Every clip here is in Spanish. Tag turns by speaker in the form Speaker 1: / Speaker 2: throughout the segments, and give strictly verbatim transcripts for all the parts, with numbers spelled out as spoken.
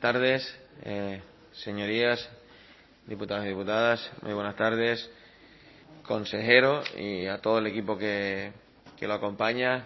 Speaker 1: tardes, eh, señorías, diputados y diputadas. Muy buenas tardes, consejero y a todo el equipo que, que lo acompaña.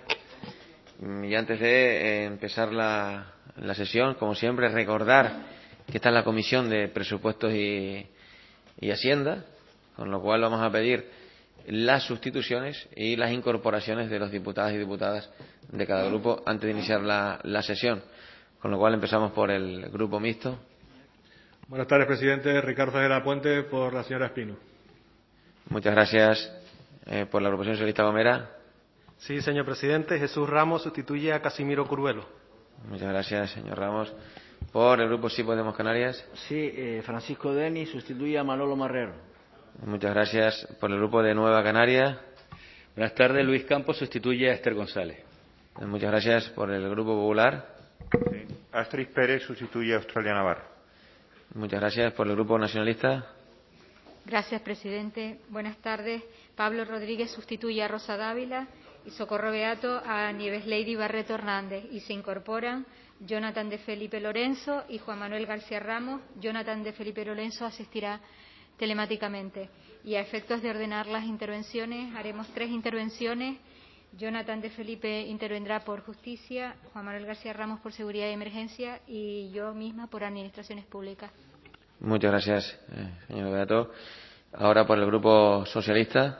Speaker 1: Y antes de eh, empezar la, la sesión, como siempre, recordar que está en la Comisión de Presupuestos y, y Hacienda, con lo cual vamos a pedir las sustituciones y las incorporaciones de los diputados y diputadas de cada grupo antes de iniciar la, la sesión. Con lo cual empezamos por el grupo mixto.
Speaker 2: Buenas tardes, presidente. Ricardo de la Puente, por la señora Espino.
Speaker 1: Muchas gracias. Eh, por la agrupación socialista Gomera.
Speaker 3: Sí, señor presidente. Jesús Ramos sustituye a Casimiro Curvelo.
Speaker 1: Muchas gracias, señor Ramos. Por el grupo Sí Podemos Canarias.
Speaker 4: Sí, eh, Francisco Denis sustituye a Manolo Marrero.
Speaker 1: Muchas gracias. Por el grupo de Nueva Canaria.
Speaker 5: Buenas tardes. Luis Campos sustituye a Esther González.
Speaker 1: Muchas gracias. Por el grupo Popular.
Speaker 6: Sí. Astrid Pérez sustituye a Australia Navarro.
Speaker 1: Muchas gracias. Por el grupo Nacionalista.
Speaker 7: Gracias, presidente. Buenas tardes. Pablo Rodríguez sustituye a Rosa Dávila y Socorro Beato a Nieves Lady Barreto Hernández. Y se incorporan Jonathan de Felipe Lorenzo y Juan Manuel García Ramos. Jonathan de Felipe Lorenzo asistirá telemáticamente. Y a efectos de ordenar las intervenciones, haremos tres intervenciones. Jonathan de Felipe intervendrá por Justicia, Juan Manuel García Ramos por Seguridad y Emergencia y yo misma por Administraciones Públicas.
Speaker 1: Muchas gracias, eh, señor Beato. Ahora por el Grupo Socialista.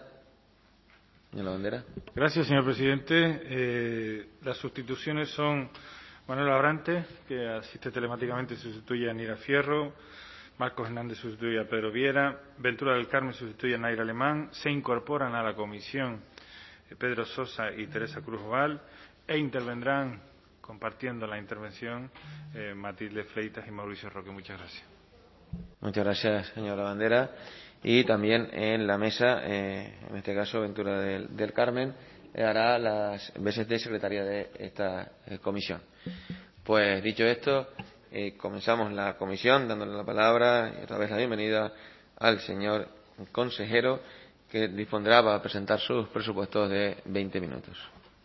Speaker 1: Señor Bandera.
Speaker 2: Gracias, señor presidente. Eh, las sustituciones son Manuel Abrante, que asiste telemáticamente, sustituye a Nira Fierro. Marcos Hernández sustituye a Pedro Viera. Ventura del Carmen sustituye a Naira Alemán. Se incorporan a la comisión Pedro Sosa y Teresa Cruz Oval, e intervendrán, compartiendo la intervención, eh, Matilde Fleitas y Mauricio Roque. Muchas gracias.
Speaker 1: Muchas gracias, señora Bandera. Y también en la mesa, eh, en este caso, Ventura del, del Carmen, eh, hará las veces de secretaria de esta eh, comisión. Pues dicho esto, eh, comenzamos la comisión dándole la palabra y otra vez la bienvenida al señor consejero, que dispondrá para presentar sus presupuestos de veinte minutos.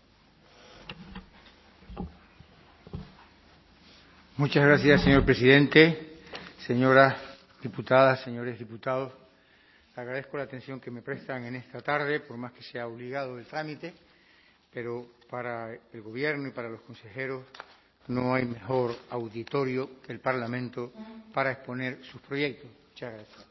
Speaker 8: Muchas gracias, señor presidente. Señoras diputadas, señores diputados, agradezco la atención que me prestan en esta tarde, por más que sea obligado el trámite, pero para el Gobierno y para los consejeros no hay mejor auditorio que el Parlamento para exponer sus proyectos. Muchas gracias.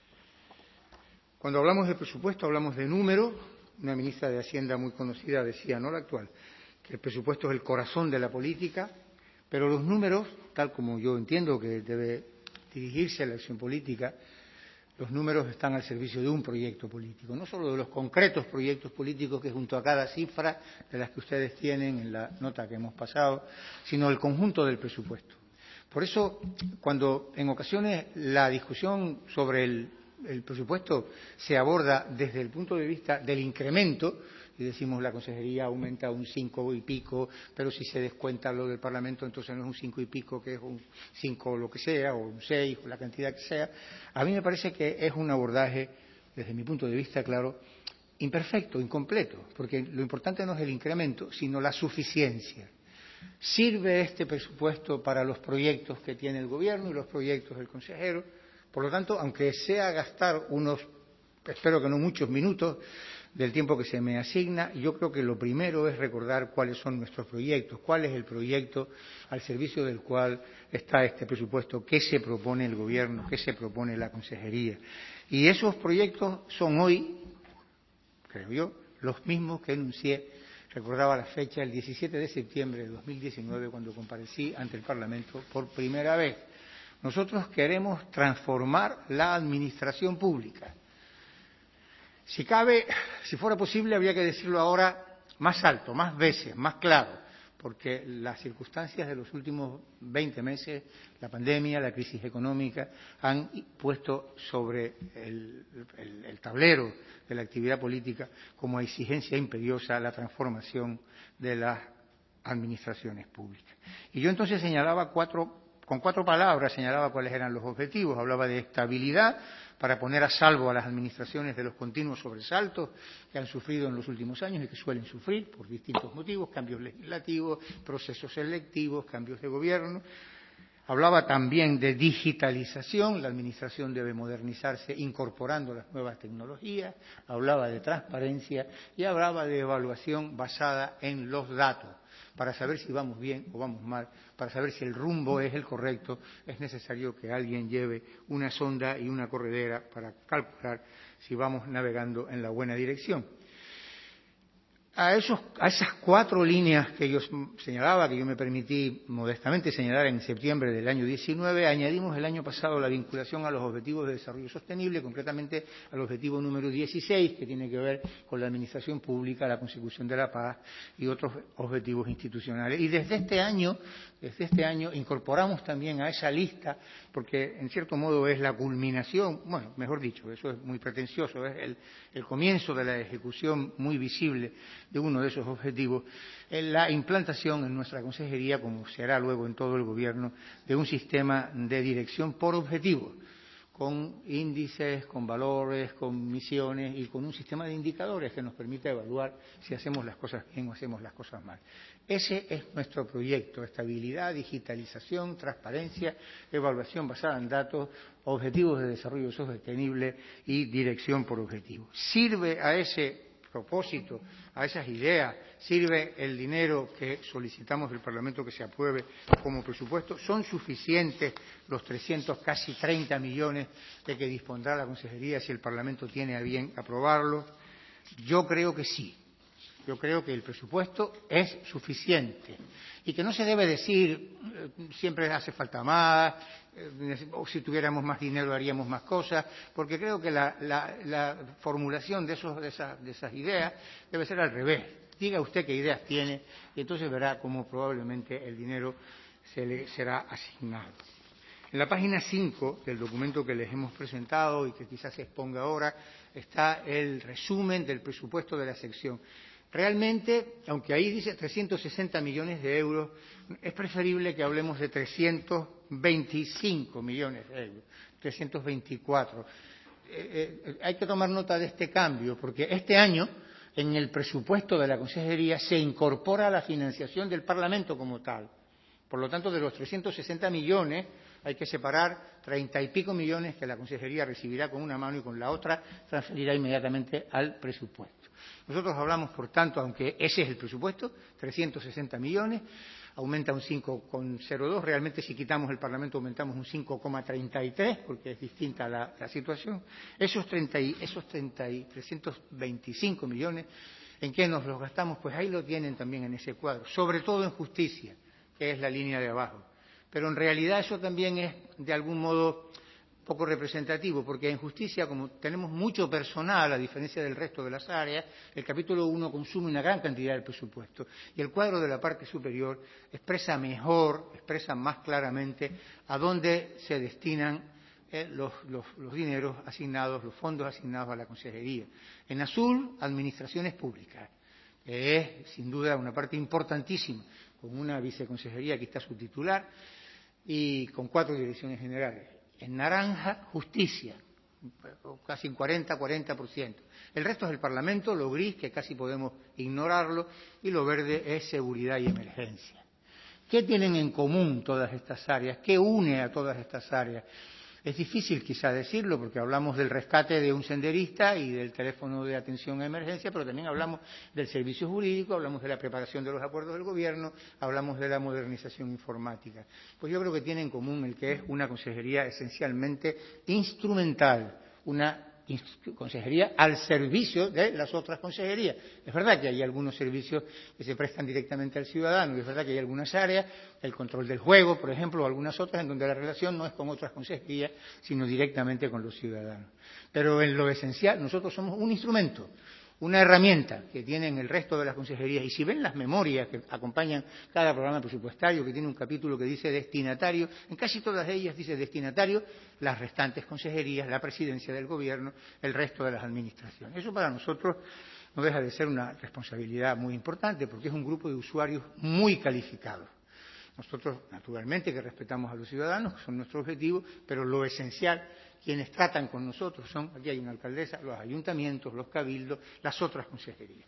Speaker 8: Cuando hablamos de presupuesto, hablamos de números. Una ministra de Hacienda muy conocida decía, no la actual, que el presupuesto es el corazón de la política, pero los números, tal como yo entiendo que debe dirigirse a la acción política, los números están al servicio de un proyecto político, no solo de los concretos proyectos políticos que junto a cada cifra de las que ustedes tienen en la nota que hemos pasado, sino el conjunto del presupuesto. Por eso, cuando en ocasiones la discusión sobre el el presupuesto se aborda desde el punto de vista del incremento, y decimos la consejería aumenta un cinco y pico, pero si se descuenta lo del Parlamento, entonces no es un cinco y pico, que es un cinco lo que sea, o un seis, o la cantidad que sea. A mí me parece que es un abordaje, desde mi punto de vista, claro, imperfecto, incompleto, porque lo importante no es el incremento, sino la suficiencia. ¿Sirve este presupuesto para los proyectos que tiene el Gobierno y los proyectos del consejero? Por lo tanto, aunque sea gastar unos, espero que no muchos minutos del tiempo que se me asigna, yo creo que lo primero es recordar cuáles son nuestros proyectos, cuál es el proyecto al servicio del cual está este presupuesto, qué se propone el Gobierno, qué se propone la Consejería. Y esos proyectos son hoy, creo yo, los mismos que enuncié, recordaba la fecha, el diecisiete de septiembre de dos mil diecinueve, cuando comparecí ante el Parlamento por primera vez. Nosotros queremos transformar la administración pública. Si cabe, si fuera posible, habría que decirlo ahora más alto, más veces, más claro, porque las circunstancias de los últimos veinte meses, la pandemia, la crisis económica, han puesto sobre el, el, el tablero de la actividad política como exigencia imperiosa la transformación de las administraciones públicas. Y yo entonces señalaba cuatro Con cuatro palabras señalaba cuáles eran los objetivos. Hablaba de estabilidad para poner a salvo a las administraciones de los continuos sobresaltos que han sufrido en los últimos años y que suelen sufrir por distintos motivos, cambios legislativos, procesos selectivos, cambios de gobierno. Hablaba también de digitalización, la Administración debe modernizarse incorporando las nuevas tecnologías, hablaba de transparencia y hablaba de evaluación basada en los datos. Para saber si vamos bien o vamos mal, para saber si el rumbo es el correcto, es necesario que alguien lleve una sonda y una corredera para calcular si vamos navegando en la buena dirección. A, esos, a esas cuatro líneas que yo señalaba, que yo me permití modestamente señalar en septiembre del año diecinueve, añadimos el año pasado la vinculación a los objetivos de desarrollo sostenible, concretamente al objetivo número dieciséis, que tiene que ver con la administración pública, la consecución de la paz y otros objetivos institucionales. Y desde este año, desde este año incorporamos también a esa lista, porque en cierto modo es la culminación, bueno, mejor dicho, eso es muy pretencioso, es el, el comienzo de la ejecución muy visible de uno de esos objetivos, en la implantación en nuestra consejería, como se hará luego en todo el Gobierno, de un sistema de dirección por objetivos, con índices, con valores, con misiones y con un sistema de indicadores que nos permita evaluar si hacemos las cosas bien o hacemos las cosas mal. Ese es nuestro proyecto: estabilidad, digitalización, transparencia, evaluación basada en datos, objetivos de desarrollo sostenible y dirección por objetivos. Sirve a ese propósito, a esas ideas, sirve el dinero que solicitamos del Parlamento que se apruebe como presupuesto. ¿Son suficientes los trescientos casi treinta millones de que dispondrá la Consejería si el Parlamento tiene a bien aprobarlo? Yo creo que sí. Yo creo que el presupuesto es suficiente y que no se debe decir eh, siempre hace falta más, eh, o si tuviéramos más dinero haríamos más cosas, porque creo que la, la, la formulación de, esos, de, esas, de esas ideas debe ser al revés. Diga usted qué ideas tiene y entonces verá cómo probablemente el dinero se le será asignado. En la página cinco del documento que les hemos presentado y que quizás se exponga ahora está el resumen del presupuesto de la sección. Realmente, aunque ahí dice trescientos sesenta millones de euros, es preferible que hablemos de trescientos veinticinco millones de euros, trescientos veinticuatro. Eh, eh, hay que tomar nota de este cambio, porque este año, en el presupuesto de la Consejería, se incorpora la financiación del Parlamento como tal. Por lo tanto, de los trescientos sesenta millones, hay que separar treinta y pico millones que la Consejería recibirá con una mano y con la otra transferirá inmediatamente al presupuesto. Nosotros hablamos, por tanto, aunque ese es el presupuesto, trescientos sesenta millones, aumenta un cinco coma cero dos, realmente si quitamos el Parlamento aumentamos un cinco coma treinta y tres, porque es distinta la, la situación. Esos, treinta y, esos treinta y trescientos veinticinco millones, ¿en qué nos los gastamos? Pues ahí lo tienen también en ese cuadro, sobre todo en justicia, que es la línea de abajo. Pero en realidad eso también es, de algún modo, poco representativo, porque en justicia, como tenemos mucho personal, a diferencia del resto de las áreas, el capítulo uno consume una gran cantidad del presupuesto y el cuadro de la parte superior expresa mejor, expresa más claramente a dónde se destinan eh, los, los, los dineros asignados, los fondos asignados a la Consejería. En azul, administraciones públicas, que es sin duda una parte importantísima, con una viceconsejería que está su titular y con cuatro direcciones generales. En naranja, justicia, casi un cuarenta, cuarenta por ciento. El resto es el Parlamento, lo gris, que casi podemos ignorarlo, y lo verde es seguridad y emergencia. ¿Qué tienen en común todas estas áreas? ¿Qué une a todas estas áreas? Es difícil quizá decirlo porque hablamos del rescate de un senderista y del teléfono de atención a emergencia, pero también hablamos del servicio jurídico, hablamos de la preparación de los acuerdos del gobierno, hablamos de la modernización informática. Pues yo creo que tiene en común el que es una consejería esencialmente instrumental, una consejería al servicio de las otras consejerías. Es verdad que hay algunos servicios que se prestan directamente al ciudadano, y es verdad que hay algunas áreas, el control del juego, por ejemplo, o algunas otras en donde la relación no es con otras consejerías, sino directamente con los ciudadanos. Pero en lo esencial, nosotros somos un instrumento, una herramienta que tienen el resto de las consejerías. Y si ven las memorias que acompañan cada programa presupuestario, que tiene un capítulo que dice destinatario, en casi todas ellas dice destinatario las restantes consejerías, la presidencia del gobierno, el resto de las administraciones. Eso para nosotros no deja de ser una responsabilidad muy importante, porque es un grupo de usuarios muy calificados. Nosotros, naturalmente, que respetamos a los ciudadanos, que son nuestro objetivo, pero lo esencial, quienes tratan con nosotros son, aquí hay una alcaldesa, los ayuntamientos, los cabildos, las otras consejerías.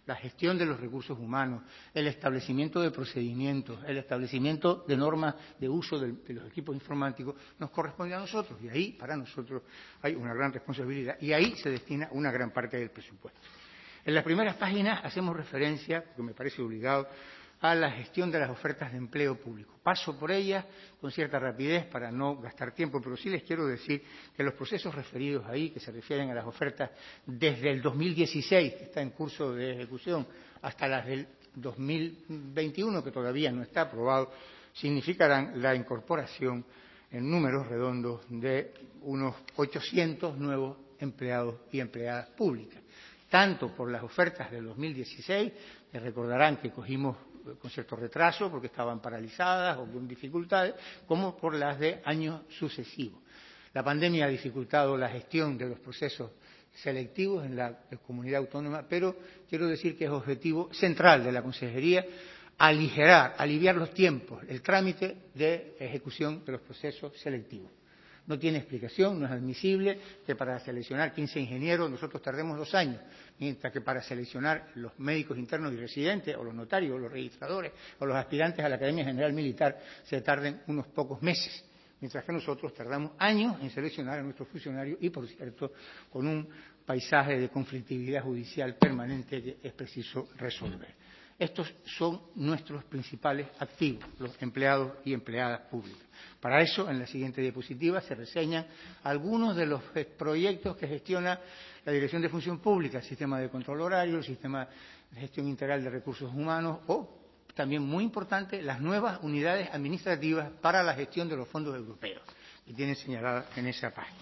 Speaker 8: la gestión de los recursos humanos, el establecimiento de procedimientos, el establecimiento de normas de uso de, de los equipos informáticos, nos corresponde a nosotros. Y ahí, para nosotros, hay una gran responsabilidad. Y ahí se destina una gran parte del presupuesto. En las primeras páginas hacemos referencia, porque me parece obligado, a la gestión de las ofertas de empleo público. Paso por ellas con cierta rapidez para no gastar tiempo, pero sí les quiero decir que los procesos referidos ahí, que se refieren a las ofertas desde el dos mil dieciséis, que está en curso de ejecución, hasta las del dos mil veintiuno, que todavía no está aprobado, significarán la incorporación en números redondos de unos ochocientos nuevos empleados y empleadas públicas. Tanto por las ofertas del dos mil dieciséis, que recordarán que cogimos con cierto retraso porque estaban paralizadas o con dificultades, como por las de años sucesivos. La pandemia ha dificultado la gestión de los procesos selectivos en la comunidad autónoma, pero quiero decir que es objetivo central de la Consejería aligerar, aliviar los tiempos, el trámite de ejecución de los procesos selectivos. No tiene explicación, no es admisible que para seleccionar quince ingenieros nosotros tardemos dos años, mientras que para seleccionar los médicos internos y residentes, o los notarios, o los registradores, o los aspirantes a la Academia General Militar, se tarden unos pocos meses, mientras que nosotros tardamos años en seleccionar a nuestros funcionarios y, por cierto, con un paisaje de conflictividad judicial permanente que es preciso resolver. Estos son nuestros principales activos, los empleados y empleadas públicas. Para eso, en la siguiente diapositiva, se reseñan algunos de los proyectos que gestiona la Dirección de Función Pública, el sistema de control horario, el sistema de gestión integral de recursos humanos o, también muy importante, las nuevas unidades administrativas para la gestión de los fondos europeos, que tienen señaladas en esa página.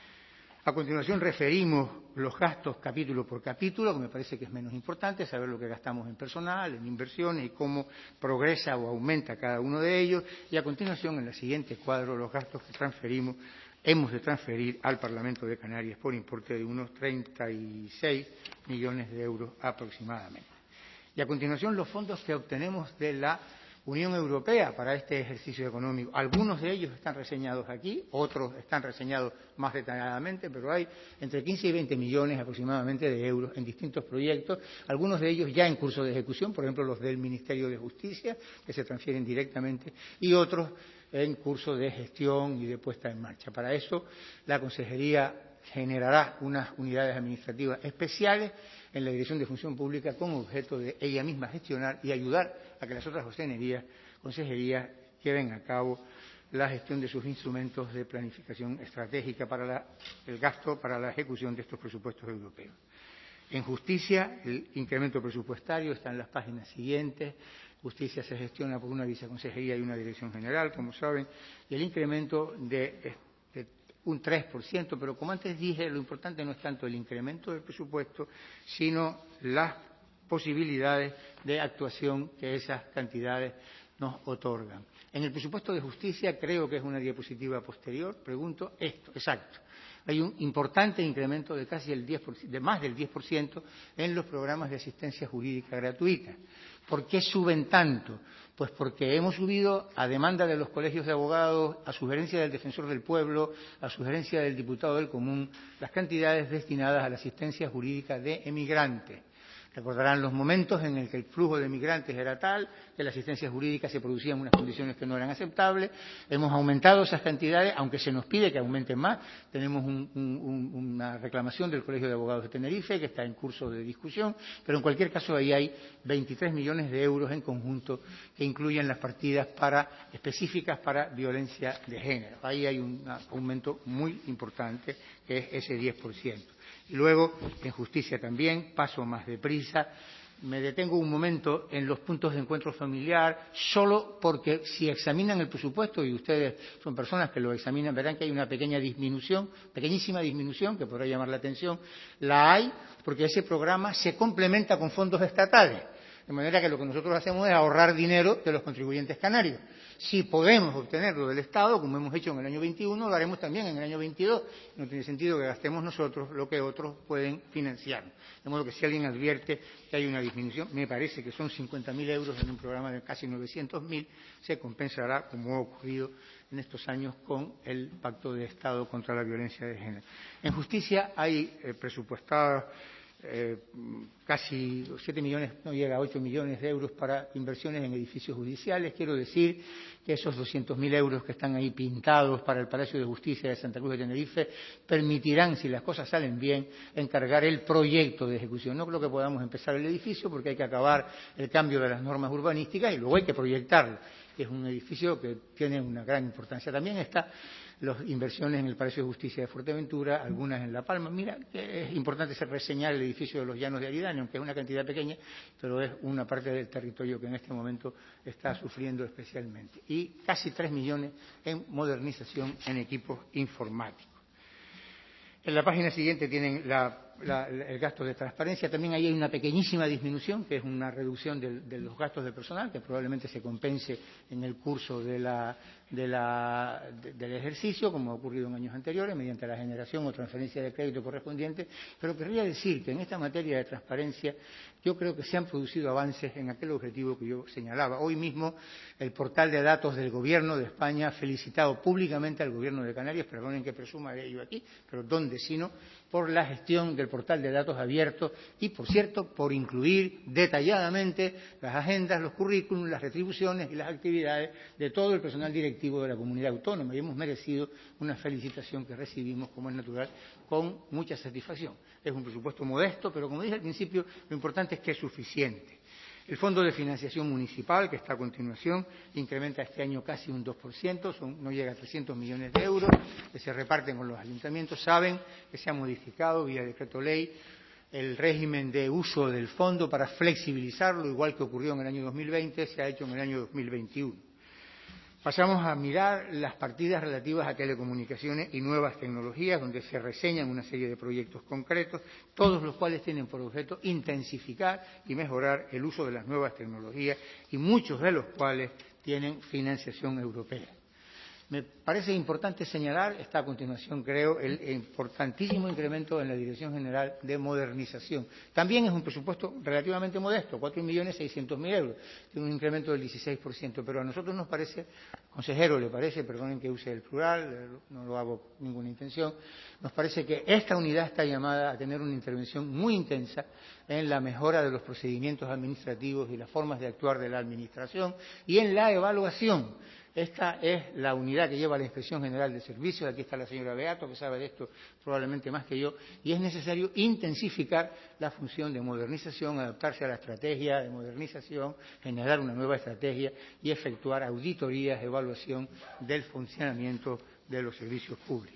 Speaker 8: A continuación referimos los gastos capítulo por capítulo, que me parece que es menos importante, saber lo que gastamos en personal, en inversiones y cómo progresa o aumenta cada uno de ellos. Y a continuación, en el siguiente cuadro, los gastos que transferimos, hemos de transferir al Parlamento de Canarias por importe de unos treinta y seis millones de euros aproximadamente. Y a continuación, los fondos que obtenemos de la Unión Europea para este ejercicio económico. Algunos de ellos están reseñados aquí, otros están reseñados más detalladamente, pero hay entre quince y veinte millones aproximadamente de euros en distintos proyectos, algunos de ellos ya en curso de ejecución, por ejemplo los del Ministerio de Justicia, que se transfieren directamente, y otros en curso de gestión y de puesta en marcha. Para eso, la Consejería generará unas unidades administrativas especiales en la Dirección de Función Pública con objeto de ella misma gestionar y ayudar a que las otras consejerías, consejerías lleven a cabo la gestión de sus instrumentos de planificación estratégica para la, el gasto para la ejecución de estos presupuestos europeos. En Justicia, el incremento presupuestario está en las páginas siguientes. Justicia se gestiona por una viceconsejería y una dirección general, como saben, y el incremento de, de un tres por ciento, pero como antes dije, lo importante no es tanto el incremento del presupuesto, sino las posibilidades de actuación que esas cantidades nos otorgan. En el presupuesto de Justicia, creo que es una diapositiva posterior, pregunto esto, exacto. Hay un importante incremento de casi el diez por ciento, de más del diez por ciento en los programas de asistencia jurídica gratuita. ¿Por qué suben tanto? Pues porque hemos subido, a demanda de los colegios de abogados, a sugerencia del Defensor del Pueblo, a sugerencia del Diputado del Común, las cantidades destinadas a la asistencia jurídica de emigrantes. Recordarán los momentos en el que el flujo de migrantes era tal que la asistencia jurídica se producía en unas condiciones que no eran aceptables. Hemos aumentado esas cantidades, aunque se nos pide que aumenten más. Tenemos un, un, una reclamación del Colegio de Abogados de Tenerife que está en curso de discusión, pero en cualquier caso ahí hay veintitrés millones de euros en conjunto que incluyen las partidas para, específicas para violencia de género. Ahí hay un aumento muy importante que es ese diez por ciento. Y luego, en Justicia también, paso más deprisa, me detengo un momento en los puntos de encuentro familiar, solo porque si examinan el presupuesto, y ustedes son personas que lo examinan, verán que hay una pequeña disminución, pequeñísima disminución, que podrá llamar la atención. La hay porque ese programa se complementa con fondos estatales, de manera que lo que nosotros hacemos es ahorrar dinero de los contribuyentes canarios. Si podemos obtenerlo del Estado, como hemos hecho en el año veintiuno, lo haremos también en el año veintidós. No tiene sentido que gastemos nosotros lo que otros pueden financiar. De modo que si alguien advierte que hay una disminución, me parece que son cincuenta mil euros en un programa de casi novecientos mil, se compensará, como ha ocurrido en estos años, con el Pacto de Estado contra la Violencia de Género. En Justicia hay eh, presupuestadas eh, casi siete millones, no llega a ocho millones de euros para inversiones en edificios judiciales. Quiero decir que esos doscientos mil euros que están ahí pintados para el Palacio de Justicia de Santa Cruz de Tenerife permitirán, si las cosas salen bien, encargar el proyecto de ejecución. No creo que podamos empezar el edificio porque hay que acabar el cambio de las normas urbanísticas y luego hay que proyectarlo. Es un edificio que tiene una gran importancia. También está las inversiones en el Palacio de Justicia de Fuerteventura, algunas en La Palma. Mira, es importante reseñar el edificio de los Llanos de Aridane, aunque es una cantidad pequeña, pero es una parte del territorio que en este momento está sufriendo especialmente. Y casi tres millones en modernización en equipos informáticos. En la página siguiente tienen la, la, el gasto de transparencia. También ahí hay una pequeñísima disminución, que es una reducción de, de los gastos de personal, que probablemente se compense en el curso de la, de la, de, del ejercicio, como ha ocurrido en años anteriores, mediante la generación o transferencia de crédito correspondiente. Pero querría decir que en esta materia de transparencia yo creo que se han producido avances en aquel objetivo que yo señalaba. Hoy mismo el portal de datos del Gobierno de España ha felicitado públicamente al Gobierno de Canarias, perdonen que presuma de ello aquí, pero ¿dónde sino? Por la gestión del portal de datos abierto y, por cierto, por incluir detalladamente las agendas, los currículums, las retribuciones y las actividades de todo el personal directivo de la comunidad autónoma. Y hemos merecido una felicitación que recibimos, como es natural, con mucha satisfacción. Es un presupuesto modesto, pero como dije al principio, lo importante es que es suficiente. El Fondo de Financiación Municipal, que está a continuación, incrementa este año casi un dos por ciento, son, no llega a trescientos millones de euros, que se reparten con los ayuntamientos. Saben que se ha modificado vía decreto ley el régimen de uso del fondo para flexibilizarlo, igual que ocurrió en el año dos mil veinte, se ha hecho en el año dos mil veintiuno. Pasamos a mirar las partidas relativas a telecomunicaciones y nuevas tecnologías, donde se reseñan una serie de proyectos concretos, todos los cuales tienen por objeto intensificar y mejorar el uso de las nuevas tecnologías y muchos de los cuales tienen financiación europea. Me parece importante señalar, está a continuación creo, el importantísimo incremento en la Dirección General de Modernización. También es un presupuesto relativamente modesto, cuatro millones seiscientos mil euros, tiene un incremento del dieciséis por ciento, pero a nosotros nos parece, consejero le parece, perdonen que use el plural, no lo hago ninguna intención, nos parece que esta unidad está llamada a tener una intervención muy intensa en la mejora de los procedimientos administrativos y las formas de actuar de la Administración y en la evaluación. Esta es la unidad que lleva la Inspección General de Servicios. Aquí está la señora Beato, que sabe de esto probablemente más que yo. Y es necesario intensificar la función de modernización, adaptarse a la estrategia de modernización, generar una nueva estrategia y efectuar auditorías, evaluación del funcionamiento de los servicios públicos.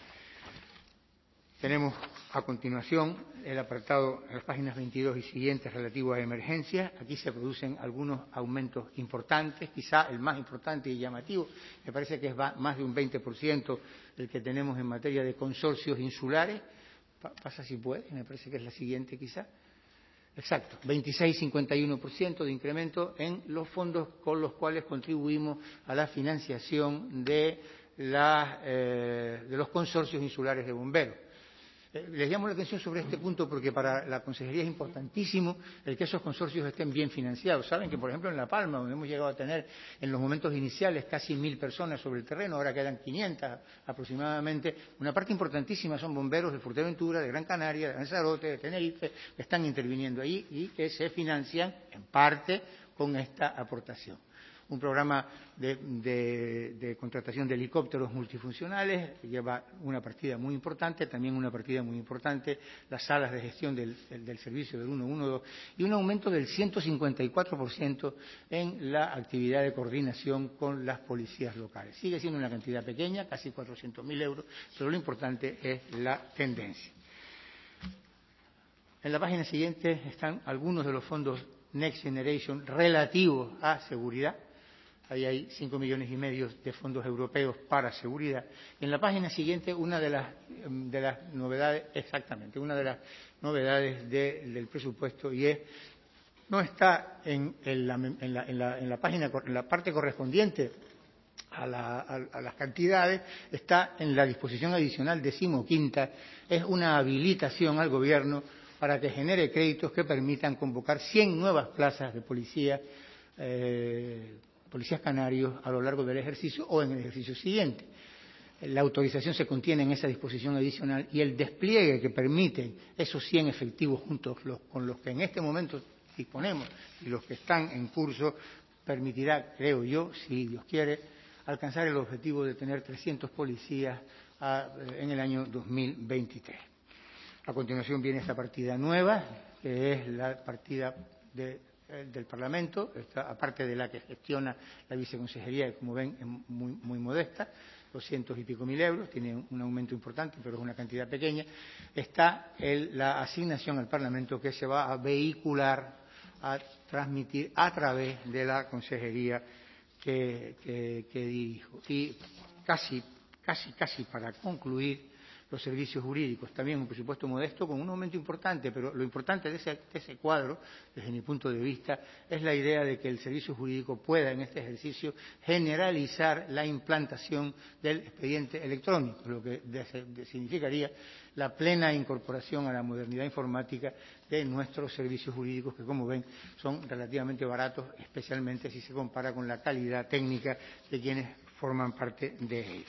Speaker 8: Tenemos a continuación el apartado en las páginas veintidós y siguientes relativo a emergencias. Aquí se producen algunos aumentos importantes, quizá el más importante y llamativo, me parece que es más de un veinte por ciento el que tenemos en materia de consorcios insulares. Pasa si puede, me parece que es la siguiente quizá. Exacto, veintiséis coma cincuenta y uno por ciento de incremento en los fondos con los cuales contribuimos a la financiación de, la, eh, de los consorcios insulares de bomberos. Les llamo la atención sobre este punto porque para la Consejería es importantísimo el que esos consorcios estén bien financiados. Saben que, por ejemplo, en La Palma, donde hemos llegado a tener en los momentos iniciales casi mil personas sobre el terreno, ahora quedan quinientas aproximadamente, una parte importantísima son bomberos de Fuerteventura, de Gran Canaria, de Lanzarote, de Tenerife, que están interviniendo ahí y que se financian en parte con esta aportación. Un programa de, de, de contratación de helicópteros multifuncionales lleva una partida muy importante, también una partida muy importante, las salas de gestión del, del, del servicio del ciento doce y un aumento del ciento cincuenta y cuatro por ciento en la actividad de coordinación con las policías locales. Sigue siendo una cantidad pequeña, casi cuatrocientos mil euros, pero lo importante es la tendencia. En la página siguiente están algunos de los fondos Next Generation relativos a seguridad. Ahí hay cinco millones y medio de fondos europeos para seguridad. En la página siguiente, una de las, de las novedades, exactamente, una de las novedades de, del presupuesto y es, no está en, en, la, en, la, en, la, en la página, en la parte correspondiente a, la, a, a las cantidades, está en la disposición adicional decimoquinta, es una habilitación al Gobierno para que genere créditos que permitan convocar cien nuevas plazas de policía, eh, policías canarios a lo largo del ejercicio o en el ejercicio siguiente. la autorización se contiene en esa disposición adicional y el despliegue que permiten esos cien efectivos juntos los, con los que en este momento disponemos y los que están en curso permitirá, creo yo, si Dios quiere, alcanzar el objetivo de tener trescientos policías a, en el año dos mil veintitrés. A continuación viene esta partida nueva, que es la partida de, eh, del Parlamento, esta, aparte de la que gestiona la viceconsejería, que como ven es muy, muy modesta, doscientos y pico mil euros, tiene un aumento importante, pero es una cantidad pequeña. Está el, la asignación al Parlamento que se va a vehicular, a transmitir a través de la consejería que, que, que dirijo. Y casi, casi, casi para concluir, los servicios jurídicos, también un presupuesto modesto con un aumento importante, pero lo importante de ese, de ese cuadro, desde mi punto de vista, es la idea de que el servicio jurídico pueda en este ejercicio generalizar la implantación del expediente electrónico, lo que de, de, significaría la plena incorporación a la modernidad informática de nuestros servicios jurídicos, que como ven son relativamente baratos, especialmente si se compara con la calidad técnica de quienes forman parte de ellos.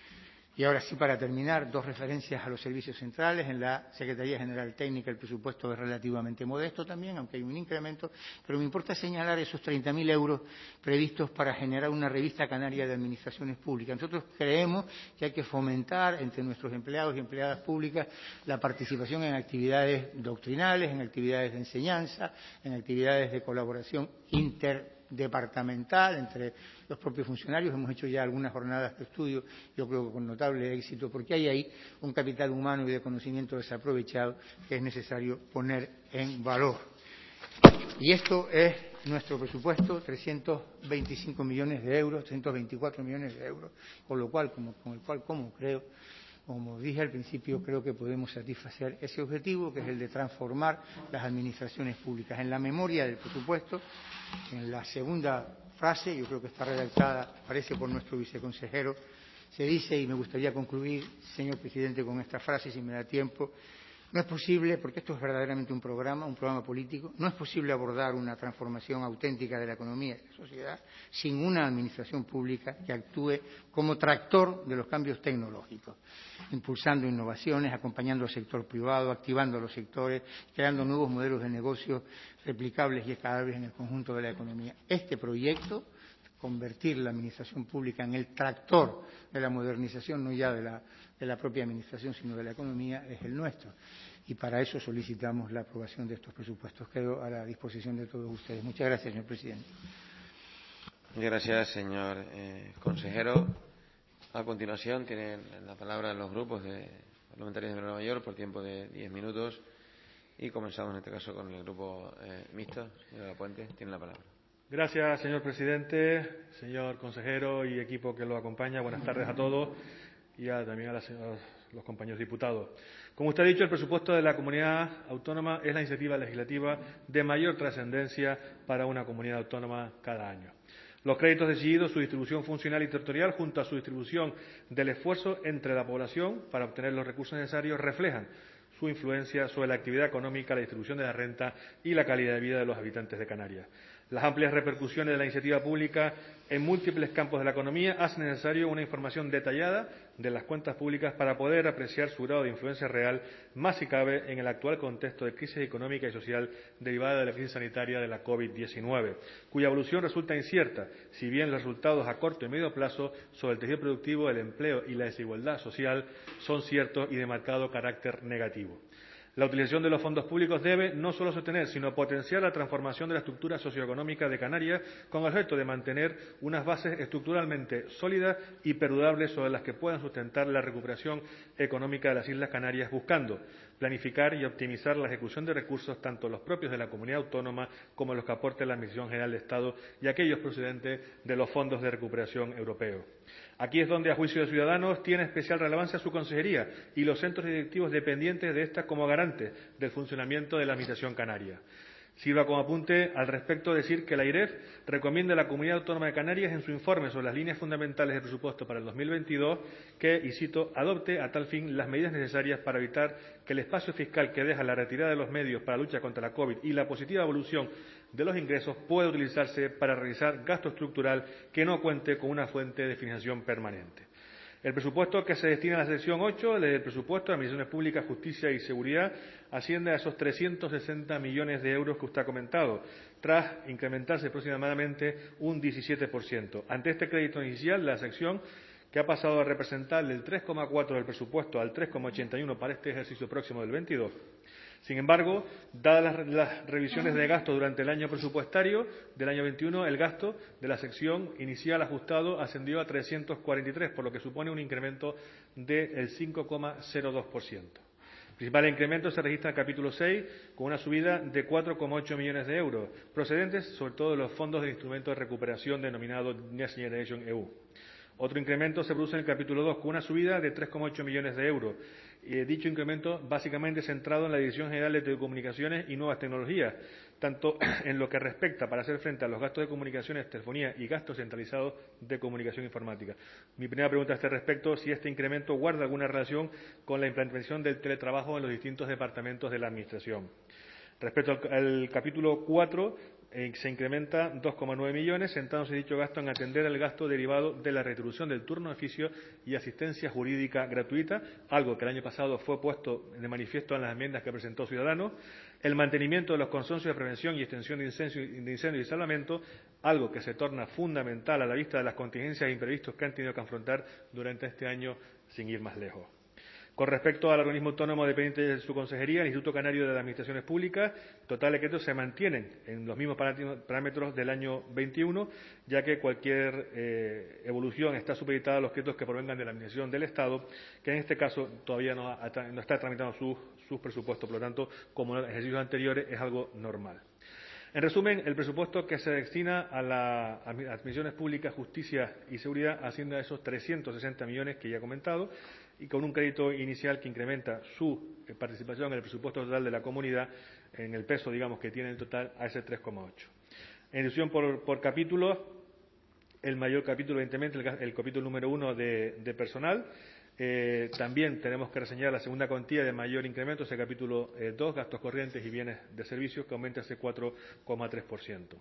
Speaker 8: Y ahora sí, para terminar, dos referencias a los servicios centrales. En la Secretaría General Técnica el presupuesto es relativamente modesto también, aunque hay un incremento, pero me importa señalar esos treinta mil euros previstos para generar una revista canaria de administraciones públicas. Nosotros creemos que hay que fomentar entre nuestros empleados y empleadas públicas la participación en actividades doctrinales, en actividades de enseñanza, en actividades de colaboración interdepartamental entre los propios funcionarios. Hemos hecho ya algunas jornadas de estudio, yo creo que con notable éxito, porque hay ahí un capital humano y de conocimiento desaprovechado que es necesario poner en valor. Y esto es nuestro presupuesto, trescientos veinticinco millones de euros, trescientos veinticuatro millones de euros, con lo cual, como, con el cual, como creo, como dije al principio, creo que podemos satisfacer ese objetivo, que es el de transformar las administraciones públicas. En la memoria del presupuesto, en la segunda frase, yo creo que está redactada, parece por nuestro viceconsejero, se dice, y me gustaría concluir, señor presidente, con esta frase, si me da tiempo: no es posible, porque esto es verdaderamente un programa, un programa político, no es posible abordar una transformación auténtica de la economía y de la sociedad sin una administración pública que actúe como tractor de los cambios tecnológicos, impulsando innovaciones, acompañando al sector privado, activando a los sectores, creando nuevos modelos de negocio replicables y escalables en el conjunto de la economía. Este proyecto, convertir la administración pública en el tractor de la modernización, no ya de la, de la propia administración, sino de la economía, es el nuestro. Y para eso solicitamos la aprobación de estos presupuestos. Quedo a la disposición de todos ustedes. Muchas gracias, señor presidente.
Speaker 1: Muchas gracias, señor eh, consejero. A continuación tienen la palabra los grupos de parlamentarios de Nueva York por tiempo de diez minutos. Y comenzamos en este caso con el grupo eh, mixto. Señora Puente, tiene la palabra.
Speaker 2: Gracias, señor presidente, señor consejero y equipo que lo acompaña. Buenas tardes a todos y a, también a, las, a los compañeros diputados. Como usted ha dicho, el presupuesto de la comunidad autónoma es la iniciativa legislativa de mayor trascendencia para una comunidad autónoma cada año. Los créditos decididos, su distribución funcional y territorial, junto a su distribución del esfuerzo entre la población para obtener los recursos necesarios, reflejan su influencia sobre la actividad económica, la distribución de la renta y la calidad de vida de los habitantes de Canarias. Las amplias repercusiones de la iniciativa pública en múltiples campos de la economía hacen necesario una información detallada de las cuentas públicas para poder apreciar su grado de influencia real, más si cabe en el actual contexto de crisis económica y social derivada de la crisis sanitaria de la COVID diecinueve, cuya evolución resulta incierta, si bien los resultados a corto y medio plazo sobre el tejido productivo, el empleo y la desigualdad social son ciertos y de marcado carácter negativo. La utilización de los fondos públicos debe no solo sostener, sino potenciar la transformación de la estructura socioeconómica de Canarias con el objeto de mantener unas bases estructuralmente sólidas y perdurables sobre las que puedan sustentar la recuperación económica de las Islas Canarias, buscando planificar y optimizar la ejecución de recursos, tanto los propios de la comunidad autónoma como los que aporte la Administración General de Estado y aquellos procedentes de los fondos de recuperación europeos. Aquí es donde, a juicio de Ciudadanos, tiene especial relevancia su consejería y los centros directivos dependientes de esta como garantes del funcionamiento de la Administración canaria. Sirva como apunte al respecto decir que la I R E F recomienda a la Comunidad Autónoma de Canarias en su informe sobre las líneas fundamentales de presupuesto para el dos mil veintidós que, y cito, adopte a tal fin las medidas necesarias para evitar que el espacio fiscal que deja la retirada de los medios para la lucha contra la COVID y la positiva evolución de los ingresos pueda utilizarse para realizar gasto estructural que no cuente con una fuente de financiación permanente.
Speaker 9: El presupuesto que se destina a la sección ocho del presupuesto de Administraciones Públicas, Justicia y Seguridad asciende a esos trescientos sesenta millones de euros que usted ha comentado, tras incrementarse aproximadamente un diecisiete por ciento. Ante este crédito inicial, la sección, que ha pasado a representar del tres coma cuatro del presupuesto al tres coma ochenta y uno para este ejercicio próximo del veintidós. Sin embargo, dadas las, las revisiones de gasto durante el año presupuestario del año veintiuno, el gasto de la sección inicial ajustado ascendió a trescientos cuarenta y tres, por lo que supone un incremento del cinco coma cero dos por ciento. El principal incremento se registra en el capítulo seis, con una subida de cuatro coma ocho millones de euros, procedentes sobre todo de los fondos del instrumento de recuperación denominado Next Generation E U. Otro incremento se produce en el capítulo dos, con una subida de tres coma ocho millones de euros. Eh, dicho incremento básicamente centrado en la Dirección General de Telecomunicaciones y Nuevas Tecnologías, tanto en lo que respecta para hacer frente a los gastos de comunicaciones, telefonía y gastos centralizados de comunicación informática. Mi primera pregunta a este respecto es si este incremento guarda alguna relación con la implantación del teletrabajo en los distintos departamentos de la Administración. Respecto al, al capítulo cuatro, eh, se incrementa dos coma nueve millones, centrándose dicho gasto en atender el gasto derivado de la retribución del turno de oficio y asistencia jurídica gratuita, algo que el año pasado fue puesto de manifiesto en las enmiendas que presentó Ciudadanos, el mantenimiento de los consorcios de prevención y extensión de incendios, de incendios y salvamento, algo que se torna fundamental a la vista de las contingencias e imprevistos que han tenido que afrontar durante este año, sin ir más lejos. Con respecto al organismo autónomo dependiente de su consejería, el Instituto Canario de las Administraciones Públicas, total decretos se mantienen en los mismos parámetros del año veintiuno, ya que cualquier eh, evolución está supeditada a los créditos que provengan de la Administración del Estado, que en este caso todavía no, ha, no está tramitando sus, sus presupuestos, por lo tanto, como en los ejercicios anteriores, es algo normal. En resumen, el presupuesto que se destina a las Administraciones Públicas, Justicia y Seguridad asciende a esos trescientos sesenta millones que ya he comentado, y con un crédito inicial que incrementa su participación en el presupuesto total de la comunidad, en el peso, digamos, que tiene en total, a ese tres coma ocho. En división por, por capítulos, el mayor capítulo, evidentemente, el, el capítulo número uno de, de personal. Eh, también tenemos que reseñar la segunda cuantía de mayor incremento, ese capítulo eh, dos, gastos corrientes y bienes de servicios, que aumenta ese cuatro coma tres por ciento.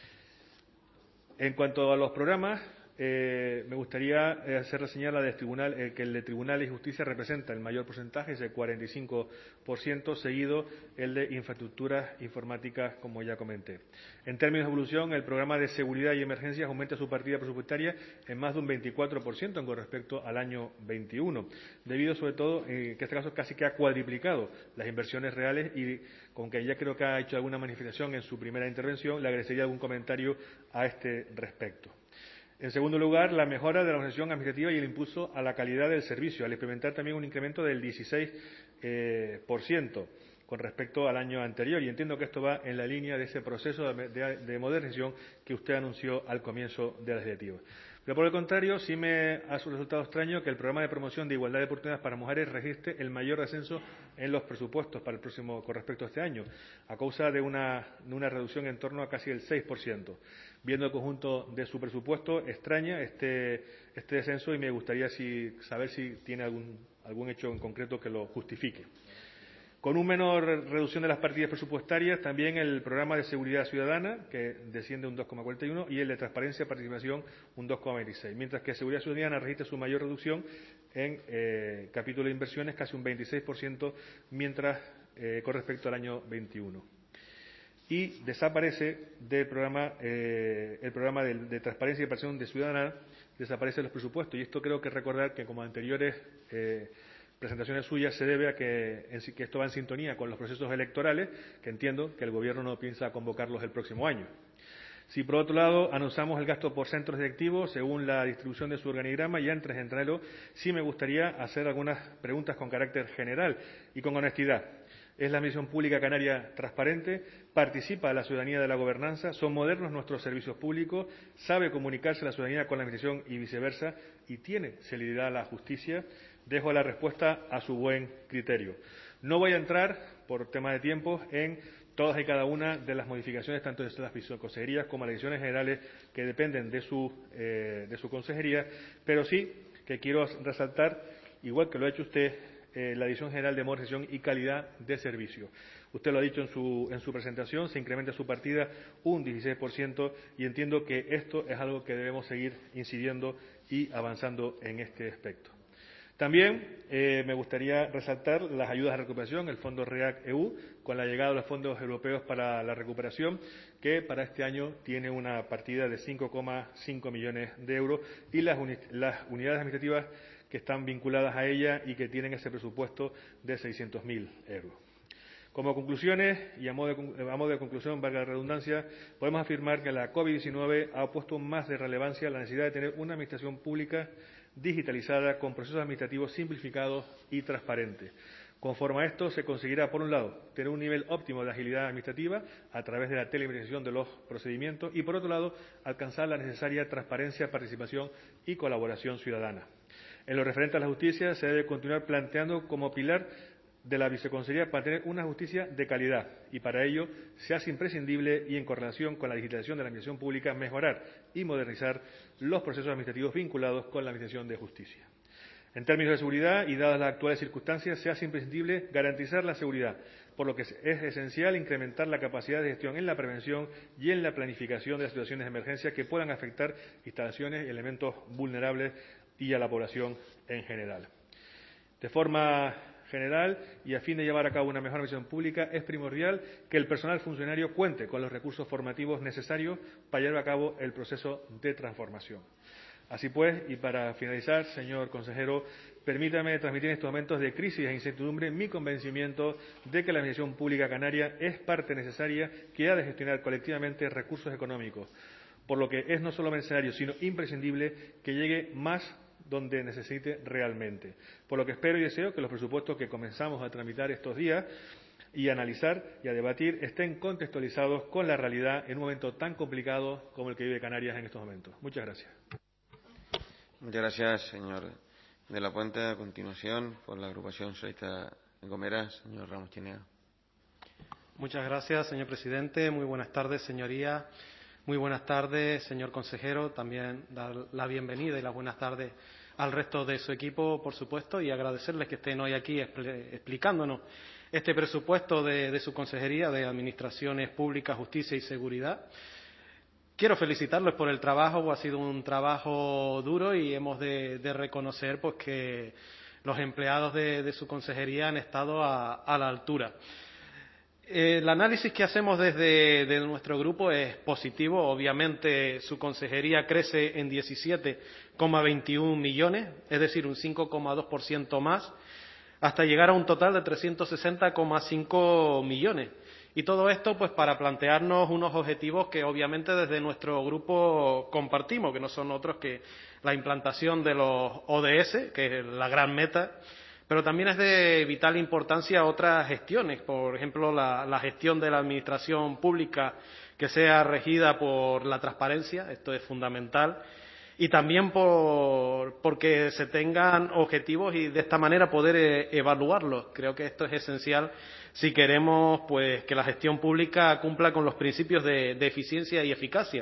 Speaker 9: En cuanto a los programas, Eh, me gustaría eh, hacer reseñar la del tribunal, eh, que el de Tribunales y Justicia representa el mayor porcentaje, es el cuarenta y cinco por ciento, seguido el de infraestructuras informáticas, como ya comenté. En términos de evolución, el programa de seguridad y emergencias aumenta su partida presupuestaria en más de un veinticuatro por ciento con respecto al año veintiuno, debido sobre todo, eh, que en este caso casi que ha cuadriplicado las inversiones reales, y con que ya creo que ha hecho alguna manifestación en su primera intervención, le agradecería algún comentario a este respecto. En segundo lugar, la mejora de la organización administrativa y el impulso a la calidad del servicio, al experimentar también un incremento del dieciséis por ciento con respecto al año anterior. Y entiendo que esto va en la línea de ese proceso de, de, de modernización que usted anunció al comienzo de la legislatura. Pero, por el contrario, sí me ha resultado extraño que el programa de promoción de igualdad de oportunidades para mujeres registre el mayor descenso en los presupuestos para el próximo, con respecto a este año, a causa de una, de una reducción en torno a casi el seis por ciento. Viendo el conjunto de su presupuesto, extraña este, este descenso, y me gustaría si, saber si tiene algún, algún hecho en concreto que lo justifique. Con una menor reducción de las partidas presupuestarias, también el programa de seguridad ciudadana, que desciende un dos coma cuarenta y uno, y el de transparencia y participación un dos coma veintiséis, mientras que seguridad ciudadana registra su mayor reducción en eh, capítulo de inversiones, casi un veintiséis por ciento, mientras eh, con respecto al año veintiuno. Y desaparece del programa, eh, el programa de, de transparencia y participación de ciudadana, desaparecen los presupuestos, y esto creo que recordar que, como anteriores eh, presentaciones suyas, se debe a que, en, que esto va en sintonía con los procesos electorales, que entiendo que el Gobierno no piensa convocarlos el próximo año. Si, por otro lado, anunciamos el gasto por centros directivos según la distribución de su organigrama, ya entre enero, sí me gustaría hacer algunas preguntas con carácter general y con honestidad. ¿Es la Administración Pública Canaria transparente? ¿Participa la ciudadanía de la gobernanza? ¿Son modernos nuestros servicios públicos? ¿Sabe comunicarse la ciudadanía con la Administración y viceversa? ¿Y tiene celeridad la justicia? Dejo la respuesta a su buen criterio. No voy a entrar, por tema de tiempo, en todas y cada una de las modificaciones, tanto de las viceconsejerías como las direcciones generales que dependen de su, eh, de su consejería, pero sí que quiero resaltar, igual que lo ha hecho usted, eh, la Dirección General de Modernización y Calidad de Servicio. Usted lo ha dicho en su, en su presentación, se incrementa su partida un dieciséis por ciento y entiendo que esto es algo que debemos seguir incidiendo y avanzando en este aspecto. También eh, me gustaría resaltar las ayudas a recuperación, el Fondo REACT E U, con la llegada de los fondos europeos para la recuperación, que para este año tiene una partida de cinco coma cinco millones de euros, y las, uni las unidades administrativas que están vinculadas a ella y que tienen ese presupuesto de seiscientos mil euros. Como conclusiones, y a modo, de, a modo de conclusión, valga la redundancia, podemos afirmar que la COVID diecinueve ha puesto más de relevancia la necesidad de tener una administración pública digitalizada con procesos administrativos simplificados y transparentes. Conforme a esto, se conseguirá, por un lado, tener un nivel óptimo de agilidad administrativa a través de la telematización de los procedimientos y, por otro lado, alcanzar la necesaria transparencia, participación y colaboración ciudadana. En lo referente a la justicia, se debe continuar planteando como pilar de la viceconsejería para tener una justicia de calidad, y para ello se hace imprescindible, y en correlación con la digitalización de la administración pública, mejorar y modernizar los procesos administrativos vinculados con la administración de justicia. En términos de seguridad y dadas las actuales circunstancias, se hace imprescindible garantizar la seguridad, por lo que es esencial incrementar la capacidad de gestión en la prevención y en la planificación de las situaciones de emergencia que puedan afectar instalaciones y elementos vulnerables y a la población en general. De forma general y a fin de llevar a cabo una mejor administración pública, es primordial que el personal funcionario cuente con los recursos formativos necesarios para llevar a cabo el proceso de transformación. Así pues, y para finalizar, señor consejero, permítame transmitir en estos momentos de crisis e incertidumbre mi convencimiento de que la administración pública canaria es parte necesaria que ha de gestionar colectivamente recursos económicos, por lo que es no solo necesario, sino imprescindible que llegue más donde necesite realmente. Por lo que espero y deseo que los presupuestos que comenzamos a tramitar estos días y a analizar y a debatir estén contextualizados con la realidad en un momento tan complicado como el que vive Canarias en estos momentos. Muchas gracias.
Speaker 1: Muchas gracias, señor de la Puente. A continuación, por la agrupación socialista en Gomera, señor Ramos Chinea.
Speaker 3: Muchas gracias, señor presidente. Muy buenas tardes, señorías. Muy buenas tardes, señor consejero. También dar la bienvenida y las buenas tardes al resto de su equipo, por supuesto, y agradecerles que estén hoy aquí explicándonos este presupuesto de, de su Consejería de Administraciones Públicas, Justicia y Seguridad. Quiero felicitarlos por el trabajo, ha sido un trabajo duro y hemos de, de reconocer pues, que los empleados de, de su consejería han estado a, a la altura. El análisis que hacemos desde de nuestro grupo es positivo. Obviamente su consejería crece en diecisiete coma veintiuno millones, es decir, un cinco coma dos por ciento más, hasta llegar a un total de trescientos sesenta coma cinco millones. Y todo esto pues para plantearnos unos objetivos que obviamente desde nuestro grupo compartimos, que no son otros que la implantación de los O D S, que es la gran meta, pero también es de vital importancia otras gestiones, por ejemplo, la, la gestión de la administración pública que sea regida por la transparencia, esto es fundamental, y también por, porque se tengan objetivos y de esta manera poder eh, evaluarlos. Creo que esto es esencial si queremos pues, que la gestión pública cumpla con los principios de, de eficiencia y eficacia.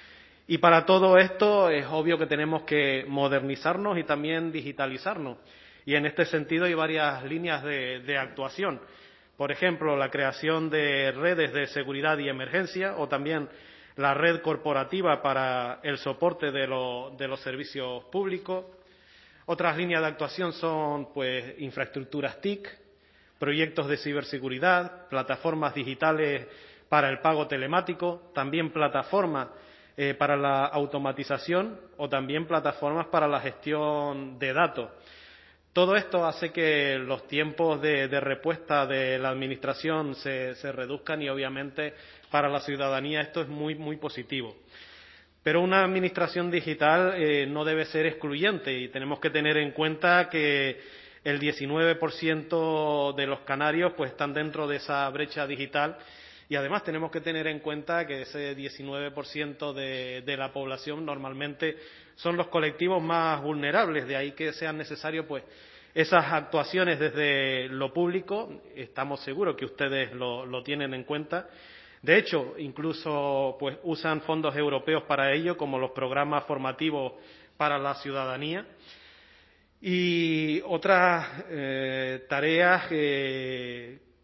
Speaker 3: Y para todo esto es obvio que tenemos que modernizarnos y también digitalizarnos. Y en este sentido hay varias líneas de, de actuación. Por ejemplo, la creación de redes de seguridad y emergencia o también la red corporativa para el soporte de, lo, de los servicios públicos. Otras líneas de actuación son pues, infraestructuras T I C, proyectos de ciberseguridad, plataformas digitales para el pago telemático, también plataformas eh, para la automatización o también plataformas para la gestión de datos. Todo esto hace que los tiempos de, de respuesta de la Administración se, se reduzcan y, obviamente, para la ciudadanía esto es muy, muy positivo. Pero una Administración digital eh, no debe ser excluyente y tenemos que tener en cuenta que el diecinueve por ciento de los canarios pues, están dentro de esa brecha digital y, además, tenemos que tener en cuenta que ese diecinueve por ciento de, de la población normalmente son los colectivos más vulnerables, de ahí que sean necesarios pues, esas actuaciones desde lo público. Estamos seguros que ustedes lo, lo tienen en cuenta. De hecho, incluso pues, usan fondos europeos para ello, como los programas formativos para la ciudadanía. Y otras eh, tareas eh,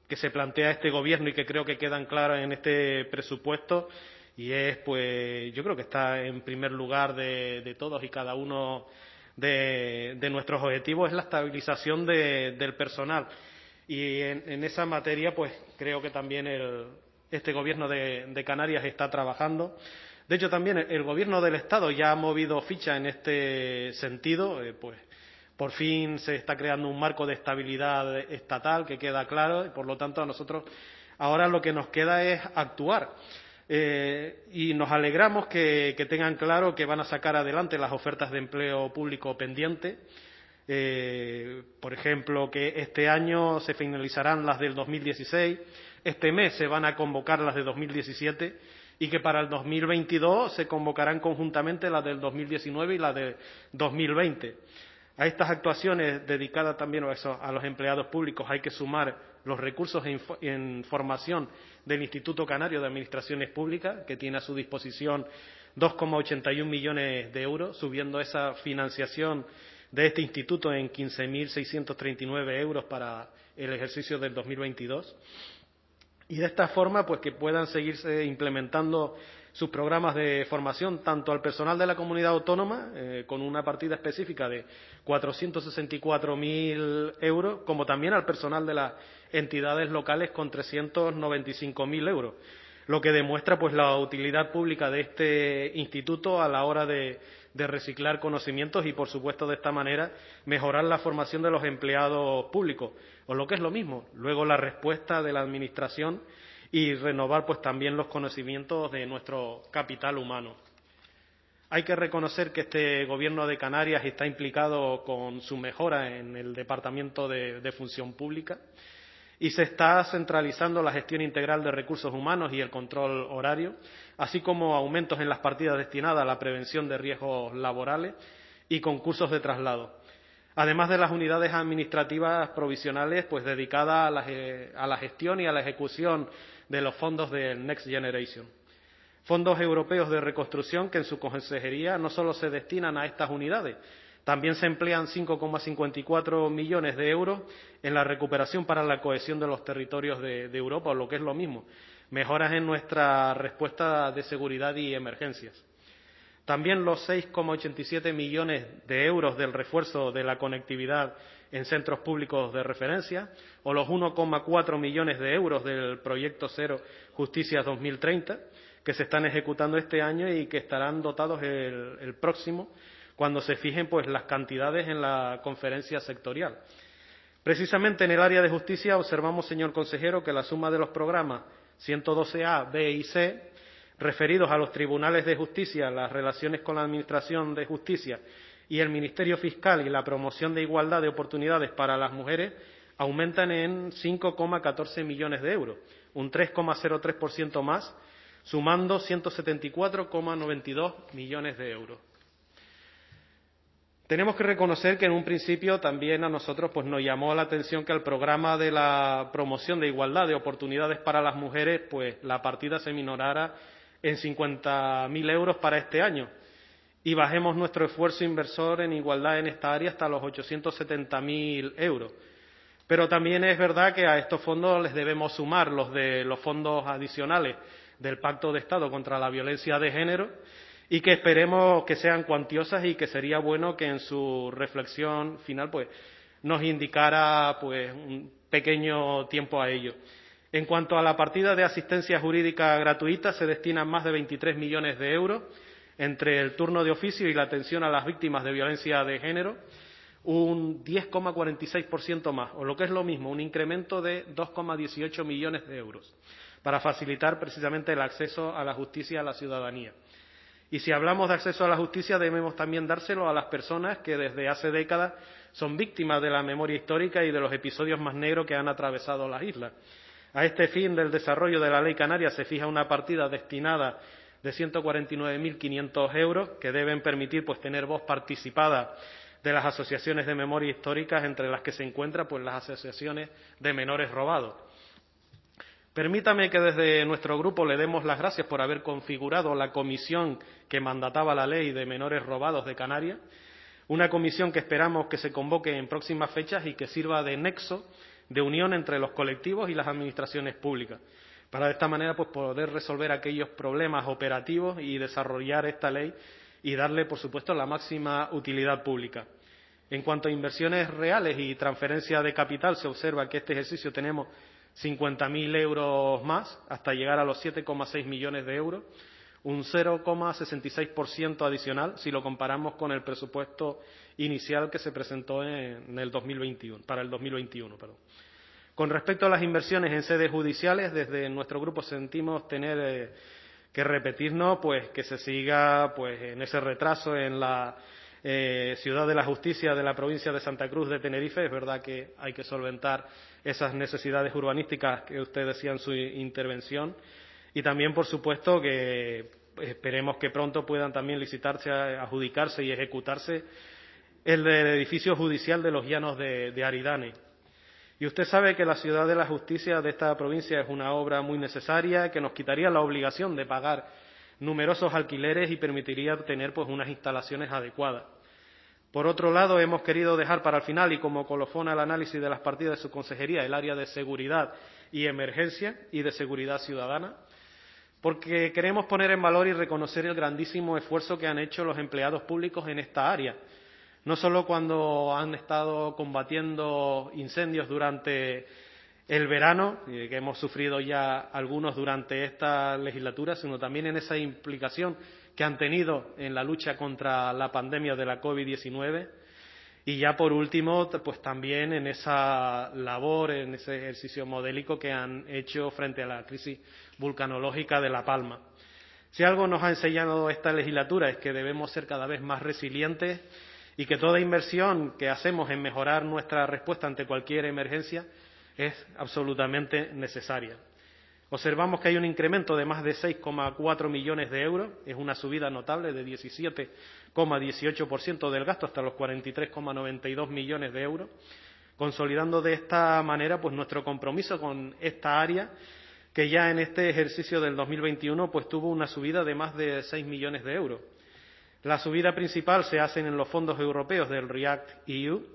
Speaker 3: que se plantea este Gobierno y que creo que quedan claras en este presupuesto, y es, pues, yo creo que está en primer lugar de, de todos y cada uno de, de nuestros objetivos, es la estabilización de, del personal. Y en, en esa materia, pues, creo que también el, este Gobierno de, de Canarias está trabajando. De hecho, también el, el Gobierno del Estado ya ha movido ficha en este sentido, eh, pues, por fin se está creando un marco de estabilidad estatal que queda claro y, por lo tanto, a nosotros ahora lo que nos queda es actuar. Eh, y nos alegramos que, que tengan claro que van a sacar adelante las ofertas de empleo público pendientes. Eh, por ejemplo, que este año se finalizarán las del dos mil dieciséis, este mes se van a convocar las de dos mil diecisiete y que para el dos mil veintidós se convocarán conjuntamente las del dos mil diecinueve y las de dos mil veinte. A estas actuaciones dedicadas también a, eso, a los empleados públicos hay que sumar los recursos en, en formación del Instituto Canario de Administraciones Públicas, que tiene a su disposición dos coma ochenta y uno millones de euros, subiendo esa financiación de este instituto en quince mil seiscientos treinta y nueve euros para el ejercicio del dos mil veintidós. Y de esta forma, pues que puedan seguirse implementando sus programas de formación tanto al personal de la comunidad autónoma, eh, con una partida específica de cuatrocientos sesenta y cuatro mil euros, como también al personal de las entidades locales con trescientos noventa y cinco mil euros, lo que demuestra pues la utilidad pública de este instituto a la hora de, de reciclar conocimientos y, por supuesto, de esta manera mejorar la formación de los empleados públicos, o lo que es lo mismo, luego la respuesta de la Administración y renovar pues también los conocimientos de nuestro capital humano. Hay que reconocer que este Gobierno de Canarias está implicado con su mejora en el Departamento de, de Función Pública y se está centralizando la gestión integral de recursos humanos y el control horario, así como aumentos en las partidas destinadas a la prevención de riesgos laborales y concursos de traslado, además de las unidades administrativas provisionales pues dedicadas a la, a la gestión y a la ejecución de los fondos del Next Generation. Fondos europeos de reconstrucción que en su consejería no solo se destinan a estas unidades, también se emplean cinco coma cincuenta y cuatro millones de euros en la recuperación para la cohesión de los territorios de, de Europa, o lo que es lo mismo, mejoras en nuestra respuesta de seguridad y emergencias. También los seis coma ochenta y siete millones de euros del refuerzo de la conectividad en centros públicos de referencia, o los uno coma cuatro millones de euros del proyecto Cero Justicia dos mil treinta, que se están ejecutando este año y que estarán dotados el, el próximo, cuando se fijen pues las cantidades en la conferencia sectorial. Precisamente en el área de justicia observamos, señor consejero, que la suma de los programas ciento doce A, B y C, referidos a los tribunales de justicia, las relaciones con la Administración de Justicia y el Ministerio Fiscal y la promoción de igualdad de oportunidades para las mujeres, aumentan en cinco coma catorce millones de euros, un tres coma cero tres por ciento más, sumando ciento setenta y cuatro coma noventa y dos millones de euros. Tenemos que reconocer que en un principio también a nosotros pues nos llamó la atención que al programa de la promoción de igualdad de oportunidades para las mujeres pues la partida se minorara en cincuenta mil euros para este año y bajemos nuestro esfuerzo inversor en igualdad en esta área hasta los ochocientos setenta mil euros. Pero también es verdad que a estos fondos les debemos sumar los de los fondos adicionales del Pacto de Estado contra la Violencia de Género, y que esperemos que sean cuantiosas y que sería bueno que en su reflexión final pues nos indicara pues un pequeño tiempo a ello. En cuanto a la partida de asistencia jurídica gratuita, se destinan más de veintitrés millones de euros entre el turno de oficio y la atención a las víctimas de violencia de género, un diez coma cuarenta y seis por ciento más, o lo que es lo mismo, un incremento de dos coma dieciocho millones de euros, para facilitar precisamente el acceso a la justicia a la ciudadanía. Y si hablamos de acceso a la justicia, debemos también dárselo a las personas que desde hace décadas son víctimas de la memoria histórica y de los episodios más negros que han atravesado las islas. A este fin del desarrollo de la Ley Canaria se fija una partida destinada de ciento cuarenta y nueve mil quinientos euros que deben permitir pues tener voz participada de las asociaciones de memoria históricas, entre las que se encuentran pues las asociaciones de menores robados. Permítame que desde nuestro grupo le demos las gracias por haber configurado la comisión que mandataba la Ley de Menores Robados de Canarias, una comisión que esperamos que se convoque en próximas fechas y que sirva de nexo de unión entre los colectivos y las administraciones públicas, para de esta manera pues poder resolver aquellos problemas operativos y desarrollar esta ley y darle, por supuesto, la máxima utilidad pública. En cuanto a inversiones reales y transferencia de capital, se observa que este ejercicio tenemos cincuenta mil euros más, hasta llegar a los siete coma seis millones de euros, un cero coma sesenta y seis por ciento adicional si lo comparamos con el presupuesto inicial que se presentó en el dos mil veintiuno, para el dos mil veintiuno. Perdón. Con respecto a las inversiones en sedes judiciales, desde nuestro grupo sentimos tener eh, que repetirnos pues que se siga pues en ese retraso en la eh, Ciudad de la Justicia de la provincia de Santa Cruz de Tenerife. Es verdad que hay que solventar esas necesidades urbanísticas que usted decía en su intervención, y también, por supuesto, que esperemos que pronto puedan también licitarse, adjudicarse y ejecutarse el del edificio judicial de los Llanos de, de Aridane. Y usted sabe que la Ciudad de la Justicia de esta provincia es una obra muy necesaria, que nos quitaría la obligación de pagar numerosos alquileres y permitiría tener pues unas instalaciones adecuadas. Por otro lado, hemos querido dejar para el final, y como colofón al análisis de las partidas de su consejería, el área de seguridad y emergencia y de seguridad ciudadana, porque queremos poner en valor y reconocer el grandísimo esfuerzo que han hecho los empleados públicos en esta área. No solo cuando han estado combatiendo incendios durante el verano, que hemos sufrido ya algunos durante esta legislatura, sino también en esa implicación que han tenido en la lucha contra la pandemia de la COVID diecinueve, y ya por último, pues también en esa labor, en ese ejercicio modélico que han hecho frente a la crisis vulcanológica de La Palma. Si algo nos ha enseñado esta legislatura es que debemos ser cada vez más resilientes y que toda inversión que hacemos en mejorar nuestra respuesta ante cualquier emergencia es absolutamente necesaria. Observamos que hay un incremento de más de seis coma cuatro millones de euros, es una subida notable de diecisiete coma dieciocho por ciento del gasto hasta los cuarenta y tres coma noventa y dos millones de euros, consolidando de esta manera pues nuestro compromiso con esta área, que ya en este ejercicio del dos mil veintiuno pues tuvo una subida de más de seis millones de euros. La subida principal se hace en los fondos europeos del REACT E U,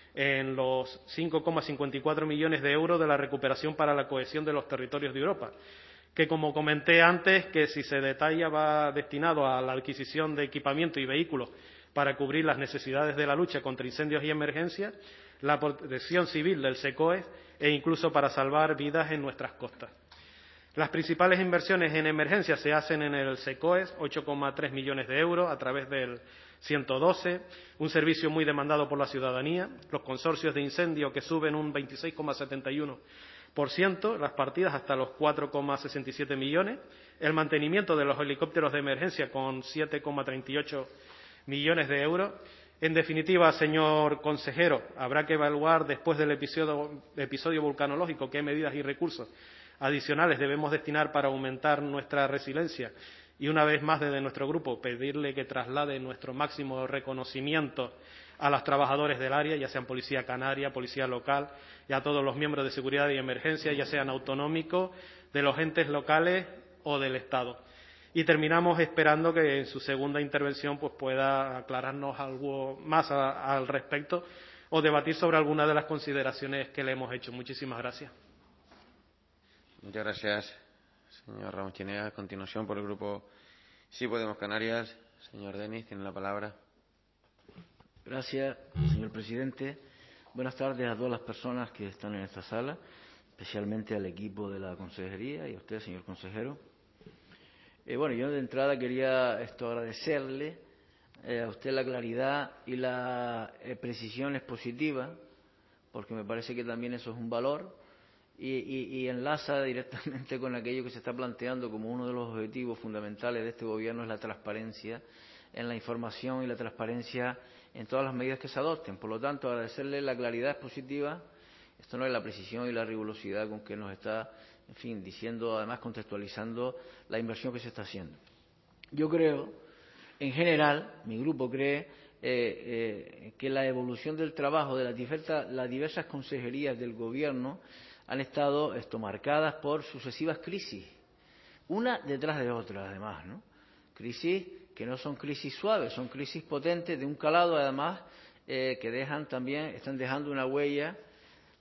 Speaker 3: en los cinco coma cincuenta y cuatro millones de euros de la recuperación para la cohesión de los territorios de Europa, que, como comenté antes, que si se detalla va destinado a la adquisición de equipamiento y vehículos para cubrir las necesidades de la lucha contra incendios y emergencias, la protección civil del SECOES e incluso para salvar vidas en nuestras costas. Las principales inversiones en emergencia se hacen en el SECOES, ocho coma tres millones de euros a través del ciento doce, un servicio muy demandado por la ciudadanía, los consorcios de incendio que suben un veintiséis coma setenta y uno por ciento, las partidas hasta los cuatro coma sesenta y siete millones, el mantenimiento de los helicópteros de emergencia con siete coma treinta y ocho millones de euros. En definitiva, señor consejero, habrá que evaluar después del episodio, episodio vulcanológico qué medidas y recursos adicionales debemos destinar para aumentar nuestra resiliencia, y una vez más desde nuestro grupo pedirle que traslade nuestro máximo reconocimiento a los trabajadores del área, ya sean Policía Canaria, Policía Local, y a todos los miembros de seguridad y emergencia, ya sean autonómicos, de los entes locales o del Estado. Y terminamos esperando que en su segunda intervención pues pueda aclararnos algo más a, al respecto o debatir sobre alguna de las consideraciones que le hemos hecho. Muchísimas gracias.
Speaker 1: Muchas gracias, señor Ramos Chinea. A continuación, por el grupo Sí Podemos Canarias, señor Denis, tiene la palabra.
Speaker 4: Gracias, señor presidente. Buenas tardes a todas las personas que están en esta sala, especialmente al equipo de la consejería y a usted, señor consejero. Eh, bueno, yo de entrada quería esto agradecerle eh, a usted la claridad y la eh, precisión expositiva, porque me parece que también eso es un valor. Y, y, y enlaza directamente con aquello que se está planteando como uno de los objetivos fundamentales de este gobierno, es la transparencia en la información y la transparencia en todas las medidas que se adopten. Por lo tanto, agradecerle la claridad expositiva, esto no es la precisión y la rigurosidad con que nos está, en fin, diciendo, además contextualizando la inversión que se está haciendo. Yo creo, en general, mi grupo cree eh, eh, que la evolución del trabajo de las diversas, las diversas consejerías del gobierno han estado esto marcadas por sucesivas crisis, una detrás de otra, además, ¿no? Crisis que no son crisis suaves, son crisis potentes de un calado, además, eh, que dejan también, están dejando una huella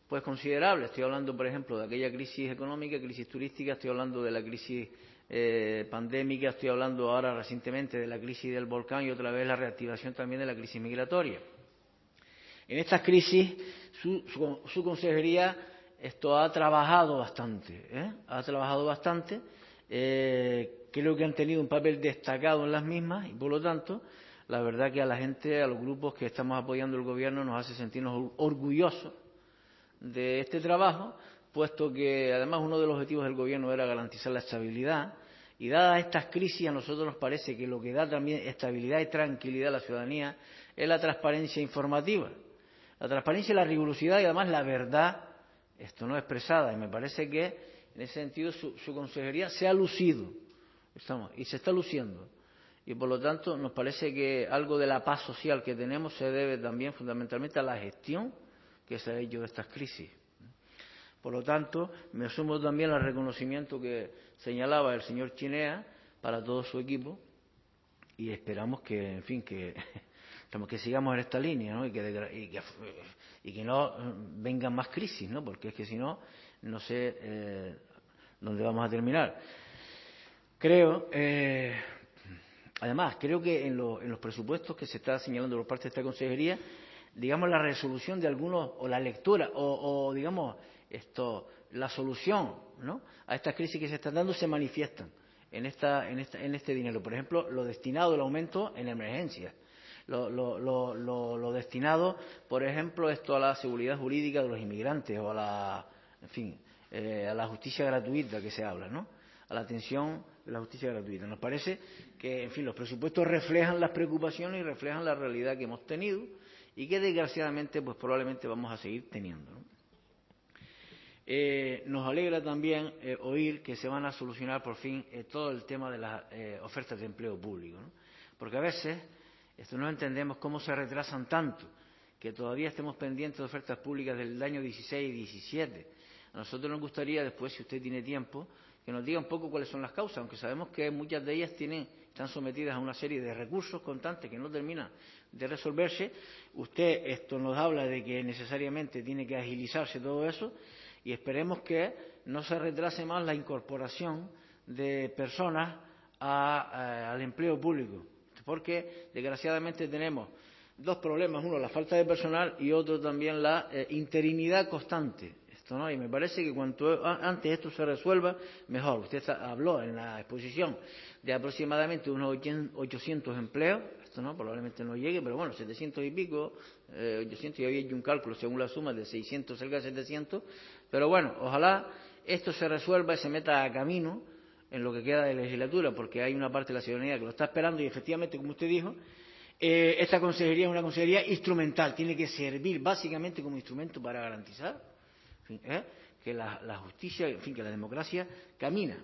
Speaker 4: pues considerables. Estoy hablando, por ejemplo, de aquella crisis económica, crisis turística, estoy hablando de la crisis eh, pandémica, estoy hablando ahora recientemente de la crisis del volcán y otra vez la reactivación también de la crisis migratoria. En estas crisis, su, su, su consejería esto ha trabajado bastante, ¿eh? ha trabajado bastante, eh, creo que han tenido un papel destacado en las mismas y, por lo tanto, la verdad que a la gente, a los grupos que estamos apoyando el Gobierno, nos hace sentirnos orgullosos de este trabajo, puesto que, además, uno de los objetivos del Gobierno era garantizar la estabilidad, y dadas estas crisis, a nosotros nos parece que lo que da también estabilidad y tranquilidad a la ciudadanía es la transparencia informativa. La transparencia y la rigurosidad y, además, la verdad, esto no expresada, y me parece que, en ese sentido, su, su consejería se ha lucido, estamos, y se está luciendo. Y, por lo tanto, nos parece que algo de la paz social que tenemos se debe también, fundamentalmente, a la gestión que se ha hecho de estas crisis. Por lo tanto, me sumo también al reconocimiento que señalaba el señor Chinea para todo su equipo y esperamos que, en fin, que, que sigamos en esta línea, ¿no? y, que, y, que, y que no vengan más crisis, ¿no? Porque es que si no, no sé eh, dónde vamos a terminar. Creo, eh, además, creo que en, lo, en los presupuestos que se está señalando por parte de esta consejería, digamos, la resolución de algunos, o la lectura, o, o digamos, esto, la solución, ¿no?, a estas crisis que se están dando se manifiestan en, esta, en, esta, en este dinero. Por ejemplo, lo destinado al aumento en emergencias, lo, lo, lo, lo, lo destinado, por ejemplo, esto a la seguridad jurídica de los inmigrantes o a la, en fin, eh, a la justicia gratuita que se habla, ¿no?, a la atención de la justicia gratuita. Nos parece que, en fin, los presupuestos reflejan las preocupaciones y reflejan la realidad que hemos tenido y que, desgraciadamente, pues probablemente vamos a seguir teniendo, ¿no? Eh, nos alegra también eh, oír que se van a solucionar por fin eh, todo el tema de las eh, ofertas de empleo público, ¿no? Porque a veces esto no entendemos cómo se retrasan tanto, que todavía estemos pendientes de ofertas públicas del año dieciséis y diecisiete. A nosotros nos gustaría, después, si usted tiene tiempo, que nos diga un poco cuáles son las causas, aunque sabemos que muchas de ellas tienen, están sometidas a una serie de recursos constantes que no terminan de resolverse. Usted esto nos habla de que necesariamente tiene que agilizarse todo eso, y esperemos que no se retrase más la incorporación de personas a, a, al empleo público, porque desgraciadamente tenemos dos problemas: uno, la falta de personal, y otro también la eh, interinidad constante. Esto, ¿no? Y me parece que cuanto antes esto se resuelva, mejor. Usted habló en la exposición de aproximadamente unos ochocientos empleos. Esto no, probablemente no llegue, pero bueno, setecientos y pico, eh, ochocientos, y había hecho un cálculo según la suma de seiscientos, cerca de setecientos. Pero bueno, ojalá esto se resuelva y se meta a camino en lo que queda de legislatura, porque hay una parte de la ciudadanía que lo está esperando y, efectivamente, como usted dijo, eh, esta consejería es una consejería instrumental, tiene que servir básicamente como instrumento para garantizar, en fin, ¿eh? que la, la justicia, en fin, que la democracia camina,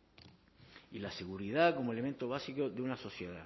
Speaker 4: y la seguridad como elemento básico de una sociedad.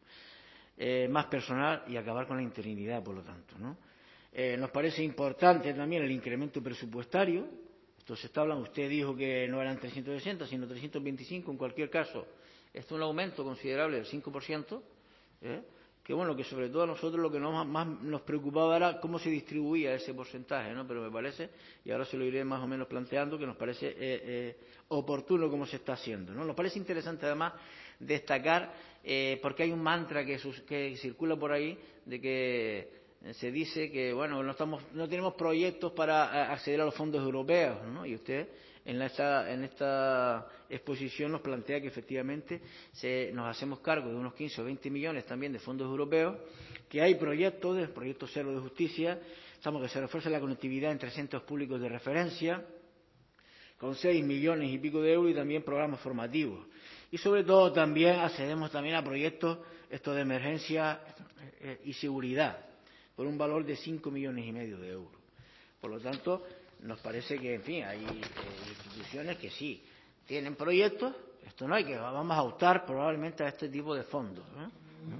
Speaker 4: Eh, más personal y acabar con la interinidad, por lo tanto, ¿no? Eh, nos parece importante también el incremento presupuestario. Esto se está hablando, usted dijo que no eran trescientos sesenta, sino trescientos veinticinco. En cualquier caso, esto es un aumento considerable del cinco por ciento, ¿eh? que bueno, que sobre todo a nosotros lo que nos, más nos preocupaba era cómo se distribuía ese porcentaje, ¿no? Pero me parece, y ahora se lo iré más o menos planteando, que nos parece eh, eh, oportuno cómo se está haciendo, ¿no? Nos parece interesante, además, destacar, eh, porque hay un mantra que, sus, que circula por ahí, de que se dice que, bueno, no, estamos, no tenemos proyectos para acceder a los fondos europeos, ¿no? Y usted en esta, en esta exposición nos plantea que, efectivamente, se, nos hacemos cargo de unos quince o veinte millones también de fondos europeos, que hay proyectos, del proyecto cero de justicia, estamos que se refuerza la conectividad entre centros públicos de referencia, con seis millones y pico de euros, y también programas formativos. Y sobre todo también accedemos también a proyectos estos de emergencia eh, y seguridad, por un valor de cinco millones y medio de euros. Por lo tanto, nos parece que, en fin, hay eh, instituciones que sí tienen proyectos. Esto no hay que, vamos a optar probablemente a este tipo de fondos, ¿no?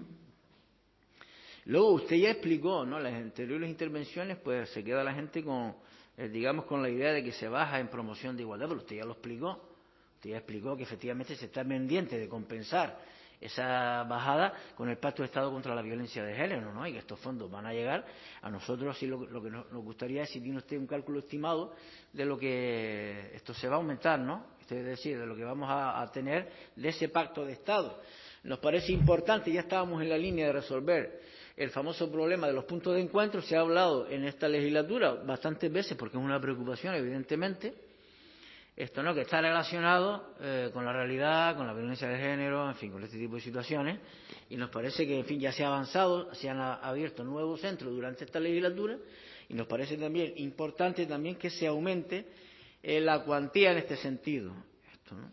Speaker 4: Luego usted ya explicó, ¿no? Las anteriores intervenciones, pues se queda la gente con, eh, digamos, con la idea de que se baja en promoción de igualdad, pero usted ya lo explicó. Usted ya explicó que efectivamente se está pendiente de compensar esa bajada con el Pacto de Estado contra la Violencia de Género, ¿no? Y que estos fondos van a llegar a nosotros. Sí, lo, lo que nos, nos gustaría es si tiene usted un cálculo estimado de lo que esto se va a aumentar, ¿no? Es decir, de lo que vamos a, a tener de ese Pacto de Estado. Nos parece importante, ya estábamos en la línea de resolver el famoso problema de los puntos de encuentro. Se ha hablado en esta legislatura bastantes veces porque es una preocupación, evidentemente. Esto, ¿no?, que está relacionado eh, con la realidad, con la violencia de género, en fin, con este tipo de situaciones, y nos parece que, en fin, ya se ha avanzado, se han abierto nuevos centros durante esta legislatura, y nos parece también importante también que se aumente eh, la cuantía en este sentido. Esto, ¿no?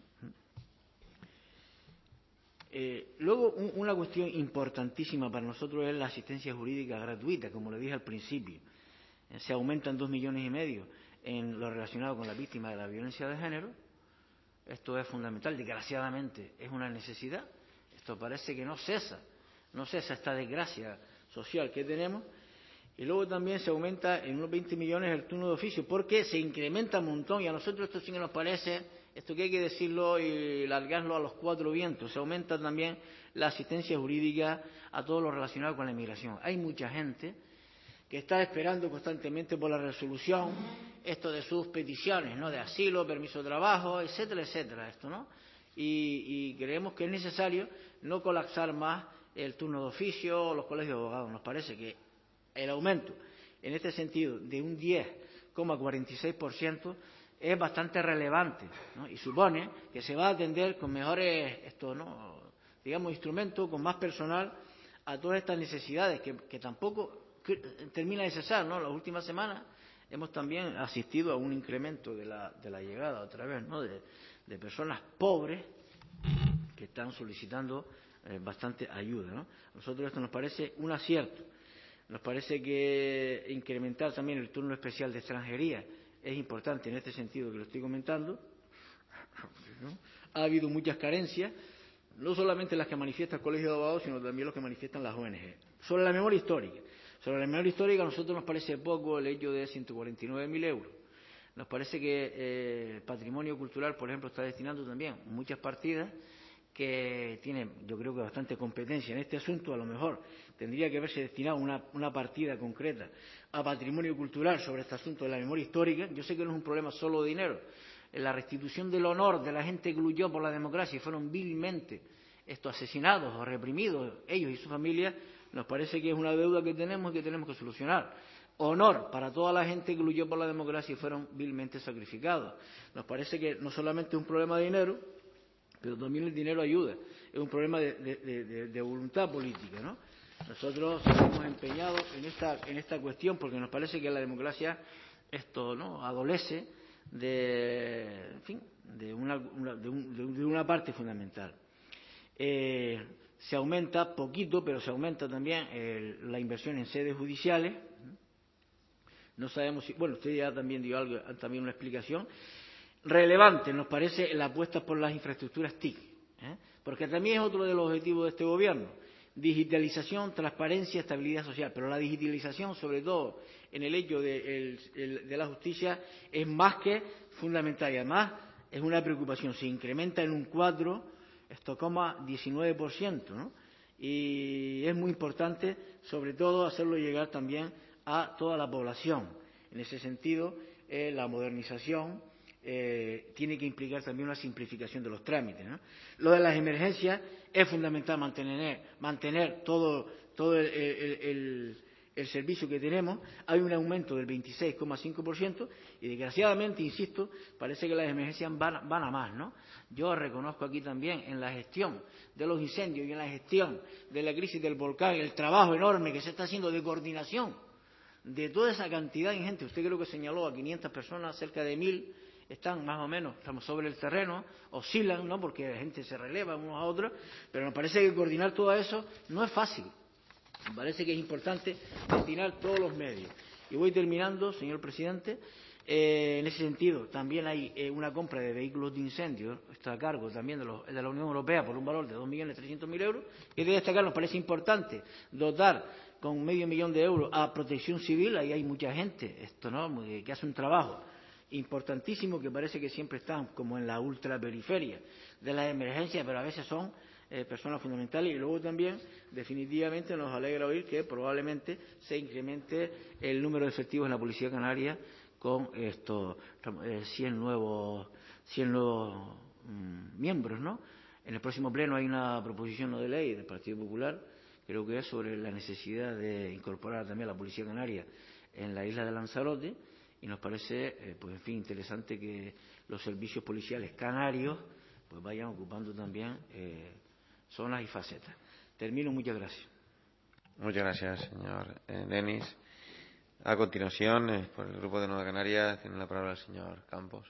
Speaker 4: Eh, luego, un, una cuestión importantísima para nosotros es la asistencia jurídica gratuita, como le dije al principio. Eh, se aumentan dos millones y medio en lo relacionado con la víctima de la violencia de género. Esto es fundamental, desgraciadamente es una necesidad. Esto parece que no cesa, no cesa esta desgracia social que tenemos. Y luego también se aumenta en unos veinte millones el turno de oficio, porque se incrementa un montón, y a nosotros esto sí que nos parece, esto que hay que decirlo y largarlo a los cuatro vientos. Se aumenta también la asistencia jurídica a todo lo relacionado con la inmigración. Hay mucha gente que está esperando constantemente por la resolución esto de sus peticiones, ¿no?, de asilo, permiso de trabajo, etcétera, etcétera, esto, ¿no? Y, y creemos que es necesario no colapsar más el turno de oficio o los colegios de abogados. Nos parece que el aumento en este sentido de un diez coma cuarenta y seis por ciento es bastante relevante, ¿no? Y supone que se va a atender con mejores, esto, ¿no?, digamos, instrumentos, con más personal a todas estas necesidades que, que tampoco termina de cesar, ¿no? Las últimas semanas hemos también asistido a un incremento de la, de la llegada, otra vez, ¿no?, de, de personas pobres que están solicitando eh, bastante ayuda, ¿no? A nosotros esto nos parece un acierto. Nos parece que incrementar también el turno especial de extranjería es importante en este sentido que lo estoy comentando, ¿no? Ha habido muchas carencias, no solamente las que manifiesta el Colegio de Abogados, sino también los que manifiestan las O N G. Sobre la memoria histórica. Sobre la memoria histórica, a nosotros nos parece poco el hecho de ciento cuarenta y nueve mil euros. Nos parece que eh, el patrimonio cultural, por ejemplo, está destinando también muchas partidas que tienen, yo creo que bastante competencia en este asunto. A lo mejor tendría que haberse destinado una, una partida concreta a patrimonio cultural sobre este asunto de la memoria histórica. Yo sé que no es un problema solo de dinero. En la restitución del honor de la gente que luchó por la democracia y fueron vilmente estos asesinados o reprimidos, ellos y sus familias, nos parece que es una deuda que tenemos y que tenemos que solucionar. Honor para toda la gente que luchó por la democracia y fueron vilmente sacrificados. Nos parece que no solamente es un problema de dinero, pero también el dinero ayuda. Es un problema de, de, de, de voluntad política, ¿no? Nosotros hemos empeñado en esta, en esta cuestión porque nos parece que la democracia esto, ¿no?, adolece de, en fin, de una, una, de un, de una parte fundamental. Eh, se aumenta poquito, pero se aumenta también el, la inversión en sedes judiciales. No sabemos si, bueno, usted ya también dio algo, también una explicación. Relevante nos parece la apuesta por las infraestructuras T I C, ¿eh? Porque también es otro de los objetivos de este gobierno. Digitalización, transparencia, estabilidad social. Pero la digitalización, sobre todo en el hecho de, el, el, de la justicia, es más que fundamental. Y además es una preocupación. Se incrementa en un cuatro coma diecinueve por ciento, ¿no? Y es muy importante, sobre todo, hacerlo llegar también a toda la población. En ese sentido, eh, la modernización eh, tiene que implicar también una simplificación de los trámites, ¿no? Lo de las emergencias es fundamental mantener, mantener todo, todo el, el, el, el servicio que tenemos. Hay un aumento del veintiséis coma cinco por ciento y, desgraciadamente, insisto, parece que las emergencias van, van a más, ¿no? Yo reconozco aquí también en la gestión de los incendios y en la gestión de la crisis del volcán el trabajo enorme que se está haciendo de coordinación de toda esa cantidad de gente. Usted creo que señaló a quinientas personas, cerca de mil están más o menos, estamos sobre el terreno, oscilan, ¿no?, porque la gente se releva unos a otros, pero nos parece que coordinar todo eso no es fácil. Me parece que es importante destinar todos los medios. Y voy terminando, señor presidente. Eh, en ese sentido, también hay eh, una compra de vehículos de incendio, está a cargo también de, los, de la Unión Europea por un valor de dos millones trescientos mil euros. Y de destacar, nos parece importante dotar con medio millón de euros a Protección Civil. Ahí hay mucha gente, esto, ¿no?, que hace un trabajo importantísimo, que parece que siempre están como en la ultraperiferia de las emergencias, pero a veces son eh, personas fundamentales. Y luego también, definitivamente, nos alegra oír que probablemente se incremente el número de efectivos en la Policía Canaria con estos eh, cien nuevos, cien nuevos mmm, miembros, ¿no? En el próximo pleno hay una proposición no de ley del Partido Popular, creo que es sobre la necesidad de incorporar también a la Policía Canaria en la isla de Lanzarote, y nos parece, eh, pues en fin, interesante que los servicios policiales canarios pues vayan ocupando también eh, zonas y facetas. Termino, muchas gracias.
Speaker 1: Muchas gracias, señor eh, Denis. A continuación, eh, por el Grupo de Nueva Canarias, tiene la palabra el señor Campos.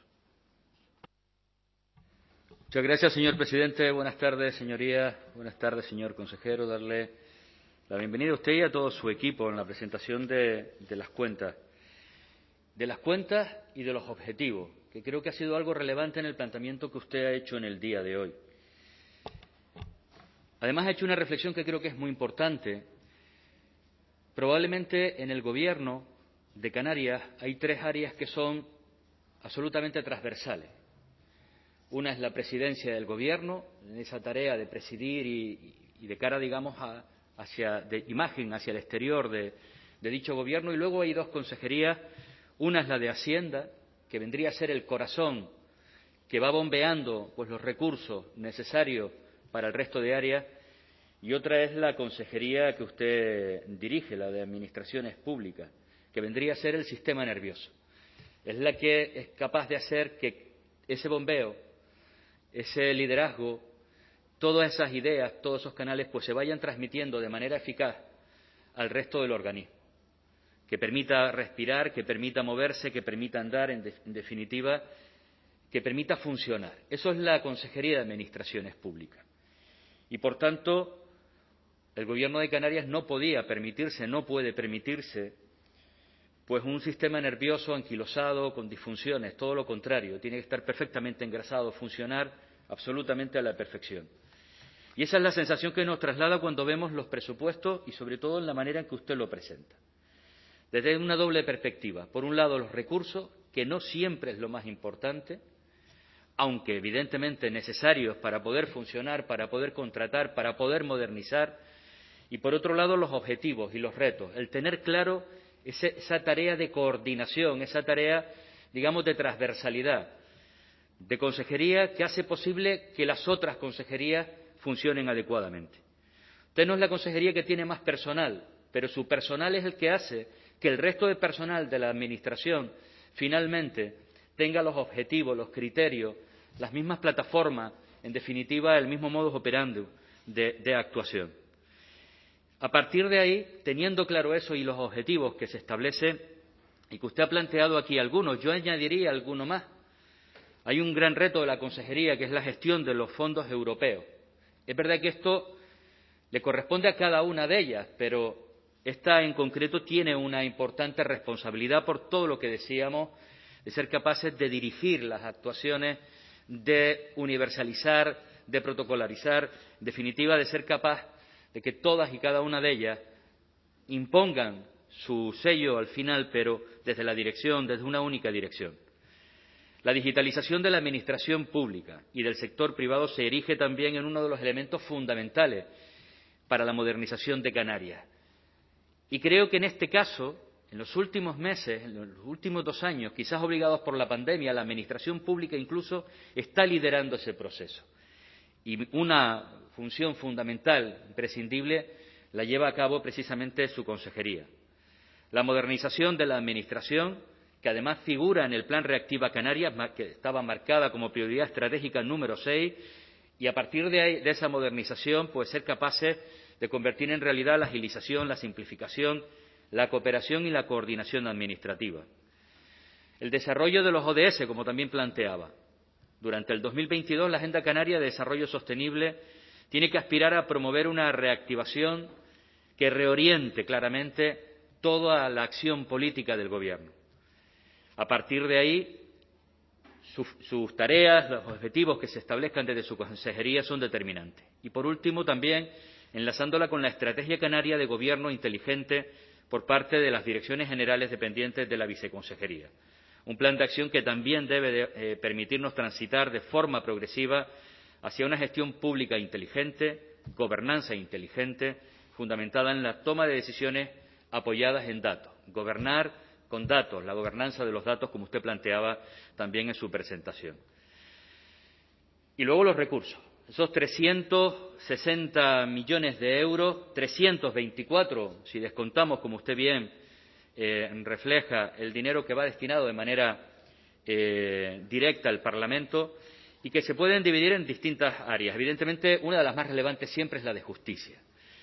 Speaker 5: Muchas gracias, señor presidente. Buenas tardes, señorías. Buenas tardes, señor consejero. Darle la bienvenida a usted y a todo su equipo en la presentación de, de las cuentas. De las cuentas y de los objetivos, que creo que ha sido algo relevante en el planteamiento que usted ha hecho en el día de hoy. Además, ha hecho una reflexión que creo que es muy importante. Probablemente en el Gobierno de Canarias hay tres áreas que son absolutamente transversales. Una es la presidencia del Gobierno, en esa tarea de presidir y, y de cara, digamos, a, hacia, de imagen hacia el exterior de, de dicho Gobierno. Y luego hay dos consejerías. Una es la de Hacienda, que vendría a ser el corazón que va bombeando pues, los recursos necesarios para el resto de áreas. Y otra es la consejería que usted dirige, la de Administraciones Públicas, que vendría a ser el sistema nervioso. Es la que es capaz de hacer que ese bombeo, ese liderazgo, todas esas ideas, todos esos canales, pues se vayan transmitiendo de manera eficaz al resto del organismo, que permita respirar, que permita moverse, que permita andar, en, de, en definitiva, que permita funcionar. Eso es la Consejería de Administraciones Públicas. Y, por tanto, el Gobierno de Canarias no podía permitirse, no puede permitirse, pues un sistema nervioso anquilosado, con disfunciones, todo lo contrario, tiene que estar perfectamente engrasado, funcionar absolutamente a la perfección. Y esa es la sensación que nos traslada cuando vemos los presupuestos y, sobre todo, en la manera en que usted lo presenta. Desde una doble perspectiva. Por un lado, los recursos, que no siempre es lo más importante, aunque evidentemente necesarios para poder funcionar, para poder contratar, para poder modernizar. Y por otro lado, los objetivos y los retos. El tener claro ese, esa tarea de coordinación, esa tarea, digamos, de transversalidad, de consejería que hace posible que las otras consejerías funcionen adecuadamente. Usted no es la consejería que tiene más personal, pero su personal es el que hace que el resto de personal de la Administración finalmente tenga los objetivos, los criterios, las mismas plataformas, en definitiva, el mismo modus operandi de, de actuación. A partir de ahí, teniendo claro eso y los objetivos que se establecen, y que usted ha planteado aquí algunos, yo añadiría alguno más. Hay un gran reto de la consejería, que es la gestión de los fondos europeos. Es verdad que esto le corresponde a cada una de ellas, pero esta en concreto tiene una importante responsabilidad por todo lo que decíamos, de ser capaces de dirigir las actuaciones, de universalizar, de protocolarizar, en definitiva, de ser capaz de que todas y cada una de ellas impongan su sello al final, pero desde la dirección, desde una única dirección. La digitalización de la administración pública y del sector privado se erige también en uno de los elementos fundamentales para la modernización de Canarias. Y creo que en este caso, en los últimos meses, en los últimos dos años, quizás obligados por la pandemia, la administración pública incluso está liderando ese proceso. Y una función fundamental, imprescindible, la lleva a cabo precisamente su consejería. La modernización de la administración, que además figura en el Plan Reactiva Canarias, que estaba marcada como prioridad estratégica número seis, y a partir de, ahí, de esa modernización, pues ser capaces de convertir en realidad la agilización, la simplificación, la cooperación y la coordinación administrativa. El desarrollo de los O D S, como también planteaba. Durante el dos mil veintidós, la Agenda Canaria de Desarrollo Sostenible tiene que aspirar a promover una reactivación que reoriente claramente toda la acción política del Gobierno. A partir de ahí, su, sus tareas, los objetivos que se establezcan desde su consejería son determinantes. Y por último, también enlazándola con la Estrategia Canaria de Gobierno Inteligente por parte de las direcciones generales dependientes de la viceconsejería. Un plan de acción que también debe de, eh, permitirnos transitar de forma progresiva hacia una gestión pública inteligente, gobernanza inteligente, fundamentada en la toma de decisiones apoyadas en datos. Gobernar con datos, la gobernanza de los datos, como usted planteaba también en su presentación. Y luego los recursos. Esos trescientos sesenta millones de euros, trescientos veinticuatro, si descontamos, como usted bien eh, refleja, el dinero que va destinado de manera eh, directa al Parlamento y que se pueden dividir en distintas áreas. Evidentemente, una de las más relevantes siempre es la de justicia.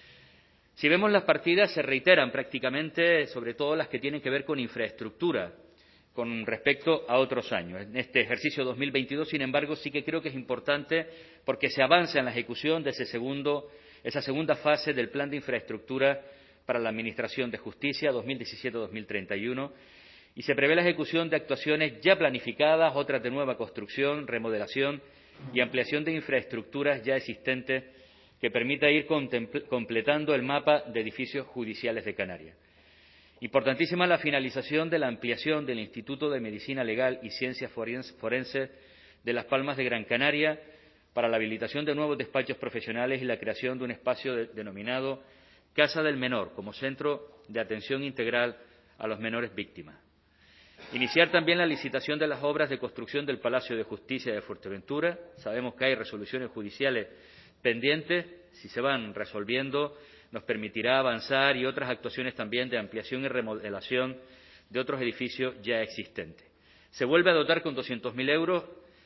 Speaker 5: Si vemos las partidas, se reiteran prácticamente, sobre todo las que tienen que ver con infraestructura, con respecto a otros años. En este ejercicio dos mil veintidós, sin embargo, sí que creo que es importante porque se avanza en la ejecución de ese segundo, esa segunda fase del Plan de Infraestructura para la Administración de Justicia dos mil diecisiete a dos mil treinta y uno y se prevé la ejecución de actuaciones ya planificadas, otras de nueva construcción, remodelación y ampliación de infraestructuras ya existentes que permita ir completando el mapa de edificios judiciales de Canarias. Importantísima la finalización de la ampliación del Instituto de Medicina Legal y Ciencias Forenses de Las Palmas de Gran Canaria para la habilitación de nuevos despachos profesionales y la creación de un espacio de, denominado Casa del Menor como centro de atención integral a los menores víctimas. Iniciar también la licitación de las obras de construcción del Palacio de Justicia de Fuerteventura. Sabemos que hay resoluciones judiciales pendientes. Si se van resolviendo, nos permitirá avanzar y otras actuaciones también de ampliación y remodelación de otros edificios ya existentes. Se vuelve a dotar con doscientos mil euros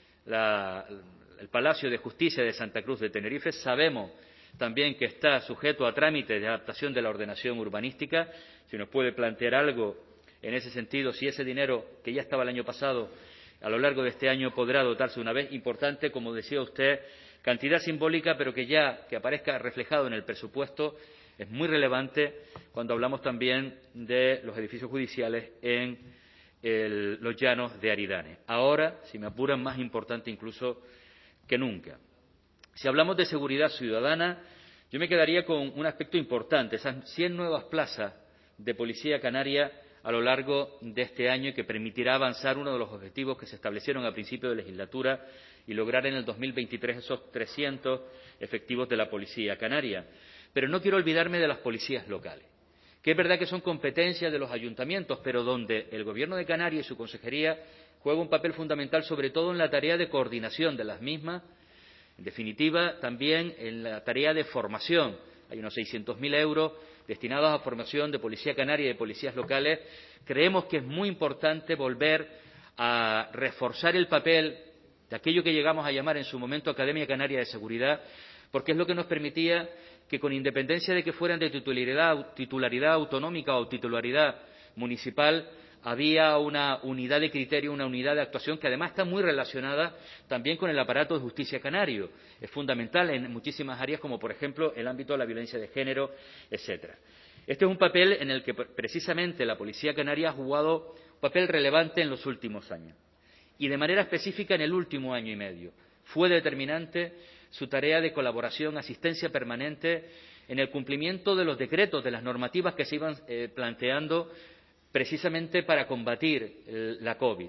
Speaker 5: la, el Palacio de Justicia de Santa Cruz de Tenerife. Sabemos también que está sujeto a trámite de adaptación de la ordenación urbanística. Si nos puede plantear algo en ese sentido, si ese dinero que ya estaba el año pasado, a lo largo de este año podrá dotarse una vez. Importante, como decía usted, cantidad simbólica, pero que ya que aparezca reflejado en el presupuesto es muy relevante cuando hablamos también de los edificios judiciales en el, los llanos de Aridane. Ahora, si me apuran, más importante incluso que nunca. Si hablamos de seguridad ciudadana, yo me quedaría con un aspecto importante, esas cien nuevas plazas de policía canaria a lo largo de este año y que permitirá avanzar uno de los objetivos que se establecieron a principio de legislatura y lograr en el dos mil veintitrés esos trescientos efectivos de la policía canaria. Pero no quiero olvidarme de las policías locales, que es verdad que son competencias de los ayuntamientos, pero donde el Gobierno de Canarias y su consejería juega un papel fundamental, sobre todo en la tarea de coordinación de las mismas, en definitiva, también en la tarea de formación. Hay unos seiscientos mil euros destinados a formación de policía canaria y de policías locales. Creemos que es muy importante volver a reforzar el papel de aquello que llegamos a llamar en su momento Academia Canaria de Seguridad, porque es lo que nos permitía que, con independencia de que fueran de titularidad, titularidad autonómica o titularidad municipal, había una unidad de criterio, una unidad de actuación que además está muy relacionada también con el aparato de justicia canario. Es fundamental en muchísimas áreas, como por ejemplo el ámbito de la violencia de género, etcétera. Este es un papel en el que precisamente la Policía Canaria ha jugado un papel relevante en los últimos años y de manera específica en el último año y medio. Fue determinante su tarea de colaboración, asistencia permanente en el cumplimiento de los decretos, de las normativas que se iban eh, planteando precisamente para combatir el, la COVID.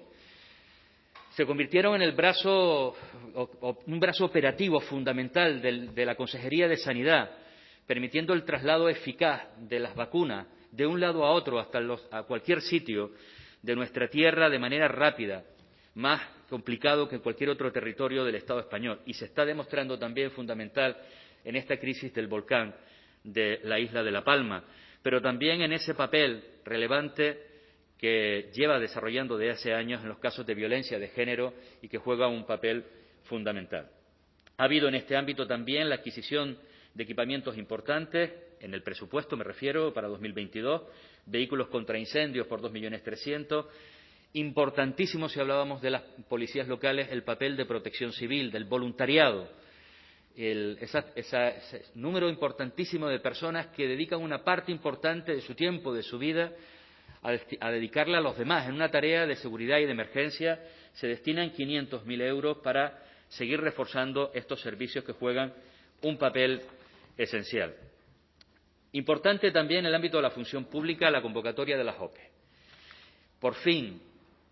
Speaker 5: Se convirtieron en el brazo, o, o, un brazo operativo fundamental del, de la Consejería de Sanidad, permitiendo el traslado eficaz de las vacunas de un lado a otro, hasta los, a cualquier sitio de nuestra tierra de manera rápida, más complicado que en cualquier otro territorio del Estado español. Y se está demostrando también fundamental en esta crisis del volcán de la isla de La Palma, pero también en ese papel relevante que lleva desarrollando desde hace años en los casos de violencia de género y que juega un papel fundamental. Ha habido en este ámbito también la adquisición de equipamientos importantes, en el presupuesto me refiero, para dos mil veintidós, vehículos contra incendios por dos millones trescientos mil. Importantísimo, si hablábamos de las policías locales, el papel de protección civil, del voluntariado. El, esa, esa, ese número importantísimo de personas que dedican una parte importante de su tiempo, de su vida, a, a dedicarla a los demás. En una tarea de seguridad y de emergencia se destinan quinientos mil euros para seguir reforzando estos servicios que juegan un papel esencial. Importante también en el ámbito de la función pública la convocatoria de las O P E. Por fin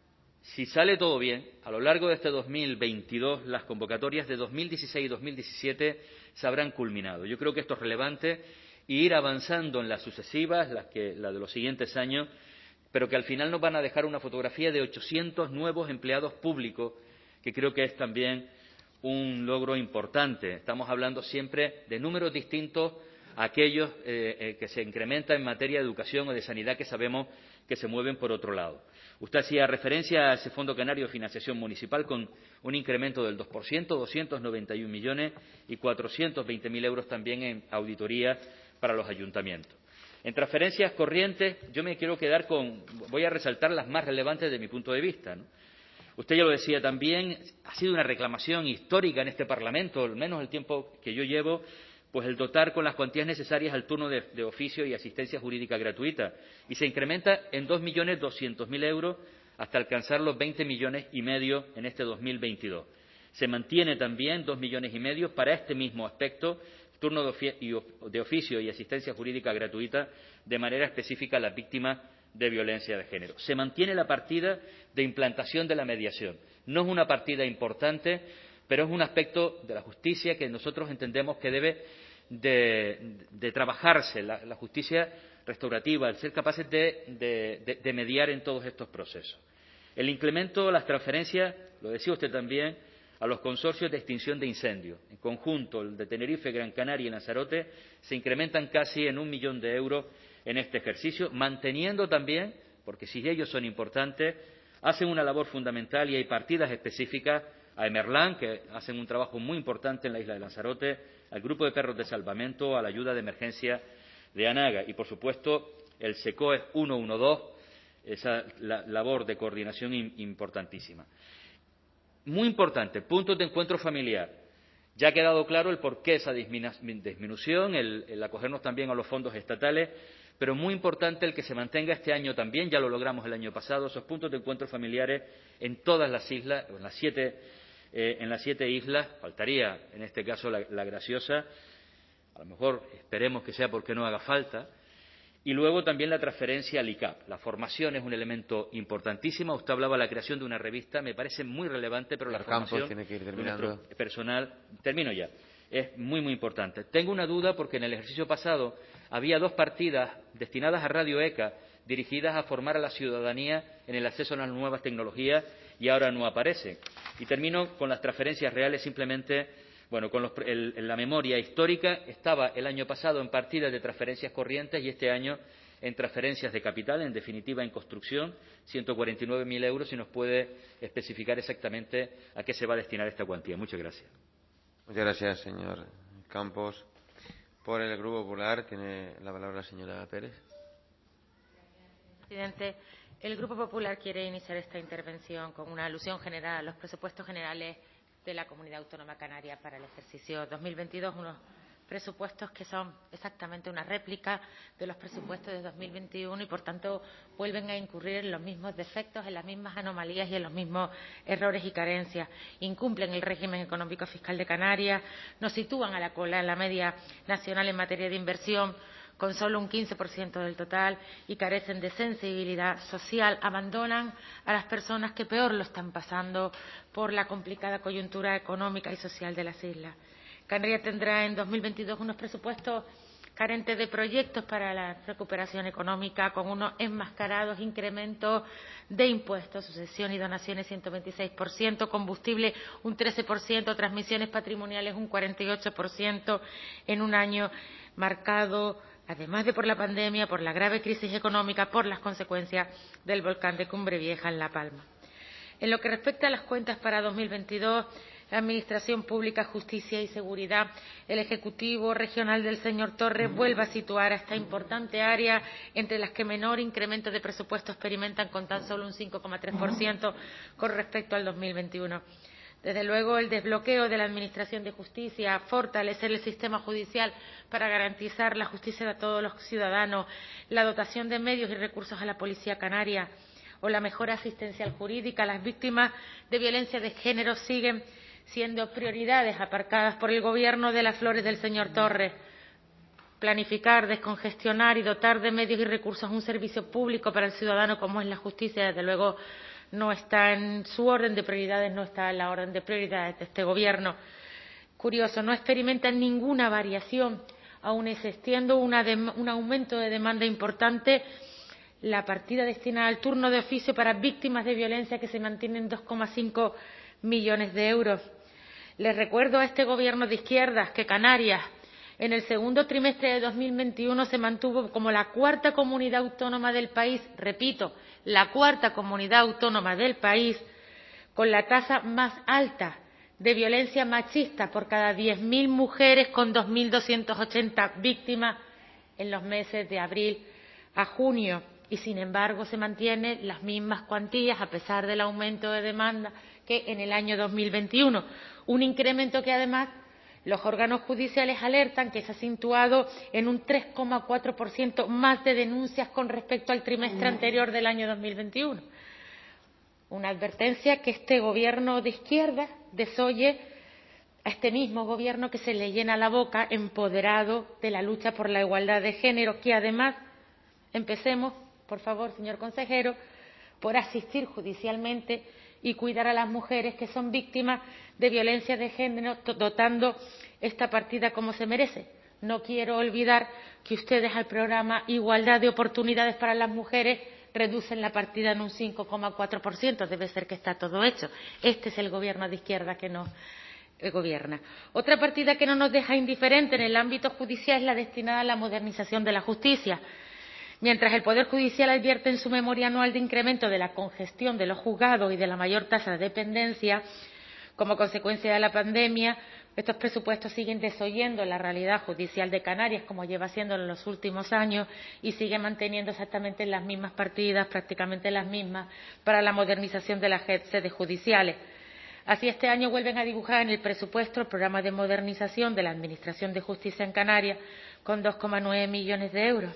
Speaker 5: Si sale todo bien, a lo largo de este dos mil veintidós, las convocatorias de dos mil dieciséis y dos mil diecisiete se habrán culminado. Yo creo que esto es relevante y ir avanzando en las sucesivas, las que, la de los siguientes años, pero que al final nos van a dejar una fotografía de ochocientos nuevos empleados públicos, que creo que es también un logro importante. Estamos hablando siempre de números distintos a aquellos eh, eh, que se incrementan en materia de educación o de sanidad, que sabemos que se mueven por otro lado. Usted hacía referencia a ese Fondo Canario de Financiación Municipal con un incremento del dos por ciento, doscientos noventa y un millones y cuatrocientos veinte mil euros también en auditoría para los ayuntamientos. En transferencias corrientes, yo me quiero quedar con, voy a resaltar las más relevantes desde mi punto de vista, ¿no? Usted ya lo decía también, ha sido una reclamación histórica en este Parlamento, al menos el tiempo que yo llevo, pues el dotar con las cuantías necesarias al turno de, de oficio y asistencia jurídica gratuita. Y se incrementa en dos millones doscientos mil euros hasta alcanzar los veinte millones y medio en este dos mil veintidós. Se mantiene también dos millones y medio para este mismo aspecto, turno de oficio y asistencia jurídica gratuita, de manera específica a las víctimas de violencia de género. Se mantiene la partida de implantación de la mediación. No es una partida importante, pero es un aspecto de la justicia que nosotros entendemos que debe de, de trabajarse, la, la justicia restaurativa, el ser capaces de, de, de, de mediar en todos estos procesos. El incremento de las transferencias, lo decía usted también, a los consorcios de extinción de incendios. En conjunto, el de Tenerife, Gran Canaria y Lanzarote se incrementan casi en un millón de euros en este ejercicio, manteniendo también, porque si ellos son importantes, hacen una labor fundamental y hay partidas específicas a Emerlán, que hacen un trabajo muy importante en la isla de Lanzarote, al Grupo de Perros de Salvamento, a la ayuda de emergencia de Anaga y, por supuesto, el SECOE ciento doce, esa la, labor de coordinación in, importantísima. Muy importante, puntos de encuentro familiar. Ya ha quedado claro el porqué de esa disminución, el, el acogernos también a los fondos estatales, pero muy importante el que se mantenga este año también, ya lo logramos el año pasado, esos puntos de encuentro familiares en todas las islas, en las siete, eh, en las siete islas, faltaría en este caso la, la Graciosa, a lo mejor esperemos que sea porque no haga falta, y luego también la transferencia al I C A P. La formación es un elemento importantísimo. Usted hablaba de la creación de una revista, me parece muy relevante, pero la formación
Speaker 1: tiene que ir terminando.
Speaker 5: personal, termino ya, es muy, muy importante. Tengo una duda porque en el ejercicio pasado había dos partidas destinadas a Radio ECA dirigidas a formar a la ciudadanía en el acceso a las nuevas tecnologías y ahora no aparece. Y termino con las transferencias reales simplemente. Bueno, con los, el, en la memoria histórica estaba el año pasado en partidas de transferencias corrientes y este año en transferencias de capital, en definitiva en construcción, ciento cuarenta y nueve mil euros, si nos puede especificar exactamente a qué se va a destinar esta cuantía. Muchas gracias.
Speaker 1: Muchas gracias, señor Campos. Por el Grupo Popular tiene la palabra la señora Pérez.
Speaker 10: Presidente, el Grupo Popular quiere iniciar esta intervención con una alusión general a los presupuestos generales de la Comunidad Autónoma Canaria para el ejercicio dos mil veintidós, unos presupuestos que son exactamente una réplica de los presupuestos de dos mil veintiuno y, por tanto, vuelven a incurrir en los mismos defectos, en las mismas anomalías y en los mismos errores y carencias. Incumplen el régimen económico fiscal de Canarias, nos sitúan a la cola en la media nacional en materia de inversión, con solo un quince por ciento del total, y carecen de sensibilidad social, abandonan a las personas que peor lo están pasando por la complicada coyuntura económica y social de las islas. Canarias tendrá en dos mil veintidós unos presupuestos carentes de proyectos para la recuperación económica, con unos enmascarados incrementos de impuestos, sucesión y donaciones ciento veintiséis por ciento, combustible un trece por ciento, transmisiones patrimoniales un cuarenta y ocho por ciento, en un año marcado, además de por la pandemia, por la grave crisis económica, por las consecuencias del volcán de Cumbre Vieja en La Palma. En lo que respecta a las cuentas para dos mil veintidós, la Administración Pública, Justicia y Seguridad, el Ejecutivo Regional del señor Torres vuelve a situar a esta importante área entre las que menor incremento de presupuesto experimentan, con tan solo un cinco coma tres por ciento con respecto al dos mil veintiuno. Desde luego, el desbloqueo de la Administración de Justicia, fortalecer el sistema judicial para garantizar la justicia de todos los ciudadanos, la dotación de medios y recursos a la Policía Canaria o la mejora asistencial jurídica a las víctimas de violencia de género siguen siendo prioridades aparcadas por el Gobierno de las Flores del señor Torres. Planificar, descongestionar y dotar de medios y recursos un servicio público para el ciudadano como es la justicia, desde luego, no está en su orden de prioridades, no está en la orden de prioridades de este Gobierno. Curioso, no experimentan ninguna variación, aun existiendo una un aumento de demanda importante. La partida destinada al turno de oficio para víctimas de violencia, que se mantiene en dos coma cinco millones de euros. Les recuerdo a este Gobierno de izquierdas que Canarias, en el segundo trimestre de dos mil veintiuno, se mantuvo como la cuarta comunidad autónoma del país, repito, la cuarta comunidad autónoma del país, con la tasa más alta de violencia machista por cada diez mil mujeres, con dos mil doscientas ochenta víctimas en los meses de abril a junio. Y, sin embargo, se mantienen las mismas cuantías a pesar del aumento de demanda que en el año dos mil veintiuno. Un incremento que, además, los órganos judiciales alertan que se ha situado en un tres coma cuatro por ciento más de denuncias con respecto al trimestre anterior del año dos mil veintiuno. Una advertencia que este Gobierno de izquierda desoye a este mismo Gobierno que se le llena la boca empoderado de la lucha por la igualdad de género, que, además, empecemos, por favor, señor consejero, por asistir judicialmente y cuidar a las mujeres que son víctimas de violencia de género, dotando esta partida como se merece. No quiero olvidar que ustedes al programa Igualdad de Oportunidades para las Mujeres reducen la partida en un cinco coma cuatro por ciento. Debe ser que está todo hecho. Este es el Gobierno de izquierda que nos eh, gobierna. Otra partida que no nos deja indiferente en el ámbito judicial es la destinada a la modernización de la justicia. Mientras el Poder Judicial advierte en su memoria anual de incremento de la congestión de los juzgados y de la mayor tasa de dependencia como consecuencia de la pandemia, estos presupuestos siguen desoyendo la realidad judicial de Canarias, como lleva haciéndolo en los últimos años, y sigue manteniendo exactamente las mismas partidas, prácticamente las mismas, para la modernización de las sedes judiciales. Así, este año vuelven a dibujar en el presupuesto el programa de modernización de la Administración de Justicia en Canarias con dos coma nueve millones de euros.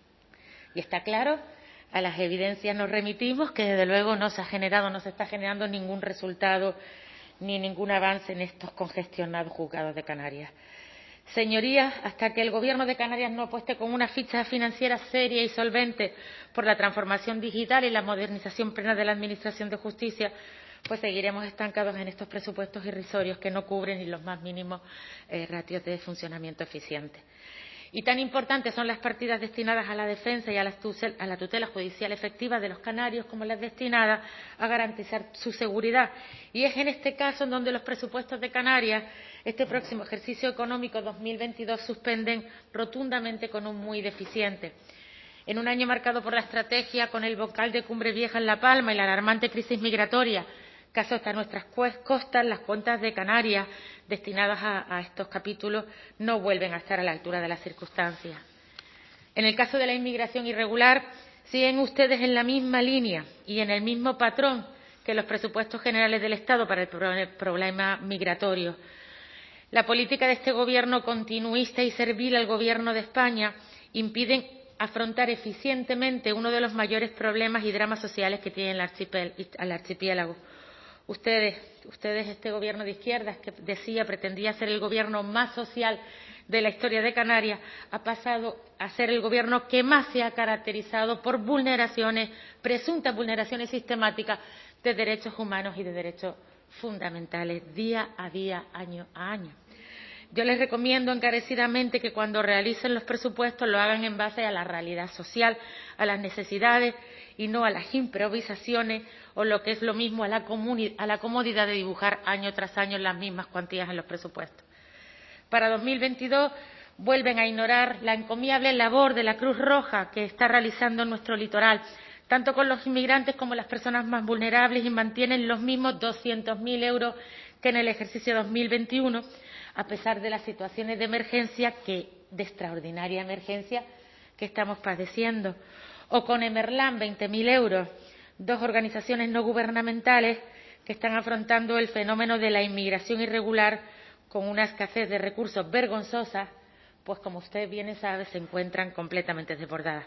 Speaker 10: Y está claro, a las evidencias nos remitimos, que desde luego no se ha generado, no se está generando ningún resultado ni ningún avance en estos congestionados juzgados de Canarias. Señorías, hasta que el Gobierno de Canarias no apueste con una ficha financiera seria y solvente por la transformación digital y la modernización plena de la Administración de Justicia, pues seguiremos estancados en estos presupuestos irrisorios que no cubren ni los más mínimos eh, ratios de funcionamiento eficiente. Y tan importantes son las partidas destinadas a la defensa y a la, a la tutela judicial efectiva de los canarios como las destinadas a garantizar su seguridad. Y es en este caso en donde los presupuestos de Canarias, este próximo ejercicio económico dos mil veintidós, suspenden rotundamente con un muy deficiente. En un año marcado por la estrategia con el vocal de Cumbre Vieja en La Palma y la alarmante crisis migratoria que azota nuestras costas, las cuentas de Canarias destinadas a, a estos capítulos no vuelven a estar a la altura de las circunstancias. En el caso de la inmigración irregular, siguen ustedes en la misma línea y en el mismo patrón que los presupuestos generales del Estado para el problema migratorio. La política de este Gobierno continuista y servil al Gobierno de España impiden afrontar eficientemente uno de los mayores problemas y dramas sociales que tiene el archipiélago. Ustedes, ustedes, este Gobierno de izquierdas, que decía pretendía ser el Gobierno más social de la historia de Canarias, ha pasado a ser el Gobierno que más se ha caracterizado por vulneraciones, presuntas vulneraciones sistemáticas de derechos humanos y de derechos fundamentales, día a día, año a año. Yo les recomiendo encarecidamente que cuando realicen los presupuestos lo hagan en base a la realidad social, a las necesidades y no a las improvisaciones o, lo que es lo mismo, a la, a la comodidad de dibujar año tras año las mismas cuantías en los presupuestos. Para dos mil veintidós vuelven a ignorar la encomiable labor de la Cruz Roja que está realizando en nuestro litoral, tanto con los inmigrantes como las personas más vulnerables, y mantienen los mismos doscientos mil euros que en el ejercicio dos mil veintiuno, a pesar de las situaciones de emergencia, que, de extraordinaria emergencia, que estamos padeciendo. O con Emerlan, veinte mil euros, dos organizaciones no gubernamentales que están afrontando el fenómeno de la inmigración irregular con una escasez de recursos vergonzosa, pues como usted bien sabe, se encuentran completamente desbordadas.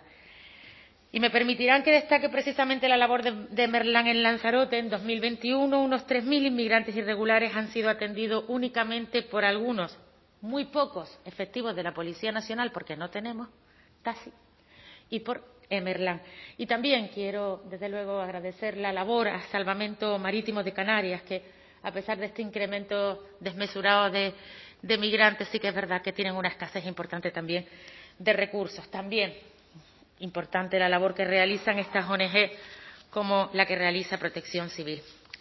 Speaker 10: Y me permitirán que destaque precisamente la labor de, de Emerlan en Lanzarote. En dos mil veintiuno, unos tres mil inmigrantes irregulares han sido atendidos únicamente por algunos, muy pocos, efectivos de la Policía Nacional, porque no tenemos, casi, y por Emerland. Y también quiero, desde luego, agradecer la labor a Salvamento Marítimo de Canarias, que a pesar de este incremento desmesurado de, de migrantes, sí que es verdad que tienen una escasez importante también de recursos. También importante la labor que realizan estas O N G como la que realiza Protección Civil.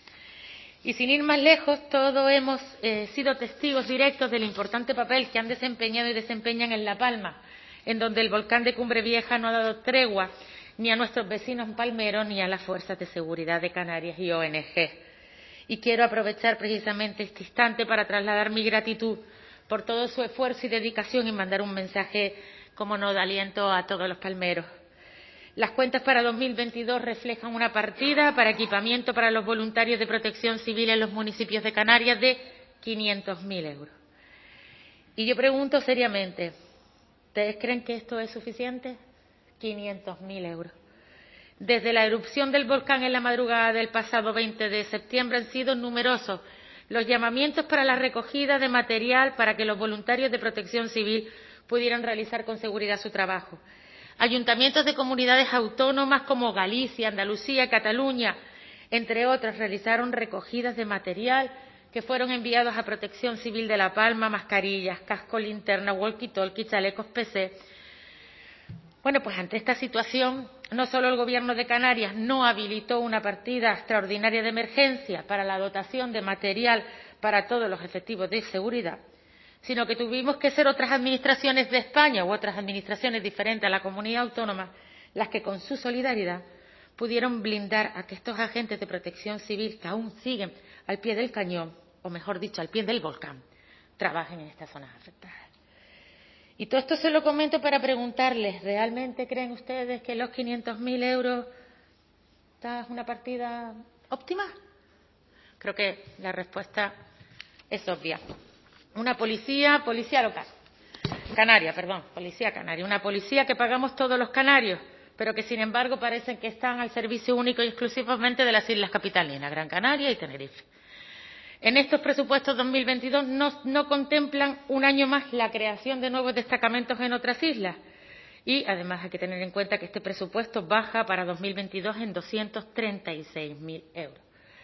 Speaker 10: Y sin ir más lejos, todos hemos eh, sido testigos directos del importante papel que han desempeñado y desempeñan en La Palma, en donde el volcán de Cumbre Vieja no ha dado tregua ni a nuestros vecinos palmeros ni a las fuerzas de seguridad de Canarias y O N G. Y quiero aprovechar precisamente este instante para trasladar mi gratitud por todo su esfuerzo y dedicación y mandar un mensaje, como no, de aliento a todos los palmeros. Las cuentas para dos mil veintidós reflejan una partida para equipamiento para los voluntarios de protección civil en los municipios de Canarias de quinientos mil euros. Y yo pregunto seriamente, ¿ustedes creen que esto es suficiente? quinientos mil euros. Desde la erupción del volcán en la madrugada del pasado veinte de septiembre han sido numerosos los llamamientos para la recogida de material para que los voluntarios de protección civil pudieran realizar con seguridad su trabajo. Ayuntamientos de comunidades autónomas como Galicia, Andalucía, Cataluña, entre otras, realizaron recogidas de material que fueron enviados a Protección Civil de La Palma, mascarillas, cascos, linternas, walkie-talkie, chalecos P C. Bueno, pues ante esta situación, no solo el Gobierno de Canarias no habilitó una partida extraordinaria de emergencia para la dotación de material para todos los efectivos de seguridad, sino que tuvimos que ser otras administraciones de España u otras administraciones diferentes a la comunidad autónoma las que, con su solidaridad, pudieron blindar a que estos agentes de protección civil que aún siguen al pie del cañón, o mejor dicho, al pie del volcán, trabajen en estas zonas afectadas. Y todo esto se lo comento para preguntarles, ¿realmente creen ustedes que los quinientos mil euros es una partida óptima? Creo que la respuesta es obvia. Una policía, policía local, canaria, perdón, policía canaria, una policía que pagamos todos los canarios, pero que sin embargo parecen que están al servicio único y exclusivamente de las islas capitalinas, Gran Canaria y Tenerife. En estos presupuestos dos mil veintidós no, no contemplan un año más la creación de nuevos destacamentos en otras islas. Y además hay que tener en cuenta que este presupuesto baja para dos mil veintidós en doscientos treinta y seis mil euros.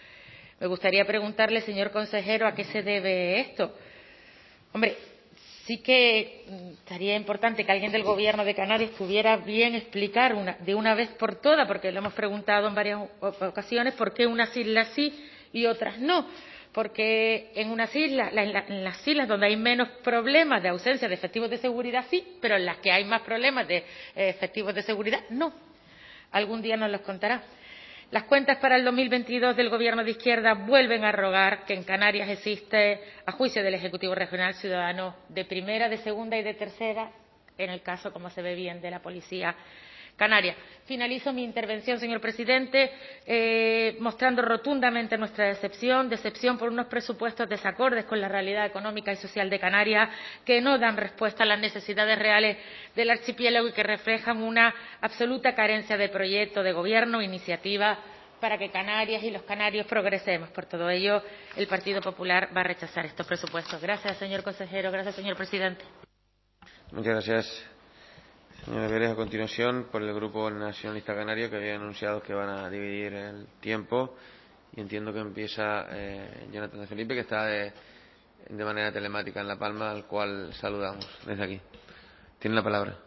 Speaker 10: Me gustaría preguntarle, señor consejero, ¿a qué se debe esto? Hombre, sí que estaría importante que alguien del Gobierno de Canarias pudiera bien explicar una, de una vez por todas, porque lo hemos preguntado en varias ocasiones, por qué unas islas sí y otras no. Porque en unas islas, en las islas donde hay menos problemas de ausencia de efectivos de seguridad sí, pero en las que hay más problemas de efectivos de seguridad no. Algún día nos los contará. Las cuentas para el dos mil veintidós del Gobierno de izquierda vuelven a arrogar que en Canarias existe, a juicio del Ejecutivo Regional, ciudadanos de primera, de segunda y de tercera, en el caso, como se ve bien, de la Policía Canaria. Finalizo mi intervención, señor presidente, eh, mostrando rotundamente nuestra decepción, decepción por unos presupuestos desacordes con la realidad económica y social de Canarias, que no dan respuesta a las necesidades reales del archipiélago y que reflejan una absoluta carencia de proyecto de gobierno e iniciativa para que Canarias y los canarios progresemos. Por todo ello, el Partido Popular va a rechazar estos presupuestos. Gracias, señor consejero. Gracias, señor presidente.
Speaker 1: Muchas gracias. Señora Pérez, a continuación, por el Grupo Nacionalista Canario, que había anunciado que van a dividir el tiempo, y entiendo que empieza eh, Jonathan de Felipe, que está de, de manera telemática en La Palma, al cual saludamos desde aquí. Tiene la palabra.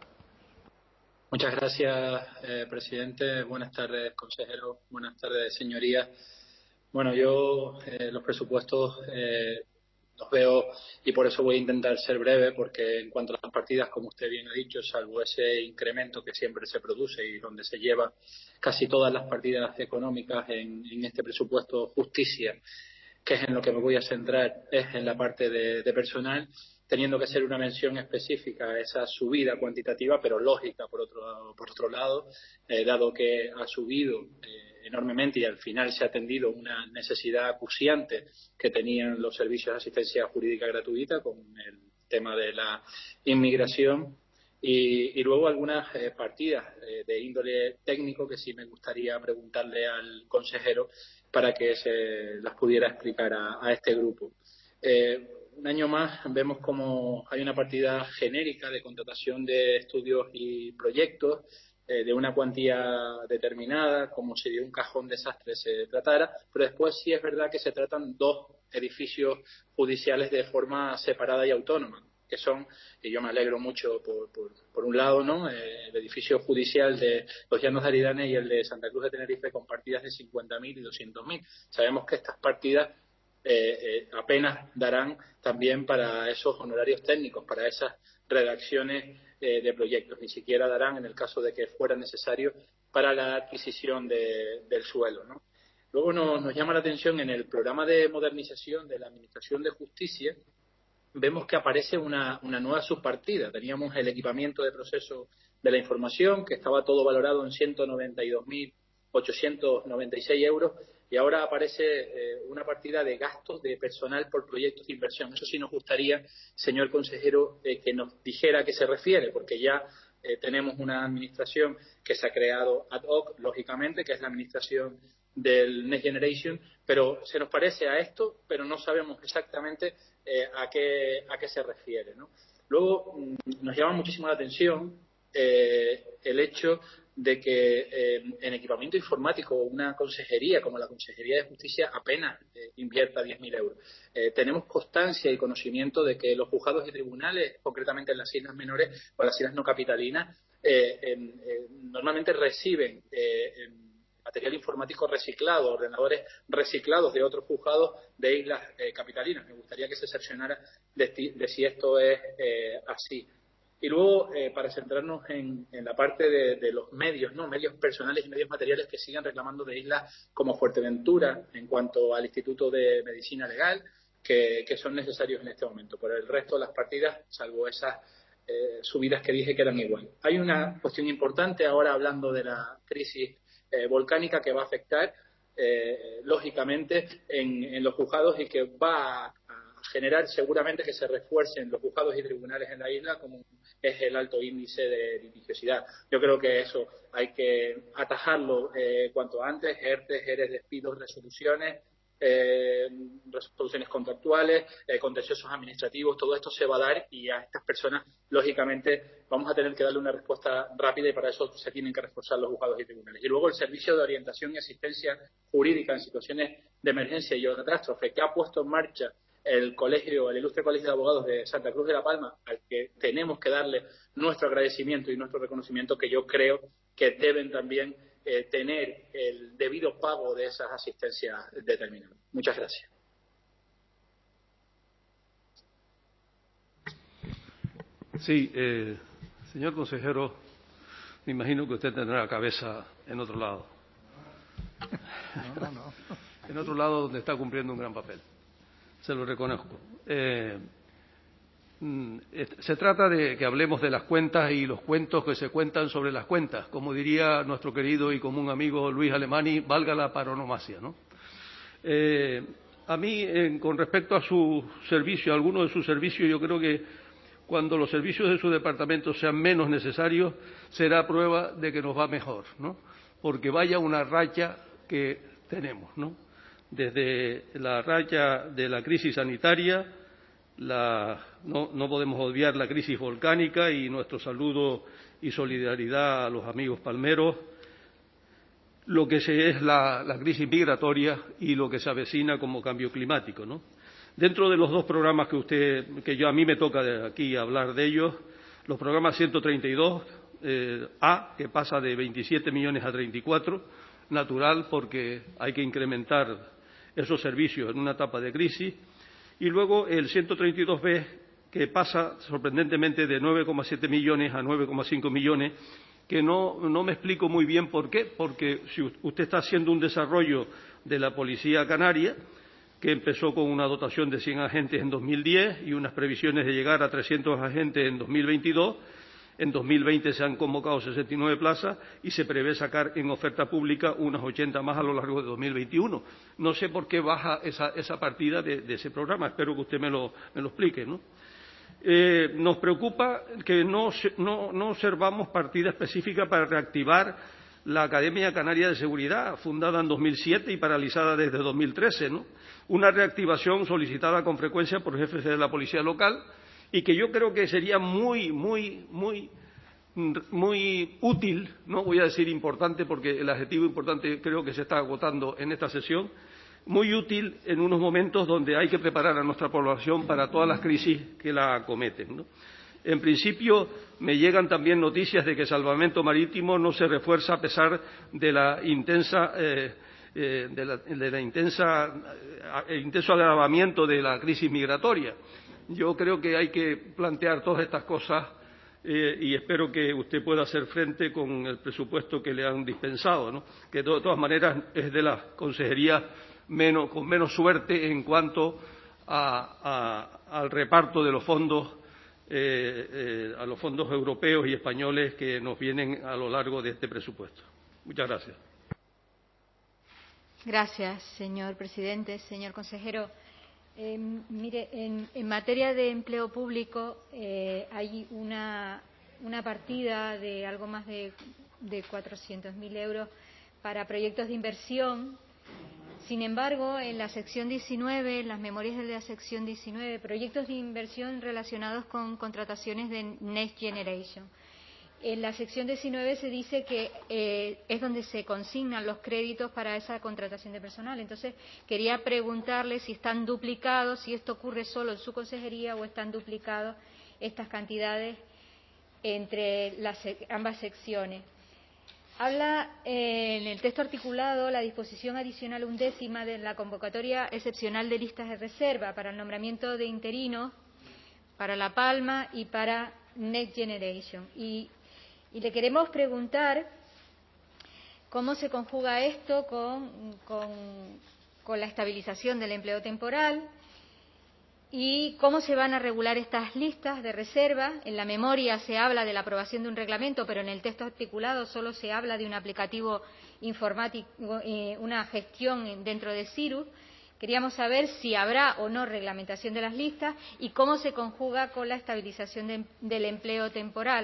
Speaker 11: Muchas gracias, eh, presidente. Buenas tardes, consejero. Buenas tardes, señorías. Bueno, yo eh, los presupuestos eh, los veo, y por eso voy a intentar ser breve, porque en cuanto a las partidas, como usted bien ha dicho, salvo ese incremento que siempre se produce y donde se lleva casi todas las partidas económicas en, en este presupuesto justicia, que es en lo que me voy a centrar, es en la parte de, de personal, teniendo que ser una mención específica a esa subida cuantitativa, pero lógica por otro, por otro lado, eh, dado que ha subido eh, enormemente y al final se ha atendido una necesidad acuciante que tenían los servicios de asistencia jurídica gratuita con el tema de la inmigración, y, y luego algunas eh, partidas eh, de índole técnico que sí me gustaría preguntarle al consejero para que se las pudiera explicar a, a este grupo. Eh, un año más vemos como hay una partida genérica de contratación de estudios y proyectos eh, de una cuantía determinada, como si de un cajón desastre se tratara, pero después sí es verdad que se tratan dos edificios judiciales de forma separada y autónoma, que son, y yo me alegro mucho por, por, por un lado, ¿no? Eh, el edificio judicial de los Llanos de Aridane y el de Santa Cruz de Tenerife, con partidas de cincuenta mil y doscientos mil. Sabemos que estas partidas eh, eh, apenas darán también para esos honorarios técnicos, para esas redacciones eh, de proyectos, ni siquiera darán, en el caso de que fuera necesario, para la adquisición de, del suelo, ¿no? Luego nos, nos llama la atención en el programa de modernización de la Administración de Justicia, vemos que aparece una, una nueva subpartida. Teníamos el equipamiento de proceso de la información, que estaba todo valorado en ciento noventa y dos mil ochocientos noventa y seis euros, y ahora aparece eh, una partida de gastos de personal por proyectos de inversión. Eso sí nos gustaría, señor consejero, eh, que nos dijera a qué se refiere, porque ya eh, tenemos una administración que se ha creado ad hoc, lógicamente, que es la administración del Next Generation, pero se nos parece a esto, pero no sabemos exactamente eh, a qué a qué se refiere, ¿no? Luego mmm, nos llama muchísimo la atención eh, el hecho de que eh, en equipamiento informático una consejería como la Consejería de Justicia apenas eh, invierta diez mil euros. Eh, tenemos constancia y conocimiento de que los juzgados y tribunales, concretamente en las islas menores o las islas no capitalinas, eh, en, eh, normalmente reciben eh, en material informático reciclado, ordenadores reciclados de otros juzgados de islas eh, capitalinas. Me gustaría que se cerciorara de, de si esto es eh, así. Y luego, eh, para centrarnos en, en la parte de, de los medios, ¿no? Medios personales y medios materiales que sigan reclamando de islas como Fuerteventura en cuanto al Instituto de Medicina Legal, que, que son necesarios en este momento. Por el resto de las partidas, salvo esas eh, subidas que dije que eran igual. Hay una cuestión importante ahora hablando de la crisis Eh, volcánica que va a afectar eh, lógicamente en, en los juzgados y que va a, a generar seguramente que se refuercen los juzgados y tribunales en la isla, como es el alto índice de litigiosidad. Yo creo que eso hay que atajarlo eh, cuanto antes: E R T E, E R E, despidos, resoluciones, eh, resoluciones contractuales, eh, contenciosos administrativos. Todo esto se va a dar y a estas personas, lógicamente, vamos a tener que darle una respuesta rápida, y para eso se tienen que reforzar los juzgados y tribunales. Y luego el servicio de orientación y asistencia jurídica en situaciones de emergencia y o catástrofe que ha puesto en marcha el colegio, el ilustre Colegio de Abogados de Santa Cruz de la Palma, al que tenemos que darle nuestro agradecimiento y nuestro reconocimiento, que yo creo que deben también eh, tener el debido pago de esas asistencias determinadas. Muchas gracias.
Speaker 12: Sí, eh, señor consejero, me imagino que usted tendrá la cabeza en otro lado.
Speaker 8: No, no, no.
Speaker 12: En otro lado donde está cumpliendo un gran papel. Se lo reconozco. Eh, se trata de que hablemos de las cuentas y los cuentos que se cuentan sobre las cuentas. Como diría nuestro querido y común amigo Luis Alemani, valga la paronomasia, ¿no? Eh, a mí, eh, con respecto a su servicio, a alguno de sus servicios, yo creo que cuando los servicios de su departamento sean menos necesarios, será prueba de que nos va mejor, ¿no? Porque vaya una racha que tenemos, ¿no? Desde la raya de la crisis sanitaria, la, no, no podemos obviar la crisis volcánica, y nuestro saludo y solidaridad a los amigos palmeros, lo que se es la, la crisis migratoria y lo que se avecina como cambio climático, ¿no? Dentro de los dos programas que usted, que yo a mí me toca de aquí hablar de ellos, los programas ciento treinta y dos eh, A, que pasa de veintisiete millones a treinta y cuatro, natural, porque hay que incrementar esos servicios en una etapa de crisis, y luego el ciento treinta y dos B, que pasa sorprendentemente de nueve coma siete millones a nueve coma cinco millones, que no, no me explico muy bien por qué, porque si usted está haciendo un desarrollo de la Policía Canaria, que empezó con una dotación de cien agentes en dos mil diez y unas previsiones de llegar a trescientos agentes en dos mil veintidós. En dos mil veinte se han convocado sesenta y nueve plazas y se prevé sacar en oferta pública unas ochenta más a lo largo de dos mil veintiuno. No sé por qué baja esa, esa partida de, de ese programa. Espero que usted me lo, me lo explique, ¿no? Eh, nos preocupa que no, no, no observamos partida específica para reactivar la Academia Canaria de Seguridad, fundada en dos mil siete y paralizada desde dos mil trece, ¿no? Una reactivación solicitada con frecuencia por jefes de la policía local, y que yo creo que sería muy, muy, muy muy útil, no voy a decir importante porque el adjetivo importante creo que se está agotando en esta sesión, muy útil en unos momentos donde hay que preparar a nuestra población para todas las crisis que la acometen, ¿no? En principio, me llegan también noticias de que Salvamento Marítimo no se refuerza a pesar de la intensa eh, eh, de la, de la intensa eh, intenso agravamiento de la crisis migratoria. Yo creo que hay que plantear todas estas cosas eh, y espero que usted pueda hacer frente con el presupuesto que le han dispensado, ¿no? Que de todas maneras es de las consejerías menos, con menos suerte en cuanto a, a, al reparto de los fondos Eh, eh, a los fondos europeos y españoles que nos vienen a lo largo de este presupuesto. Muchas gracias.
Speaker 7: Gracias, señor presidente. Señor consejero, eh, mire, en, en materia de empleo público eh, hay una, una partida de algo más de, de cuatrocientos mil euros para proyectos de inversión. Sin embargo, en la sección diecinueve, en las memorias de la sección diecinueve, proyectos de inversión relacionados con contrataciones de Next Generation. En la sección diecinueve se dice que eh, es donde se consignan los créditos para esa contratación de personal. Entonces, quería preguntarle si están duplicados, si esto ocurre solo en su consejería o están duplicados estas cantidades entre las, ambas secciones. Habla eh, en el texto articulado la disposición adicional undécima de la convocatoria excepcional de listas de reserva para el nombramiento de interinos para La Palma y para Next Generation. Y, y le queremos preguntar cómo se conjuga esto con, con, con la estabilización del empleo temporal y cómo se van a regular estas listas de reserva. En la memoria se habla de la aprobación de un reglamento, pero en el texto articulado solo se habla de un aplicativo informático, eh, una gestión dentro de Cyrus. Queríamos saber si habrá o no reglamentación de las listas y cómo se conjuga con la estabilización de, del empleo temporal.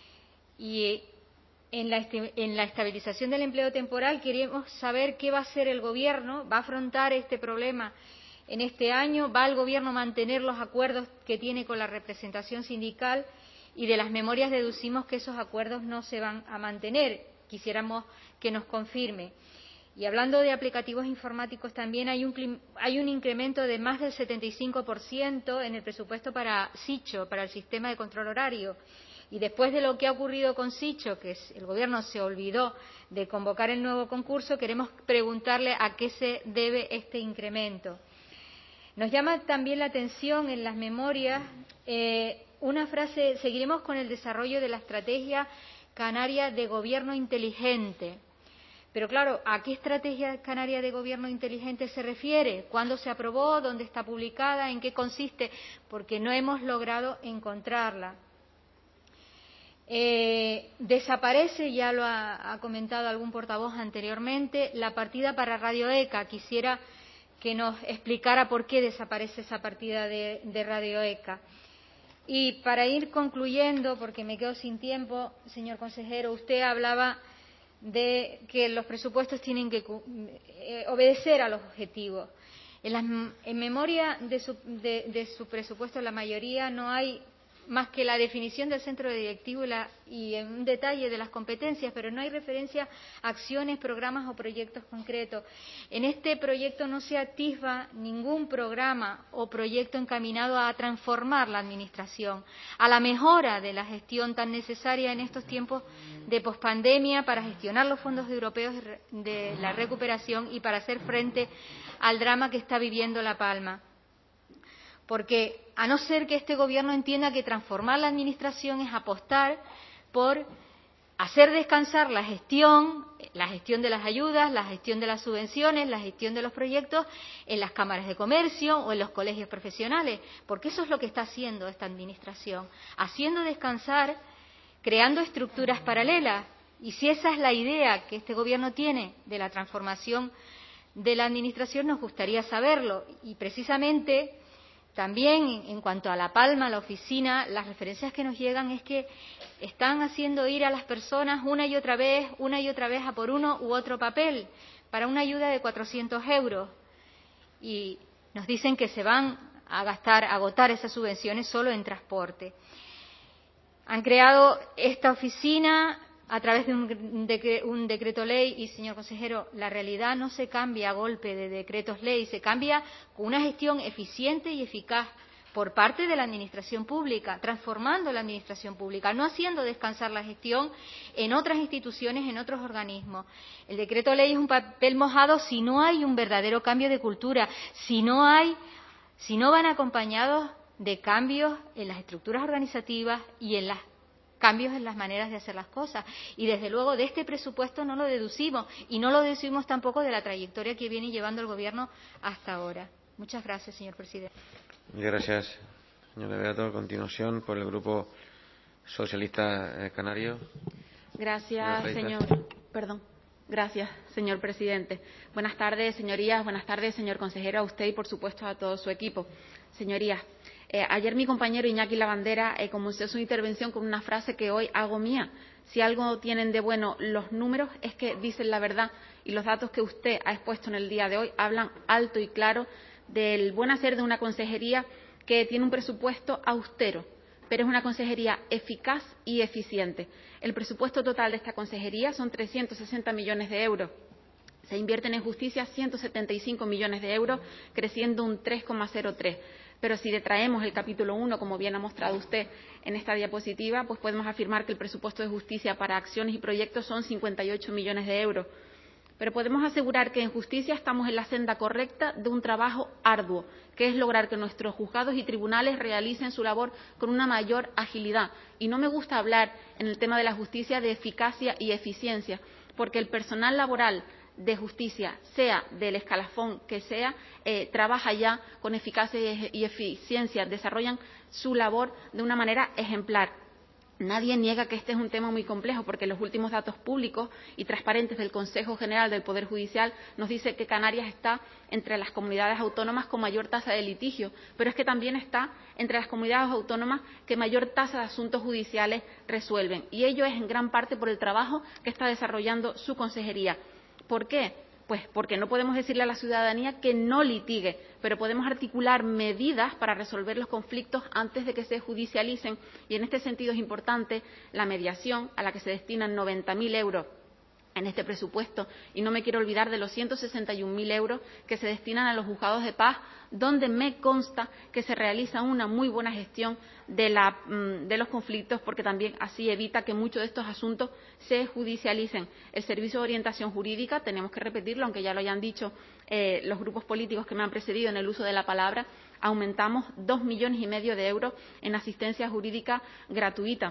Speaker 7: Y en la, en la estabilización del empleo temporal queremos saber qué va a hacer el Gobierno, va a afrontar este problema en este año, va el Gobierno a mantener los acuerdos que tiene con la representación sindical y de las memorias deducimos que esos acuerdos no se van a mantener. Quisiéramos que nos confirme. Y hablando de aplicativos informáticos también hay un, hay un incremento de más del setenta y cinco por ciento en el presupuesto para SICHO, para el sistema de control horario. Y después de lo que ha ocurrido con SICHO, que el Gobierno se olvidó de convocar el nuevo concurso, queremos preguntarle a qué se debe este incremento. Nos llama también la atención en las memorias eh, una frase: seguiremos con el desarrollo de la estrategia canaria de gobierno inteligente. Pero claro, ¿a qué estrategia canaria de gobierno inteligente se refiere? ¿Cuándo se aprobó? ¿Dónde está publicada? ¿En qué consiste? Porque no hemos logrado encontrarla. Eh, desaparece, ya lo ha, ha comentado algún portavoz anteriormente, la partida para Radio ECA. Quisiera que nos explicara por qué desaparece esa partida de, de Radio ECA. Y para ir concluyendo, porque me quedo sin tiempo, señor consejero, usted hablaba de que los presupuestos tienen que eh, obedecer a los objetivos. En, las, en memoria de su, de, de su presupuesto, la mayoría no hay más que la definición del centro directivo y, la, y un detalle de las competencias, pero no hay referencia a acciones, programas o proyectos concretos. En este proyecto no se atisba ningún programa o proyecto encaminado a transformar la Administración, a la mejora de la gestión tan necesaria en estos tiempos de pospandemia para gestionar los fondos europeos de la recuperación y para hacer frente al drama que está viviendo La Palma. Porque a no ser que este Gobierno entienda que transformar la Administración es apostar por hacer descansar la gestión, la gestión de las ayudas, la gestión de las subvenciones, la gestión de los proyectos en las cámaras de comercio o en los colegios profesionales, porque eso es lo que está haciendo esta Administración, haciendo descansar, creando estructuras paralelas. Y si esa es la idea que este Gobierno tiene de la transformación de la Administración, nos gustaría saberlo. Y precisamente también en cuanto a La Palma, la oficina, las referencias que nos llegan es que están haciendo ir a las personas una y otra vez, una y otra vez a por uno u otro papel para una ayuda de cuatrocientos euros. Y nos dicen que se van a gastar, a agotar esas subvenciones solo en transporte. Han creado esta oficina a través de un, de, un decreto ley y, señor consejero, la realidad no se cambia a golpe de decretos ley, se cambia con una gestión eficiente y eficaz por parte de la Administración pública, transformando la Administración pública, no haciendo descansar la gestión en otras instituciones, en otros organismos. El decreto ley es un papel mojado si no hay un verdadero cambio de cultura, si no hay, si no van acompañados de cambios en las estructuras organizativas y en las cambios en las maneras de hacer las cosas. Y, desde luego, de este presupuesto no lo deducimos, y no lo deducimos tampoco de la trayectoria que viene llevando el Gobierno hasta ahora. Muchas gracias, señor presidente.
Speaker 1: Muchas gracias, señor Beato. A continuación, por el Grupo Socialista Canario.
Speaker 13: Gracias, señor. Perdón. Gracias, señor presidente. Buenas tardes, señorías. Buenas tardes, señor consejero, a usted y, por supuesto, a todo su equipo. Señorías, Eh, ayer mi compañero Iñaki Lavandera eh, comenzó su intervención con una frase que hoy hago mía. Si algo tienen de bueno los números es que dicen la verdad, y los datos que usted ha expuesto en el día de hoy hablan alto y claro del buen hacer de una consejería que tiene un presupuesto austero, pero es una consejería eficaz y eficiente. El presupuesto total de esta consejería son trescientos sesenta millones de euros. Se invierten en justicia ciento setenta y cinco millones de euros, creciendo un tres coma cero tres. Pero si detraemos el capítulo uno, como bien ha mostrado usted en esta diapositiva, pues podemos afirmar que el presupuesto de justicia para acciones y proyectos son cincuenta y ocho millones de euros. Pero podemos asegurar que en justicia estamos en la senda correcta de un trabajo arduo, que es lograr que nuestros juzgados y tribunales realicen su labor con una mayor agilidad. Y no me gusta hablar en el tema de la justicia de eficacia y eficiencia, porque el personal laboral de justicia, sea del escalafón que sea, eh, trabaja ya con eficacia y eficiencia, desarrollan su labor de una manera ejemplar. Nadie niega que este es un tema muy complejo, porque los últimos datos públicos y transparentes del Consejo General del Poder Judicial nos dice que Canarias está entre las comunidades autónomas con mayor tasa de litigio, pero es que también está entre las comunidades autónomas que mayor tasa de asuntos judiciales resuelven. Y ello es en gran parte por el trabajo que está desarrollando su consejería. ¿Por qué? Pues porque no podemos decirle a la ciudadanía que no litigue, pero podemos articular medidas para resolver los conflictos antes de que se judicialicen. Y en este sentido es importante la mediación, a la que se destinan noventa mil euros en este presupuesto, y no me quiero olvidar de los ciento sesenta y un mil euros que se destinan a los juzgados de paz, donde me consta que se realiza una muy buena gestión de, la, de los conflictos, porque también así evita que muchos de estos asuntos se judicialicen. El Servicio de Orientación Jurídica, tenemos que repetirlo, aunque ya lo hayan dicho eh, los grupos políticos que me han precedido en el uso de la palabra, aumentamos dos millones y medio de euros en asistencia jurídica gratuita.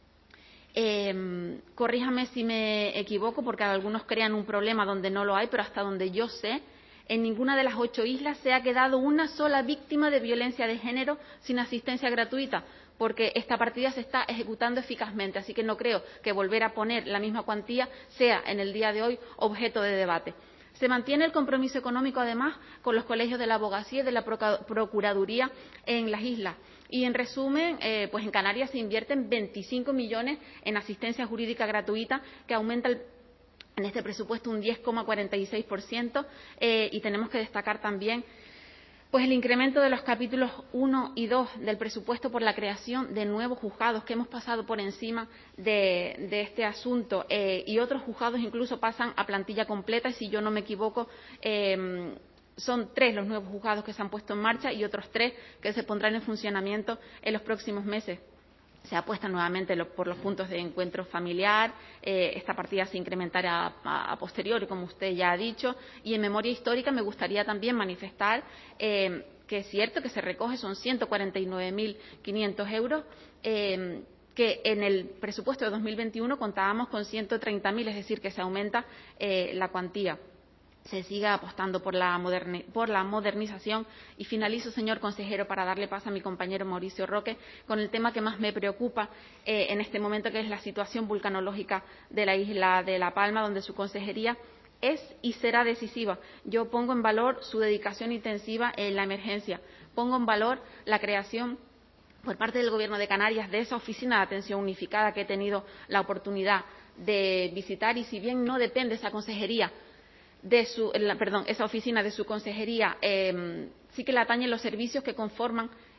Speaker 13: Eh, corríjame si me equivoco, porque algunos crean un problema donde no lo hay, pero hasta donde yo sé, en ninguna de las ocho islas se ha quedado una sola víctima de violencia de género sin asistencia gratuita, porque esta partida se está ejecutando eficazmente. Así que no creo que volver a poner la misma cuantía sea en el día de hoy objeto de debate. Se mantiene el compromiso económico, además, con los colegios de la abogacía y de la Procuraduría en las islas. Y, en resumen, eh, pues en Canarias se invierten veinticinco millones en asistencia jurídica gratuita, que aumenta el, en este presupuesto un diez coma cuarenta y seis por ciento. Eh, y tenemos que destacar también pues el incremento de los capítulos uno y dos del presupuesto por la creación de nuevos juzgados, que hemos pasado por encima de, de este asunto, eh, y otros juzgados incluso pasan a plantilla completa, y si yo no me equivoco, eh, son tres los nuevos juzgados que se han puesto en marcha y otros tres que se pondrán en funcionamiento en los próximos meses. Se apuesta nuevamente por los puntos de encuentro familiar, eh, esta partida se incrementará a, a posteriori, como usted ya ha dicho, y en memoria histórica me gustaría también manifestar eh, que es cierto que se recoge, son ciento cuarenta y nueve mil quinientos euros, eh, que en el presupuesto de dos mil veintiuno contábamos con ciento treinta mil, es decir, que se aumenta eh, la cuantía. Se siga apostando por la, moderni por la modernización. Y finalizo, señor consejero, para darle paso a mi compañero Mauricio Roque, con el tema que más me preocupa eh, en este momento, que es la situación vulcanológica de la isla de La Palma, donde su consejería es y será decisiva. Yo pongo en valor su dedicación intensiva en la emergencia. Pongo en valor la creación por parte del Gobierno de Canarias de esa oficina de atención unificada que he tenido la oportunidad de visitar, y si bien no depende esa consejería de su, la, perdón, esa oficina de su consejería, eh, sí que le atañen los servicios que conforman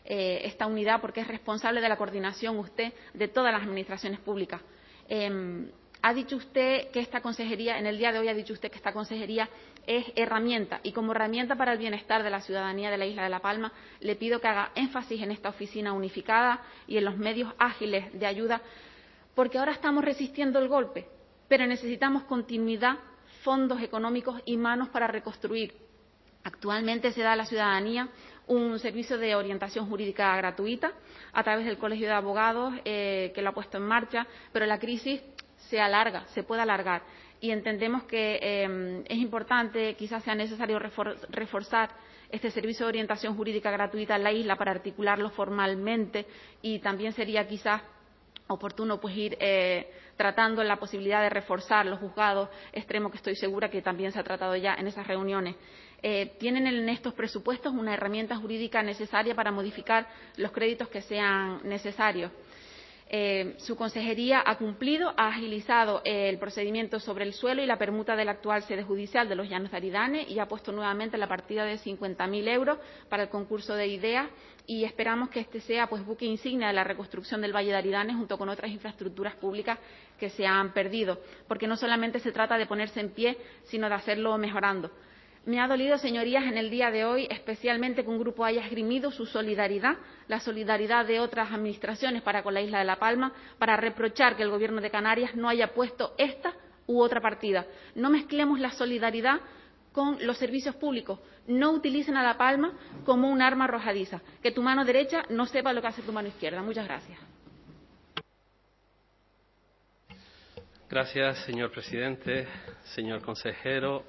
Speaker 13: eh, esta unidad, porque es responsable de la coordinación usted de todas las administraciones públicas. Eh, ha dicho usted que esta consejería, en el día de hoy ha dicho usted que esta consejería es herramienta, y como herramienta para el bienestar de la ciudadanía de la isla de La Palma, le pido que haga énfasis en esta oficina unificada y en los medios ágiles de ayuda, porque ahora estamos resistiendo el golpe, pero necesitamos continuidad, fondos económicos y manos para reconstruir. Actualmente se da a la ciudadanía un servicio de orientación jurídica gratuita a través del Colegio de Abogados, eh, que lo ha puesto en marcha, pero la crisis se alarga, se puede alargar. Y entendemos que eh, es importante, quizás sea necesario refor reforzar este servicio de orientación jurídica gratuita en la isla para articularlo formalmente, y también sería quizás oportuno pues ir eh, tratando la posibilidad de reforzar los juzgados extremos, que estoy segura que también se ha tratado ya en esas reuniones. Eh, tienen en estos presupuestos una herramienta jurídica necesaria para modificar los créditos que sean necesarios. Eh, su consejería ha cumplido, ha agilizado eh, el procedimiento sobre el suelo y la permuta de la actual sede judicial de los Llanos de Aridane, y ha puesto nuevamente la partida de cincuenta mil euros para el concurso de ideas, y esperamos que este sea pues buque insignia de la reconstrucción del Valle de Aridane, junto con otras infraestructuras públicas que se han perdido, porque no solamente se trata de ponerse en pie, sino de hacerlo mejorando. Me ha dolido, señorías, en el día de hoy, especialmente que un grupo haya esgrimido su solidaridad, la solidaridad de otras administraciones para con la isla de La Palma, para reprochar que el Gobierno de Canarias no haya puesto esta u otra partida. No mezclemos la solidaridad con los servicios públicos. No utilicen a La Palma como un arma arrojadiza. Que tu mano derecha no sepa lo que hace tu mano izquierda. Muchas gracias.
Speaker 14: Gracias, señor presidente, señor consejero,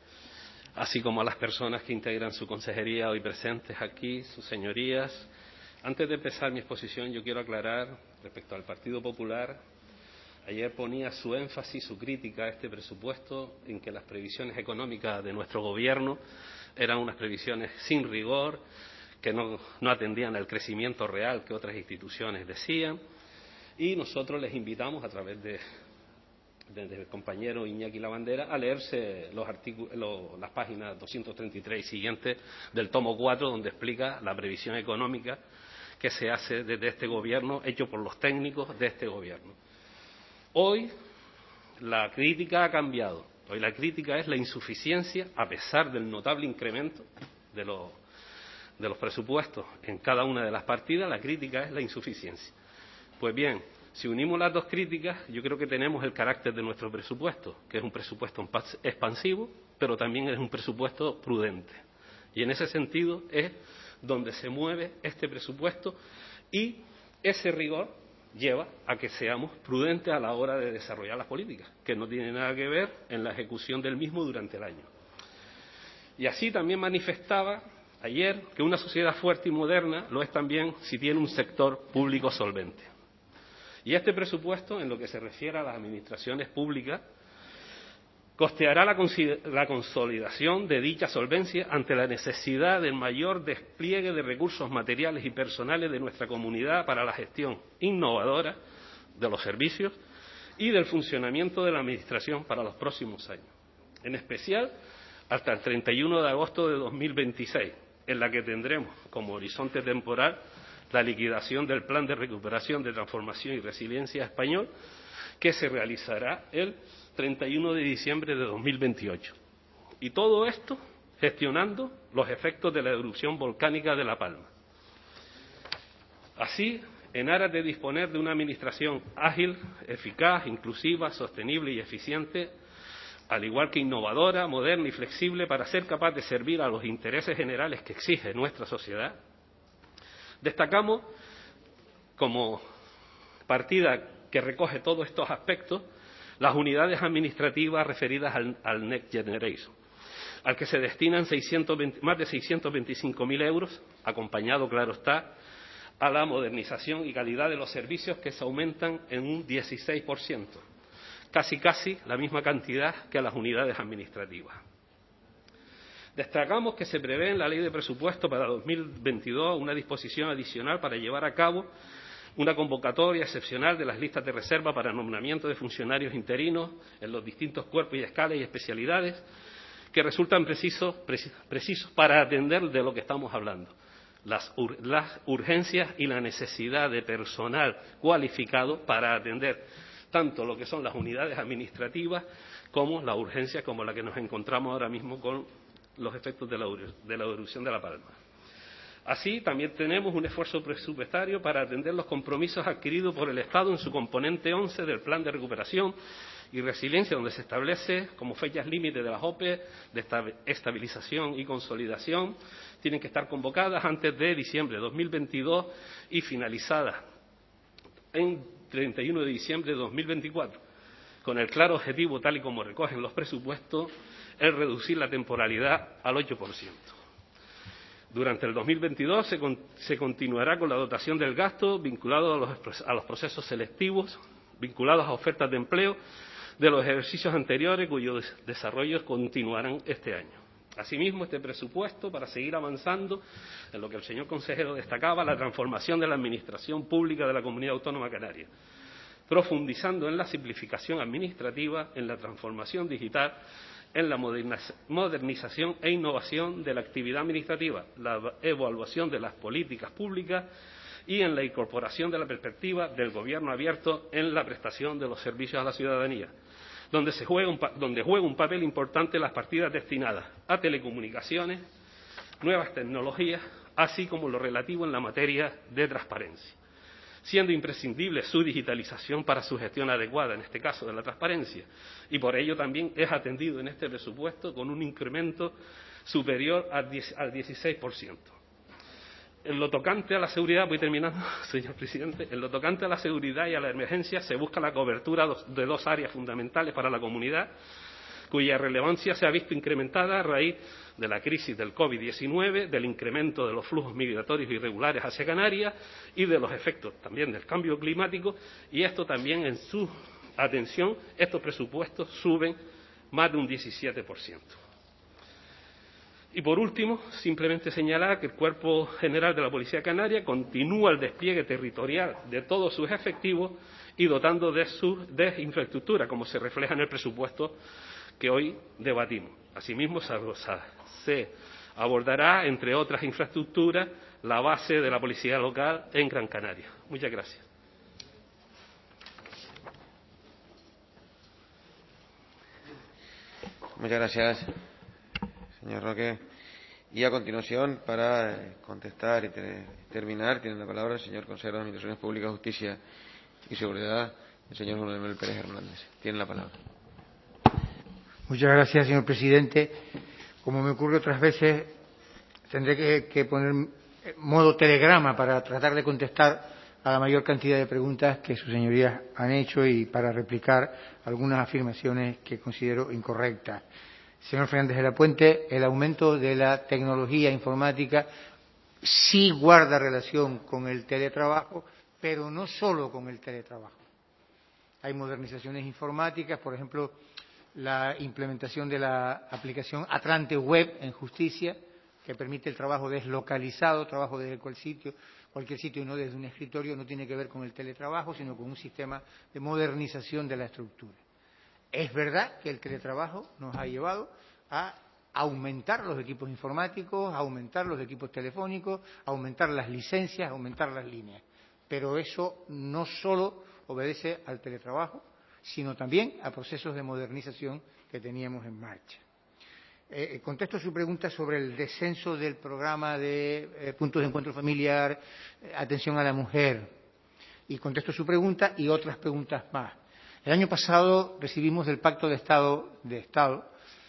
Speaker 14: así como a las personas que integran su consejería hoy presentes aquí, sus señorías. Antes de empezar mi exposición, yo quiero aclarar respecto al Partido Popular. Ayer ponía su énfasis, su crítica a este presupuesto en que las previsiones económicas de nuestro Gobierno eran unas previsiones sin rigor, que no, no atendían al crecimiento real que otras instituciones decían, y nosotros les invitamos a través de desde el compañero Iñaki Lavandera a leerse los artículos, los, las páginas doscientos treinta y tres y siguientes del tomo cuatro, donde explica la previsión económica que se hace desde este gobierno, hecho por los técnicos de este gobierno. Hoy la crítica ha cambiado. Hoy la crítica es la insuficiencia, a pesar del notable incremento de los, de los presupuestos en cada una de las partidas, la crítica es la insuficiencia. Pues bien, si unimos las dos críticas, yo creo que tenemos el carácter de nuestro presupuesto, que es un presupuesto expansivo, pero también es un presupuesto prudente. Y en ese sentido es donde se mueve este presupuesto, y ese rigor lleva a que seamos prudentes a la hora de desarrollar las políticas, que no tiene nada que ver en la ejecución del mismo durante el año. Y así también manifestaba ayer que una sociedad fuerte y moderna lo es también si tiene un sector público solvente. Y este presupuesto, en lo que se refiere a las administraciones públicas, costeará la, la consolidación de dicha solvencia ante la necesidad del mayor despliegue de recursos materiales y personales de nuestra comunidad para la gestión innovadora de los servicios y del funcionamiento de la Administración para los próximos años, en especial hasta el treinta y uno de agosto de dos mil veintiséis, en la que tendremos como horizonte temporal la liquidación del Plan de Recuperación, de Transformación y Resiliencia español, que se realizará el treinta y uno de diciembre de dos mil veintiocho. Y todo esto gestionando los efectos de la erupción volcánica de La Palma. Así, en aras de disponer de una administración ágil, eficaz, inclusiva, sostenible y eficiente, al igual que innovadora, moderna y flexible, para ser capaz de servir a los intereses generales que exige nuestra sociedad, destacamos como partida que recoge todos estos aspectos las unidades administrativas referidas al, al Next Generation, al que se destinan seiscientos veinte, más de seiscientos veinticinco mil euros, acompañado, claro está, a la modernización y calidad de los servicios, que se aumentan en un dieciséis por ciento, casi casi la misma cantidad que a las unidades administrativas. Destacamos que se prevé en la Ley de Presupuesto para dos mil veintidós una disposición adicional para llevar a cabo una convocatoria excepcional de las listas de reserva para nombramiento de funcionarios interinos en los distintos cuerpos y escalas y especialidades, que resultan precisos, precisos para atender de lo que estamos hablando, las, ur las urgencias y la necesidad de personal cualificado para atender tanto lo que son las unidades administrativas como la urgencia como la que nos encontramos ahora mismo con los efectos de la, de la erupción de La Palma. Así, también tenemos un esfuerzo presupuestario para atender los compromisos adquiridos por el Estado en su componente once del Plan de Recuperación y Resiliencia, donde se establece como fechas límite de las O P E de estabilización y consolidación, tienen que estar convocadas antes de diciembre de dos mil veintidós y finalizadas en treinta y uno de diciembre de dos mil veinticuatro, con el claro objetivo, tal y como recogen los presupuestos, es reducir la temporalidad al ocho por ciento. Durante el dos mil veintidós se, con, se continuará con la dotación del gasto vinculado a los, a los procesos selectivos, vinculados a ofertas de empleo de los ejercicios anteriores, cuyos desarrollos continuarán este año. Asimismo, este presupuesto, para seguir avanzando en lo que el señor consejero destacaba, la transformación de la administración pública de la Comunidad Autónoma Canaria, profundizando en la simplificación administrativa, en la transformación digital, en la modernización e innovación de la actividad administrativa, la evaluación de las políticas públicas y en la incorporación de la perspectiva del gobierno abierto en la prestación de los servicios a la ciudadanía, donde, se juega un, donde juega un papel importante las partidas destinadas a telecomunicaciones, nuevas tecnologías, así como lo relativo en la materia de transparencia, siendo imprescindible su digitalización para su gestión adecuada, en este caso de la transparencia, y por ello también es atendido en este presupuesto con un incremento superior al dieciséis por ciento. En lo tocante a la seguridad, voy terminando, señor presidente, en lo tocante a la seguridad y a la emergencia se busca la cobertura de dos áreas fundamentales para la comunidad, cuya relevancia se ha visto incrementada a raíz de la crisis del COVID diecinueve, del incremento de los flujos migratorios irregulares hacia Canarias y de los efectos también del cambio climático, y esto también en su atención, estos presupuestos suben más de un diecisiete por ciento. Y por último, simplemente señalar que el Cuerpo General de la Policía Canaria continúa el despliegue territorial de todos sus efectivos y dotando de su de infraestructura, como se refleja en el presupuesto que hoy debatimos. Asimismo, se abordará, entre otras infraestructuras, la base de la policía local en Gran Canaria. Muchas gracias.
Speaker 1: Muchas gracias, señor Roque. Y a continuación, para contestar y terminar, tiene la palabra el señor consejero de Administraciones Públicas, Justicia y Seguridad, el señor Juan Manuel Pérez Hernández. Tiene la palabra.
Speaker 8: Muchas gracias, señor presidente. Como me ocurre otras veces, tendré que, que poner modo telegrama para tratar de contestar a la mayor cantidad de preguntas que sus señorías han hecho y para replicar algunas afirmaciones que considero incorrectas. Señor Fernández de la Puente, el aumento de la tecnología informática sí guarda relación con el teletrabajo, pero no solo con el teletrabajo. Hay modernizaciones informáticas, por ejemplo, la implementación de la aplicación Atlante Web en Justicia, que permite el trabajo deslocalizado, trabajo desde cualquier sitio, cualquier sitio y no desde un escritorio, no tiene que ver con el teletrabajo, sino con un sistema de modernización de la estructura. Es verdad que el teletrabajo nos ha llevado a aumentar los equipos informáticos, a aumentar los equipos telefónicos, a aumentar las licencias, a aumentar las líneas. Pero eso no solo obedece al teletrabajo, sino también a procesos de modernización que teníamos en marcha. Eh, contesto su pregunta sobre el descenso del programa de eh, puntos de encuentro familiar, eh, atención a la mujer. Y contesto su pregunta y otras preguntas más. El año pasado recibimos del Pacto de Estado, de Estado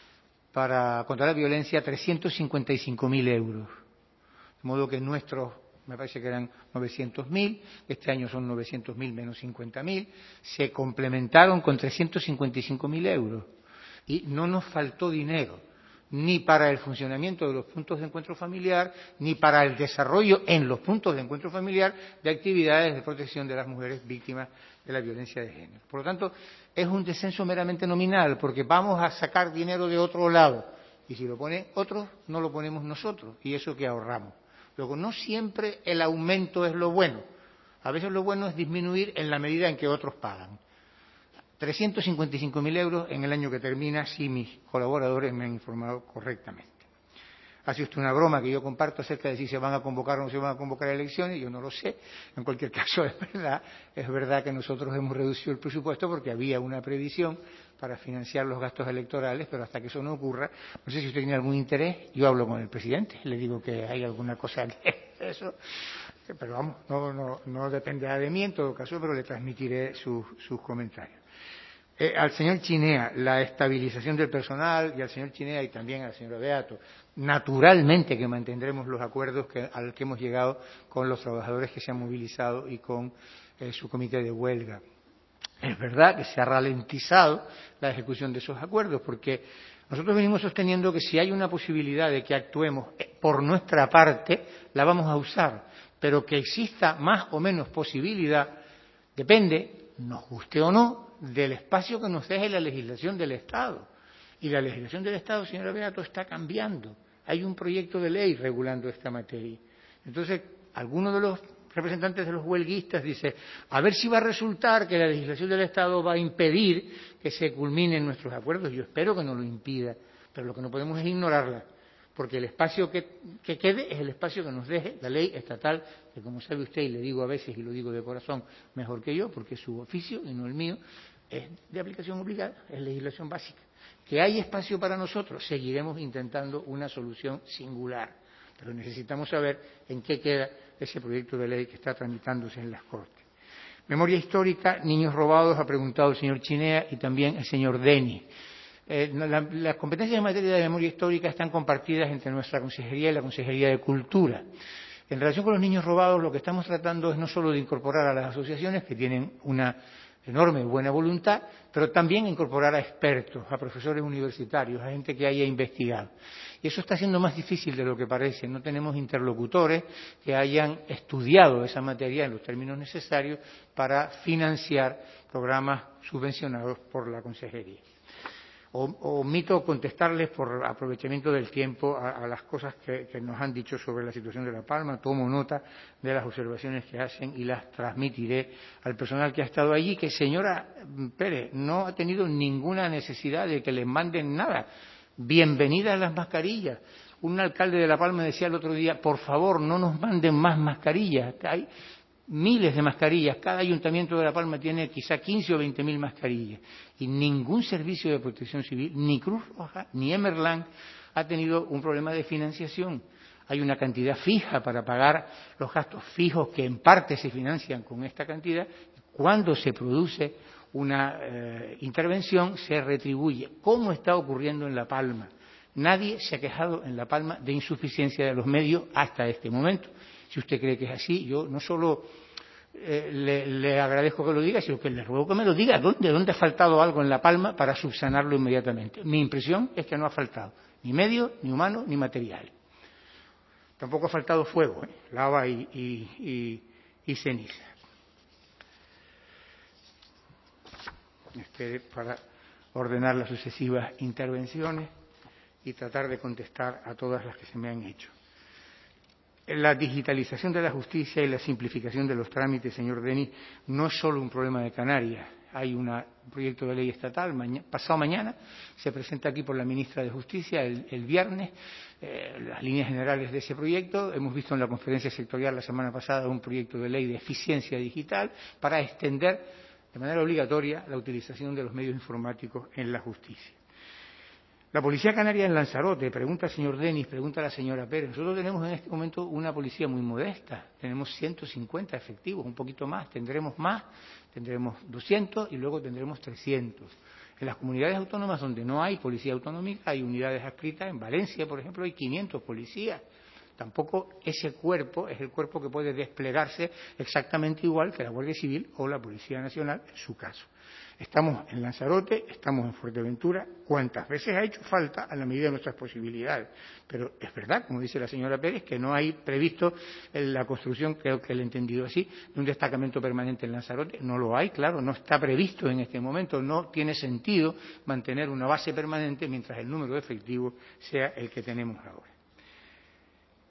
Speaker 8: para contra la violencia trescientos cincuenta y cinco mil euros. De modo que nuestros, me parece que eran novecientos mil, este año son novecientos mil menos cincuenta mil, se complementaron con trescientos cincuenta y cinco mil euros. Y no nos faltó dinero, ni para el funcionamiento de los puntos de encuentro familiar, ni para el desarrollo en los puntos de encuentro familiar de actividades de protección de las mujeres víctimas de la violencia de género. Por lo tanto, es un descenso meramente nominal, porque vamos a sacar dinero de otro lado. Y si lo ponen otros, no lo ponemos nosotros, y eso que ahorramos. Luego, no siempre el aumento es lo bueno. A veces lo bueno es disminuir en la medida en que otros pagan. trescientos cincuenta y cinco mil euros en el año que termina, si mis colaboradores me han informado correctamente. Hace usted una broma que yo comparto acerca de si se van a convocar o no se van a convocar elecciones, yo no lo sé. En cualquier caso, es verdad, es verdad que nosotros hemos reducido el presupuesto porque había una previsión para financiar los gastos electorales, pero hasta que eso no ocurra, no sé si usted tiene algún interés, yo hablo con el presidente, le digo que hay alguna cosa que eso, pero vamos, no, no, no dependerá de mí en todo caso, pero le transmitiré sus, sus comentarios. Eh, al señor Chinea, la estabilización del personal, y al señor Chinea y también al señor Beato, naturalmente que mantendremos los acuerdos que, al que hemos llegado con los trabajadores que se han movilizado y con eh, su comité de huelga. Es verdad que se ha ralentizado la ejecución de esos acuerdos, porque nosotros venimos sosteniendo que si hay una posibilidad de que actuemos por nuestra parte, la vamos a usar, pero que exista más o menos posibilidad, depende, nos guste o no, del espacio que nos deje la legislación del Estado. Y la legislación del Estado, señora Beato, está cambiando. Hay un proyecto de ley regulando esta materia. Entonces, algunos de los representantes de los huelguistas dicen, a ver si va a resultar que la legislación del Estado va a impedir que se culminen nuestros acuerdos. Yo espero que no lo impida, pero lo que no podemos es ignorarla, porque el espacio que, que quede es el espacio que nos deje la ley estatal, que como sabe usted, y le digo a veces, y lo digo de corazón, mejor que yo, porque es su oficio y no el mío, es de aplicación obligada, es legislación básica. Que hay espacio para nosotros, seguiremos intentando una solución singular, pero necesitamos saber en qué queda ese proyecto de ley que está tramitándose en las Cortes. Memoria histórica, niños robados, ha preguntado el señor Chinea y también el señor Denis. Eh, la, las competencias en materia de memoria histórica están compartidas entre nuestra Consejería y la Consejería de Cultura. En relación con los niños robados, lo que estamos tratando es no solo de incorporar a las asociaciones, que tienen una enorme buena voluntad, pero también incorporar a expertos, a profesores universitarios, a gente que haya investigado. Y eso está siendo más difícil de lo que parece. No tenemos interlocutores que hayan estudiado esa materia en los términos necesarios para financiar programas subvencionados por la Consejería. O, omito contestarles por aprovechamiento del tiempo a, a las cosas que, que nos han dicho sobre la situación de La Palma. Tomo nota de las observaciones que hacen y las transmitiré al personal que ha estado allí, que señora Pérez no ha tenido ninguna necesidad de que les manden nada. Bienvenidas las mascarillas. Un alcalde de La Palma decía el otro día, por favor, no nos manden más mascarillas. Hay miles de mascarillas, cada ayuntamiento de La Palma tiene quizá quince o veinte mil mascarillas y ningún servicio de protección civil, ni Cruz Roja, ni Emerland ha tenido un problema de financiación. Hay una cantidad fija para pagar los gastos fijos que en parte se financian con esta cantidad. Cuando se produce una eh, intervención se retribuye, como está ocurriendo en La Palma. Nadie se ha quejado en La Palma de insuficiencia de los medios hasta este momento. Si usted cree que es así, yo no solo eh, le, le agradezco que lo diga, sino que le ruego que me lo diga. ¿Dónde, ¿Dónde ha faltado algo en La Palma para subsanarlo inmediatamente? Mi impresión es que no ha faltado ni medios, ni humanos, ni material. Tampoco ha faltado fuego, ¿eh? lava y, y, y, y ceniza. Espere para ordenar las sucesivas intervenciones y tratar de contestar a todas las que se me han hecho. La digitalización de la justicia y la simplificación de los trámites, señor Denis, no es solo un problema de Canarias. Hay una, un proyecto de ley estatal, maña, pasado mañana, se presenta aquí por la ministra de Justicia el, el viernes, eh, las líneas generales de ese proyecto. Hemos visto en la conferencia sectorial la semana pasada un proyecto de ley de eficiencia digital para extender de manera obligatoria la utilización de los medios informáticos en la justicia. La Policía Canaria en Lanzarote, pregunta el señor Denis, pregunta la señora Pérez. Nosotros tenemos en este momento una policía muy modesta. Tenemos ciento cincuenta efectivos, un poquito más. Tendremos más, tendremos doscientos y luego tendremos trescientos. En las comunidades autónomas donde no hay policía autonómica hay unidades adscritas. En Valencia, por ejemplo, hay quinientos policías. Tampoco ese cuerpo es el cuerpo que puede desplegarse exactamente igual que la Guardia Civil o la Policía Nacional en su caso. Estamos en Lanzarote, estamos en Fuerteventura, cuantas veces ha hecho falta a la medida de nuestras posibilidades. Pero es verdad, como dice la señora Pérez, que no hay previsto en la construcción, creo que le he entendido así, de un destacamento permanente en Lanzarote. No lo hay, claro, no está previsto en este momento. No tiene sentido mantener una base permanente mientras el número de efectivos sea el que tenemos ahora.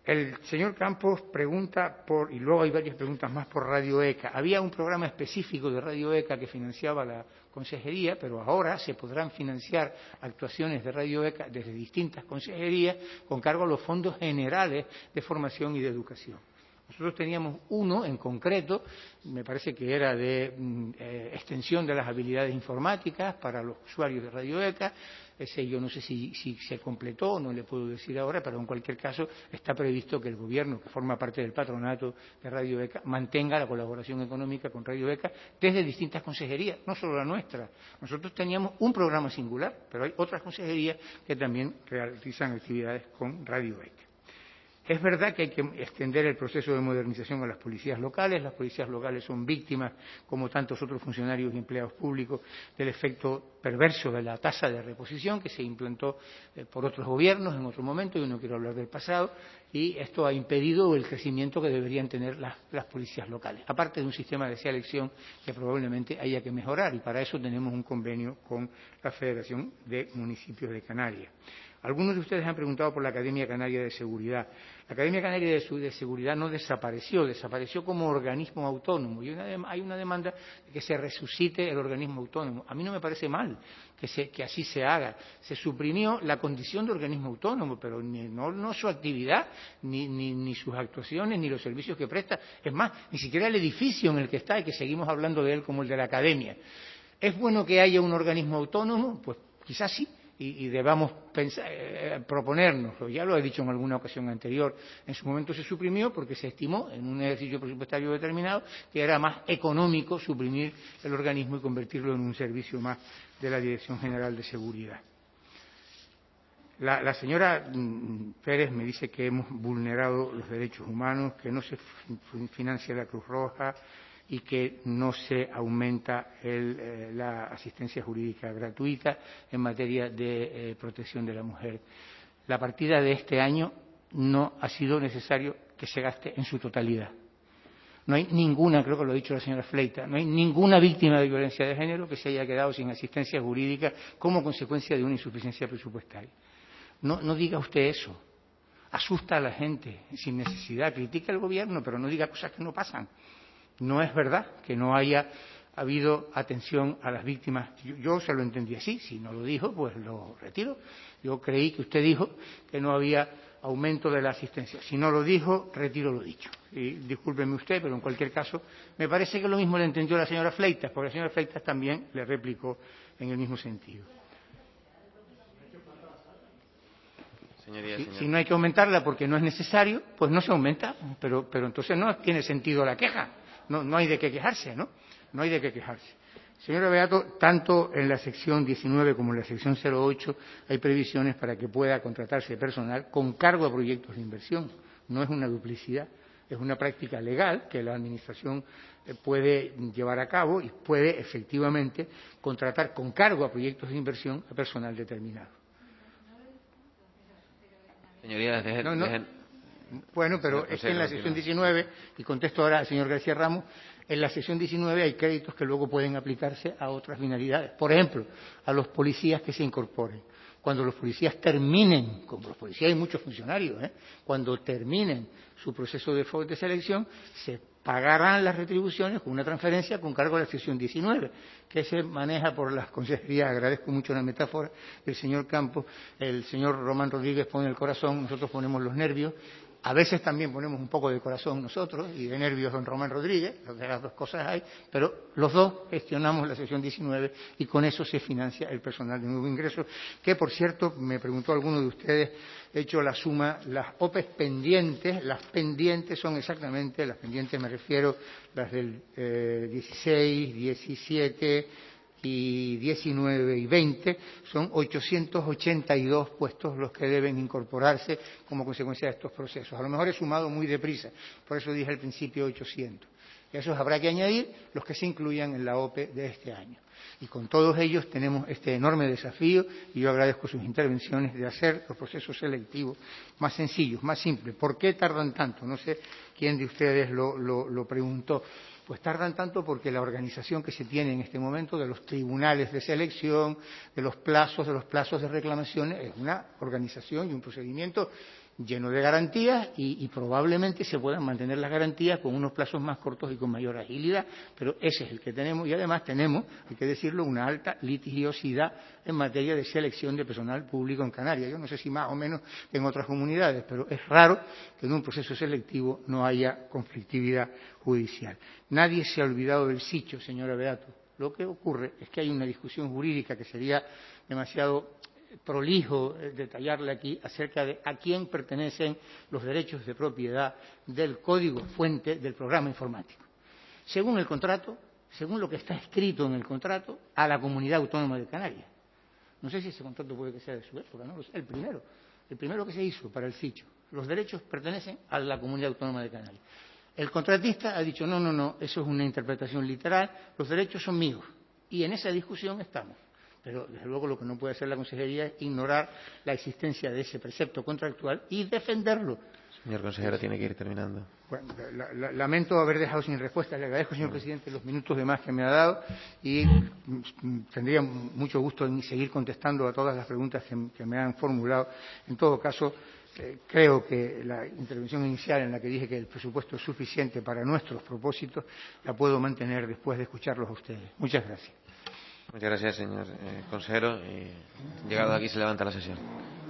Speaker 8: El señor Campos pregunta por, y luego hay varias preguntas más por Radio ECA. Había un programa específico de Radio ECA que financiaba la consejería, pero ahora se podrán financiar actuaciones de Radio ECA desde distintas consejerías con cargo a los fondos generales de formación y de educación. Nosotros teníamos uno en concreto, me parece que era de eh, extensión de las habilidades informáticas para los usuarios de Radio ECA. Ese yo no sé si, si se completó, no le puedo decir ahora, pero en cualquier caso está previsto que el Gobierno, que forma parte del patronato de Radio ECA, mantenga la colaboración económica con Radio ECA desde distintas consejerías, no solo la nuestra. Nosotros teníamos un programa singular, pero hay otras consejerías que también realizan actividades con Radio ECA. Es verdad que hay que extender el proceso de modernización a las policías locales. Las policías locales son víctimas, como tantos otros funcionarios y empleados públicos, del efecto perverso de la tasa de reposición que se implantó eh, por otros gobiernos en otro momento. Yo no quiero hablar del pasado. Y esto ha impedido el crecimiento que deberían tener las, las policías locales, aparte de un sistema de selección que probablemente haya que mejorar. Y para eso tenemos un convenio con la Federación de Municipios de Canarias. Algunos de ustedes han preguntado por la Academia Canaria de Seguridad. La Academia Canaria de, de Seguridad no desapareció, desapareció como organismo autónomo. Y una, hay una demanda de que se resucite el organismo autónomo. A mí no me parece mal que, se, que así se haga. Se suprimió la condición de organismo autónomo, pero ni, no, no su actividad, ni, ni, ni sus actuaciones, ni los servicios que presta. Es más, ni siquiera el edificio en el que está y que seguimos hablando de él como el de la Academia. ¿Es bueno que haya un organismo autónomo? Pues quizás sí. Y, y debamos pensar, eh, proponérnoslo. Ya lo he dicho en alguna ocasión anterior. En su momento se suprimió porque se estimó, en un ejercicio presupuestario determinado, que era más económico suprimir el organismo y convertirlo en un servicio más de la Dirección General de Seguridad. La, la señora Pérez me dice que hemos vulnerado los derechos humanos, que no se financia la Cruz Roja y que no se aumenta el, eh, la asistencia jurídica gratuita en materia de eh, protección de la mujer. La partida de este año no ha sido necesario que se gaste en su totalidad. No hay ninguna, creo que lo ha dicho la señora Fleita, no hay ninguna víctima de violencia de género que se haya quedado sin asistencia jurídica como consecuencia de una insuficiencia presupuestaria. No, no diga usted eso. Asusta a la gente sin necesidad. Critica al gobierno, pero no diga cosas que no pasan. No es verdad que no haya habido atención a las víctimas. Yo, yo se lo entendí así. Si no lo dijo, pues lo retiro. Yo creí que usted dijo que no había aumento de la asistencia. Si no lo dijo, retiro lo dicho. Y discúlpeme usted, pero en cualquier caso, me parece que lo mismo le entendió la señora Fleitas, porque la señora Fleitas también le replicó en el mismo sentido.
Speaker 1: Señoría,
Speaker 8: si,
Speaker 1: señor.
Speaker 8: si no hay que aumentarla porque no es necesario, pues no se aumenta, pero, pero entonces no tiene sentido la queja. No, no hay de qué quejarse, ¿no? No hay de qué quejarse. Señora Beato, tanto en la sección diecinueve como en la sección cero ocho hay previsiones para que pueda contratarse personal con cargo a proyectos de inversión. No es una duplicidad, es una práctica legal que la Administración puede llevar a cabo y puede efectivamente contratar con cargo a proyectos de inversión a personal determinado.
Speaker 1: Señorías, dejen,
Speaker 8: no, no.
Speaker 1: dejen...
Speaker 8: Bueno, pero es que en la sección diecinueve, y contesto ahora al señor García Ramos, en la sección diecinueve hay créditos que luego pueden aplicarse a otras finalidades. Por ejemplo, a los policías que se incorporen. Cuando los policías terminen, como los policías hay muchos funcionarios, ¿eh? cuando terminen su proceso de, de selección, se pagarán las retribuciones con una transferencia con cargo a la sección diecinueve, que se maneja por las consejerías. Agradezco mucho la metáfora del señor Campos. El señor Román Rodríguez pone el corazón, nosotros ponemos los nervios. A veces también ponemos un poco de corazón nosotros y de nervios don Román Rodríguez, de las dos cosas hay, pero los dos gestionamos la sección diecinueve y con eso se financia el personal de nuevo ingreso, que por cierto, me preguntó alguno de ustedes, he hecho la suma, las O P E pendientes, las pendientes son exactamente, las pendientes me refiero, las del eh, dieciséis, diecisiete y diecinueve y veinte, son ochocientos ochenta y dos puestos los que deben incorporarse como consecuencia de estos procesos. A lo mejor he sumado muy deprisa, por eso dije al principio ochocientos. Y a esos habrá que añadir los que se incluyan en la O P E de este año. Y con todos ellos tenemos este enorme desafío, y yo agradezco sus intervenciones, de hacer los procesos selectivos más sencillos, más simples. ¿Por qué tardan tanto? No sé quién de ustedes lo, lo, lo preguntó. Pues tardan tanto porque la organización que se tiene en este momento de los tribunales de selección, de los plazos, de los plazos de reclamaciones, es una organización y un procedimiento lleno de garantías y, y probablemente se puedan mantener las garantías con unos plazos más cortos y con mayor agilidad, pero ese es el que tenemos y además tenemos, hay que decirlo, una alta litigiosidad en materia de selección de personal público en Canarias. Yo no sé si más o menos que en otras comunidades, pero es raro que en un proceso selectivo no haya conflictividad judicial. Nadie se ha olvidado del sitio, señora Beato. Lo que ocurre es que hay una discusión jurídica que sería demasiado prolijo detallarle aquí acerca de a quién pertenecen los derechos de propiedad del código fuente del programa informático. Según el contrato, según lo que está escrito en el contrato, a la Comunidad Autónoma de Canarias. No sé si ese contrato puede que sea de su época, no lo sé, el primero, el primero que se hizo para el sitio. Los derechos pertenecen a la Comunidad Autónoma de Canarias. El contratista ha dicho, no, no, no, eso es una interpretación literal, los derechos son míos. Y en esa discusión estamos. Pero, desde luego, lo que no puede hacer la Consejería es ignorar la existencia de ese precepto contractual y defenderlo.
Speaker 1: Señor consejero, tiene que ir terminando.
Speaker 8: Bueno, la, la, lamento haber dejado sin respuesta. Le agradezco, señor presidente, los minutos de más que me ha dado y tendría mucho gusto en seguir contestando a todas las preguntas que, que me han formulado. En todo caso, eh, creo que la intervención inicial en la que dije que el presupuesto es suficiente para nuestros propósitos la puedo mantener después de escucharlos a ustedes. Muchas gracias.
Speaker 1: Muchas gracias, señor eh, consejero. Y llegado aquí se levanta la sesión.